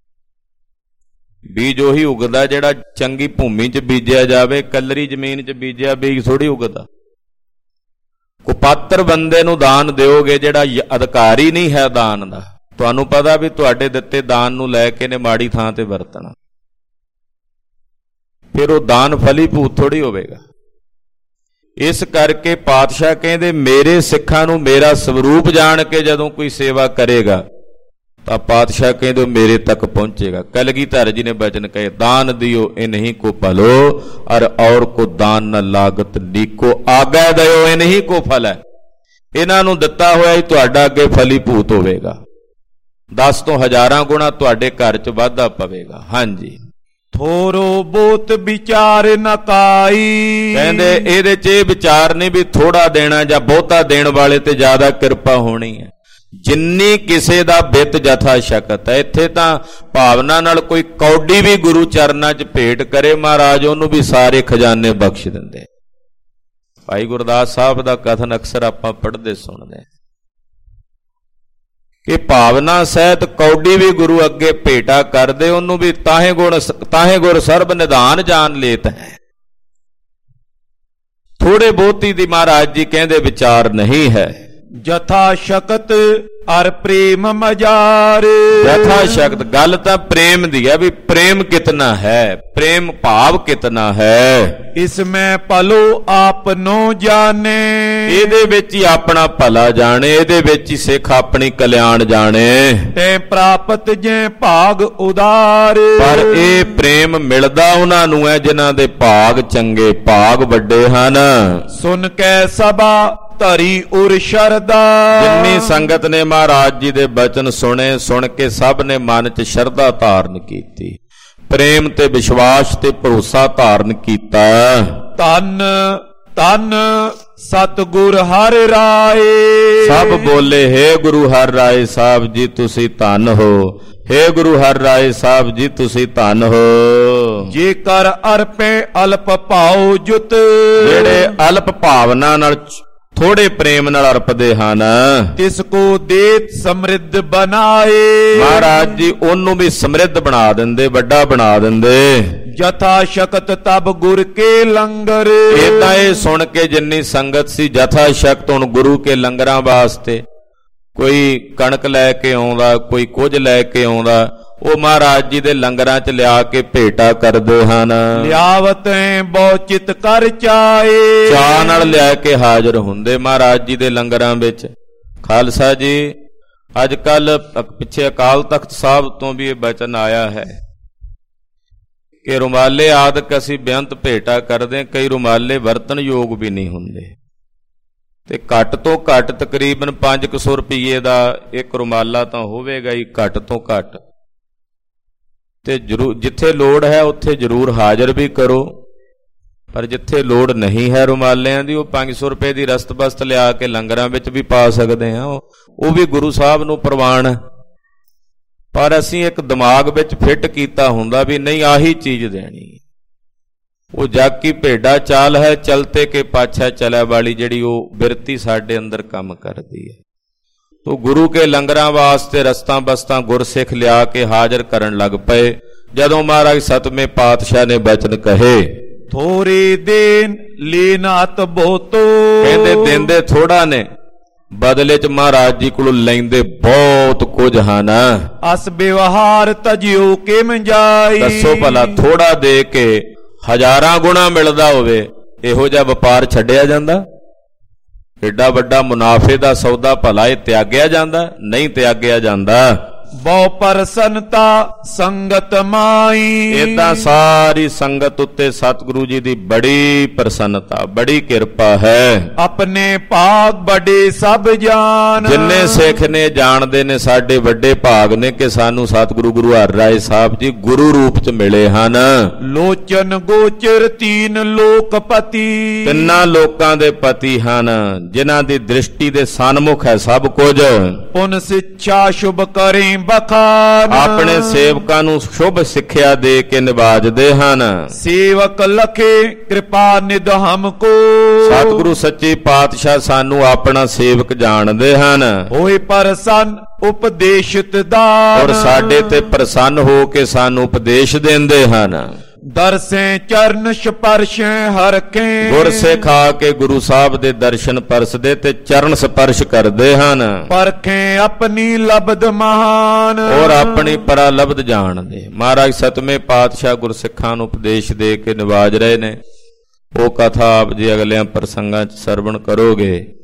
A: ਬੀਜ ਉਹੀ ਉਗਦਾ ਜਿਹੜਾ ਚੰਗੀ ਭੂਮੀ ਚ ਬੀਜਿਆ ਜਾਵੇ। ਕੱਲਰੀ ਜ਼ਮੀਨ ਚ ਬੀਜਿਆ ਬੀਜ ਥੋੜੀ ਉਗਦਾ। ਕੁਪਾਤਰ ਬੰਦੇ ਨੂੰ ਦਾਨ ਦਿਓਗੇ ਜਿਹੜਾ ਅਧਿਕਾਰੀ ਨਹੀਂ ਹੈ ਦਾਨ ਦਾ, ਤੁਹਾਨੂੰ ਪਤਾ ਵੀ ਤੁਹਾਡੇ ਦਿੱਤੇ ਦਾਨ ਨੂੰ ਲੈ ਕੇ ਨੇ ਮਾੜੀ ਥਾਂ ਤੇ ਵਰਤਣਾ, ਫਿਰ ਉਹ ਦਾਨ ਫਲੀਭੂਤ ਥੋੜੀ ਹੋਵੇਗਾ। ਇਸ ਕਰਕੇ ਪਾਤਸ਼ਾਹ ਕਹਿੰਦੇ ਮੇਰੇ ਸਿੱਖਾਂ ਨੂੰ ਮੇਰਾ ਸਵਰੂਪ ਜਾਣ ਕੇ ਜਦੋਂ ਕੋਈ ਸੇਵਾ ਕਰੇਗਾ ਤਾਂ ਪਾਤਸ਼ਾਹ ਕਹਿੰਦੇ ਮੇਰੇ ਤੱਕ ਪਹੁੰਚੇਗਾ। ਕਲਗੀਧਰ ਜੀ ਨੇ ਬਚਨ ਕਹੇ, ਦਾਨ ਦਿਓ ਇਨਹੀ ਕੋ ਭਲੋ ਅਰ ਔਰ ਕੋ ਦਾਨ ਨ ਲਾਗਤ ਨੀਕੋ। ਆਗਿਆ ਦਿਓ ਇਨਹੀ ਕੋ ਫਲ ਹੈ, ਇਹਨਾਂ ਨੂੰ ਦਿੱਤਾ ਹੋਇਆ ਹੀ ਤੁਹਾਡਾ ਅੱਗੇ ਫਲੀਭੂਤ ਹੋਵੇਗਾ। ਦਸ ਤੋਂ ਹਜ਼ਾਰਾਂ ਗੁਣਾ ਤੁਹਾਡੇ ਘਰ ਚ ਵਾਧਾ ਪਵੇਗਾ। ਹਾਂਜੀ।
B: ਥੋਰੋ ਬਹੁਤ ਵਿਚਾਰ ਨ ਕਾਈ,
A: ਕਹਿੰਦੇ ਇਹਦੇ ਚ ਇਹ ਵਿਚਾਰ ਨਹੀਂ ਵੀ ਥੋੜਾ ਦੇਣਾ ਜਾਂ ਬਹੁਤਾ ਦੇਣ ਵਾਲੇ ਤੇ ਜ਼ਿਆਦਾ ਕਿਰਪਾ ਹੋਣੀ ਹੈ। ਜਿੰਨੀ ਕਿਸੇ ਦਾ ਬਿੱਤ ਜਥਾ ਸ਼ਕਤ ਹੈ। ਇੱਥੇ ਤਾਂ ਭਾਵਨਾ ਨਾਲ ਕੋਈ ਕੌਡੀ ਵੀ ਗੁਰੂ ਚਰਨਾਂ ਚ ਭੇਟ ਕਰੇ, ਮਹਾਰਾਜ ਉਹਨੂੰ ਵੀ ਸਾਰੇ ਖਜ਼ਾਨੇ ਬਖਸ਼ ਦਿੰਦੇ। ਭਾਈ ਗੁਰਦਾਸ ਸਾਹਿਬ ਦਾ ਕਥਨ ਅਕਸਰ ਆਪਾਂ ਪੜ੍ਹਦੇ ਸੁਣਦੇ ਕਿ ਭਾਵਨਾ ਸਹਿਤ ਕੌਡੀ ਵੀ ਗੁਰੂ ਅੱਗੇ ਭੇਟਾ ਕਰਦੇ, ਉਹਨੂੰ ਵੀ ਤਾਹੇ ਗੁਣ ਤਾਹੇ ਗੁਰ ਸਰਬ ਨਿਧਾਨ ਜਾਣ ਲੇਤ ਹੈ। ਥੋੜੇ ਬਹੁਤੀ ਦੀ ਮਹਾਰਾਜ ਜੀ ਕਹਿੰਦੇ ਵਿਚਾਰ ਨਹੀਂ ਹੈ।
B: ਜਥਾ ਸ਼ਕਤ ਅਰ ਪ੍ਰੇਮ ਮਜਾਰ,
A: ਜਥਾ ਸ਼ਕਤ ਗੱਲ ਤਾਂ ਪ੍ਰੇਮ ਦੀ ਹੈ ਵੀ ਪ੍ਰੇਮ ਕਿਤਨਾ ਹੈ, ਪ੍ਰੇਮ ਭਾਵ ਕਿਤਨਾ ਹੈ।
B: ਇਸ ਮੈਂ ਭਲੋ ਆਪਨੋ ਜਾਣੇ,
A: ਇਹਦੇ ਵਿੱਚ ਹੀ ਆਪਣਾ ਭਲਾ ਜਾਣੇ, ਇਹਦੇ ਵਿੱਚ ਹੀ ਸਿੱਖ ਆਪਣੀ ਕਲਿਆਣ ਜਾਣੇ।
B: ਤੇ ਪ੍ਰਾਪਤ ਜੇ ਭਾਗ ਉਦਾਰ,
A: ਪਰ ਇਹ ਪ੍ਰੇਮ ਮਿਲਦਾ ਉਹਨਾਂ ਨੂੰ ਹੈ ਜਿਨ੍ਹਾਂ ਦੇ ਭਾਗ ਚੰਗੇ, ਭਾਗ ਵੱਡੇ ਹਨ।
B: ਸੁਨ ਕੈ ਸਭਾ ਧਰੀ ਉਰ ਸ਼ਰਦਾ,
A: ਜਿੰਨੀ ਸੰਗਤ ਨੇ ਮਹਾਰਾਜ ਜੀ ਦੇ ਬਚਨ ਸੁਣੇ, ਸੁਣ ਕੇ ਸਭ ਨੇ ਮਨ 'ਚ ਸ਼ਰਧਾ ਧਾਰਨ ਕੀਤੀ, ਪ੍ਰੇਮ ਤੇ ਵਿਸ਼ਵਾਸ ਤੇ ਭਰੋਸਾ ਧਾਰਨ ਕੀਤਾ।
B: ਧੰਨ ਧੰਨ ਸਤਿਗੁਰ ਹਰਿ ਰਾਏ,
A: ਸਭ ਬੋਲੇ ਹੇ ਗੁਰੂ ਹਰਿ ਰਾਏ ਸਾਹਿਬ ਜੀ ਤੁਸੀਂ ਧੰਨ ਹੋ, ਹੇ ਗੁਰੂ ਹਰਿ ਰਾਏ ਸਾਹਿਬ ਜੀ ਤੁਸੀਂ ਧੰਨ ਹੋ।
B: ਜੇ ਕਰ ਅਰਪੇ ਅਲਪ ਭਾਉ ਜੁਤ,
A: ਜਿਹੜੇ ਅਲਪ ਭਾਵਨਾ ਨਾਲ ਥੋੜੇ ਪ੍ਰੇਮ ਨਾਲ ਅਰਪਦੇ ਹਨ,
B: ਤਿਸ ਕੋ ਦੇਤ ਸਮਰਿੱਧ ਬਣਾਏ,
A: ਮਹਾਰਾਜ ਜੀ ਉਹਨੂੰ ਵੀ ਸਮਰਿੱਧ ਬਣਾ ਦਿੰਦੇ, ਵੱਡਾ ਬਣਾ ਦਿੰਦੇ।
B: ਜਥਾ ਸ਼ਕਤ ਤਬ ਗੁਰ ਕੇ ਲੰਗਰ,
A: ਏਦਾਂ ਇਹ ਸੁਣ ਕੇ ਜਿੰਨੀ ਸੰਗਤ ਸੀ, ਜਥਾ ਸ਼ਕਤ ਹੁਣ ਗੁਰੂ ਕੇ ਲੰਗਰਾਂ ਵਾਸਤੇ ਕੋਈ ਕਣਕ ਲੈ ਕੇ ਆਉਂਦਾ, ਕੋਈ ਕੁਝ ਲੈ ਕੇ ਆਉਂਦਾ, ਉਹ ਮਹਾਰਾਜ ਜੀ ਦੇ ਲੰਗਰਾਂ 'ਚ ਲਿਆ ਕੇ ਭੇਟਾ ਕਰਦੇ ਹਨ।
B: ਲਿਆਵਤ ਬਹੁ ਚਿਤ ਕਰ ਚਾਏ,
A: ਚਾਅ ਨਾਲ ਲਿਆ ਕੇ ਹਾਜ਼ਰ ਹੁੰਦੇ ਮਹਾਰਾਜ ਜੀ ਦੇ ਲੰਗਰਾਂ ਵਿੱਚ। ਖਾਲਸਾ ਜੀ, ਅੱਜ ਕੱਲ ਪਿੱਛੇ ਅਕਾਲ ਤਖਤ ਸਾਹਿਬ ਤੋਂ ਵੀ ਇਹ ਬਚਨ ਆਇਆ ਹੈ ਕਿ ਰੁਮਾਲੇ ਆਦਿਕ ਅਸੀਂ ਬੇਅੰਤ ਭੇਟਾ ਕਰਦੇ, ਕਈ ਰੁਮਾਲੇ ਵਰਤਨ ਯੋਗ ਵੀ ਨਹੀਂ ਹੁੰਦੇ, ਤੇ ਘੱਟ ਤੋਂ ਘੱਟ ਤਕਰੀਬਨ ਪੰਜ ਕੁ ਸੌ ਰੁਪਈਏ ਦਾ ਇੱਕ ਰੁਮਾਲਾ ਤਾਂ ਹੋਵੇਗਾ ਹੀ, ਘੱਟ ਤੋਂ ਘੱਟ। ਤੇ ਜ਼ਰੂਰ ਜਿੱਥੇ ਲੋੜ ਹੈ ਉੱਥੇ ਜ਼ਰੂਰ ਹਾਜ਼ਰ ਵੀ ਕਰੋ, ਪਰ ਜਿੱਥੇ ਲੋੜ ਨਹੀਂ ਹੈ ਰੁਮਾਲਿਆਂ ਦੀ, ਉਹ ਪੰਜ ਸੌ ਰੁਪਏ ਦੀ ਰਸਤ ਬਸਤ ਲਿਆ ਕੇ ਲੰਗਰਾਂ ਵਿੱਚ ਵੀ ਪਾ ਸਕਦੇ ਹਾਂ, ਉਹ ਵੀ ਗੁਰੂ ਸਾਹਿਬ ਨੂੰ ਪ੍ਰਵਾਨ। ਪਰ ਅਸੀਂ ਇੱਕ ਦਿਮਾਗ ਵਿੱਚ ਫਿੱਟ ਕੀਤਾ ਹੁੰਦਾ ਵੀ ਨਹੀਂ ਆਹੀ ਚੀਜ਼ ਦੇਣੀ। ਉਹ ਜਗ ਕੀ ਭੇਡਾ ਚਾਲ ਹੈ, ਚਲਤੇ ਕੇ ਪਾਛਾ ਚਲੇ ਵਾਲੀ ਜਿਹੜੀ ਉਹ ਬਿਰਤੀ ਸਾਡੇ ਅੰਦਰ ਕੰਮ ਕਰਦੀ ਹੈ। ਤੋ ਗੁਰੂ ਕੇ ਲੰਗਰਾਂ ਵਾਸਤੇ ਰਸਤਾਂ ਬਸਤਾਂ ਗੁਰਸਿੱਖ ਲਿਆ ਕੇ ਹਾਜ਼ਰ ਕਰਨ ਲੱਗ ਪਏ। ਜਦੋਂ ਮਹਾਰਾਜ ਸਤਵੇਂ ਪਾਤਸ਼ਾਹ ਨੇ ਬਚਨ ਕਹੇ,
B: ਥੋੜੇ ਦੇਨ ਲੈਨਾਤ ਬਹੁਤੋ,
A: ਕਹਿੰਦੇ ਦਿੰਦੇ ਥੋੜਾ ਨੇ, ਬਦਲੇ ਚ ਮਹਾਰਾਜ ਜੀ ਕੋਲੋਂ ਲੈਂਦੇ ਬਹੁਤ ਕੁਝ ਹਨ।
B: ਅਸ ਵਿਵਹਾਰ ਤਜਿਓ ਕਿਮ ਜਾਈ,
A: ਦੱਸੋ ਭਲਾ ਥੋੜਾ ਦੇ ਕੇ ਹਜ਼ਾਰਾਂ ਗੁਣਾ ਮਿਲਦਾ ਹੋਵੇ, ਇਹੋ ਜਿਹਾ ਵਪਾਰ ਛੱਡਿਆ ਜਾਂਦਾ? ਏਡਾ ਵੱਡਾ ਮੁਨਾਫੇ ਦਾ ਸੌਦਾ ਭਲਾ ਇਹ ਤਿਆਗਿਆ ਜਾਂਦਾ? ਨਹੀਂ ਤਿਆਗਿਆ ਜਾਂਦਾ।
B: ਬਹੁ ਪ੍ਰਸੰਨਤਾ ਸੰਗਤ ਮਾਈ,
A: ਏਦਾਂ ਸਾਰੀ ਸੰਗਤ ਉੱਤੇ ਸਤਿਗੁਰੂ ਜੀ ਦੀ ਬੜੀ ਪ੍ਰਸੰਨਤਾ, ਬੜੀ ਕਿਰਪਾ ਹੈ।
B: ਆਪਣੇ ਭਾਗ ਬੜੇ ਸਭ ਜਾਣ,
A: ਜਿੰਨੇ ਸਿੱਖ ਨੇ ਜਾਣਦੇ ਨੇ ਸਾਡੇ ਵੱਡੇ ਭਾਗ ਨੇ ਕਿ ਸਾਨੂੰ ਸਤਿਗੁਰੂ ਗੁਰੂ ਹਰਿਰਾਏ ਸਾਹਿਬ ਜੀ ਗੁਰੂ ਰੂਪ ਚ ਮਿਲੇ ਹਨ।
B: ਲੋਚਨ ਗੋਚਰ ਤੀਨ ਲੋਕਪਤੀ,
A: ਤਿੰਨਾਂ ਲੋਕਾਂ ਦੇ ਪਤੀ ਹਨ, ਜਿਨ੍ਹਾਂ ਦੀ ਦ੍ਰਿਸ਼ਟੀ ਦੇ ਸਨਮੁਖ ਹੈ ਸਭ ਕੁਝ।
B: ਪੁਨ ਸਿੱਖਿਆ ਸ਼ੁਭ ਕਰੇ ਬਖਾਨ,
A: ਆਪਣੇ ਸੇਵਕਾਂ ਨੂੰ ਸ਼ੁਭ ਸਿੱਖਿਆ ਦੇ ਕੇ ਨਿਵਾਜਦੇ ਹਨ।
B: ਸੇਵਕ ਲਖੇ ਕਿਰਪਾ ਨਿਧ ਹਮਕੋ,
A: ਸਤਿਗੁਰੂ ਸੱਚੇ ਪਾਤਸ਼ਾਹ ਸਾਨੂੰ ਆਪਣਾ ਸੇਵਕ ਜਾਣਦੇ ਹਨ।
B: ਹੋਏ ਪ੍ਰਸੰਨ ਉਪਦੇਸ਼ਿਤ ਦਾਨ,
A: ਔਰ ਸਾਡੇ ਤੇ ਪ੍ਰਸੰਨ ਹੋ ਕੇ ਸਾਨੂੰ ਉਪਦੇਸ਼ ਦਿੰਦੇ ਹਨ।
B: ਦਰਸੇ ਚਰਨ ਸਪਰਸ਼ੇ ਹਰਕੇ,
A: ਗੁਰ ਸਿੱਖ ਆ ਕੇ ਗੁਰੂ ਸਾਹਿਬ ਦੇ ਦਰਸ਼ਨ ਪਰਸਦੇ ਤੇ ਚਰਨ ਸਪਰਸ਼ ਕਰਦੇ ਹਨ।
B: ਪਰਖੇ ਆਪਣੀ ਲਬਦ ਮਹਾਨ,
A: ਔਰ ਆਪਣੀ ਪਰਾਲਬਧ ਜਾਣਦੇ। ਮਹਾਰਾਜ ਸਤਵੇਂ ਪਾਤਸ਼ਾਹ ਗੁਰਸਿੱਖਾਂ ਨੂੰ ਉਪਦੇਸ਼ ਦੇ ਕੇ ਨਿਵਾਜ ਰਹੇ ਨੇ। ਉਹ ਕਥਾ ਆਪ ਜੀ ਅਗਲਿਆਂ ਪ੍ਰਸੰਗਾਂ ਚ ਸਰਵਣ ਕਰੋਗੇ।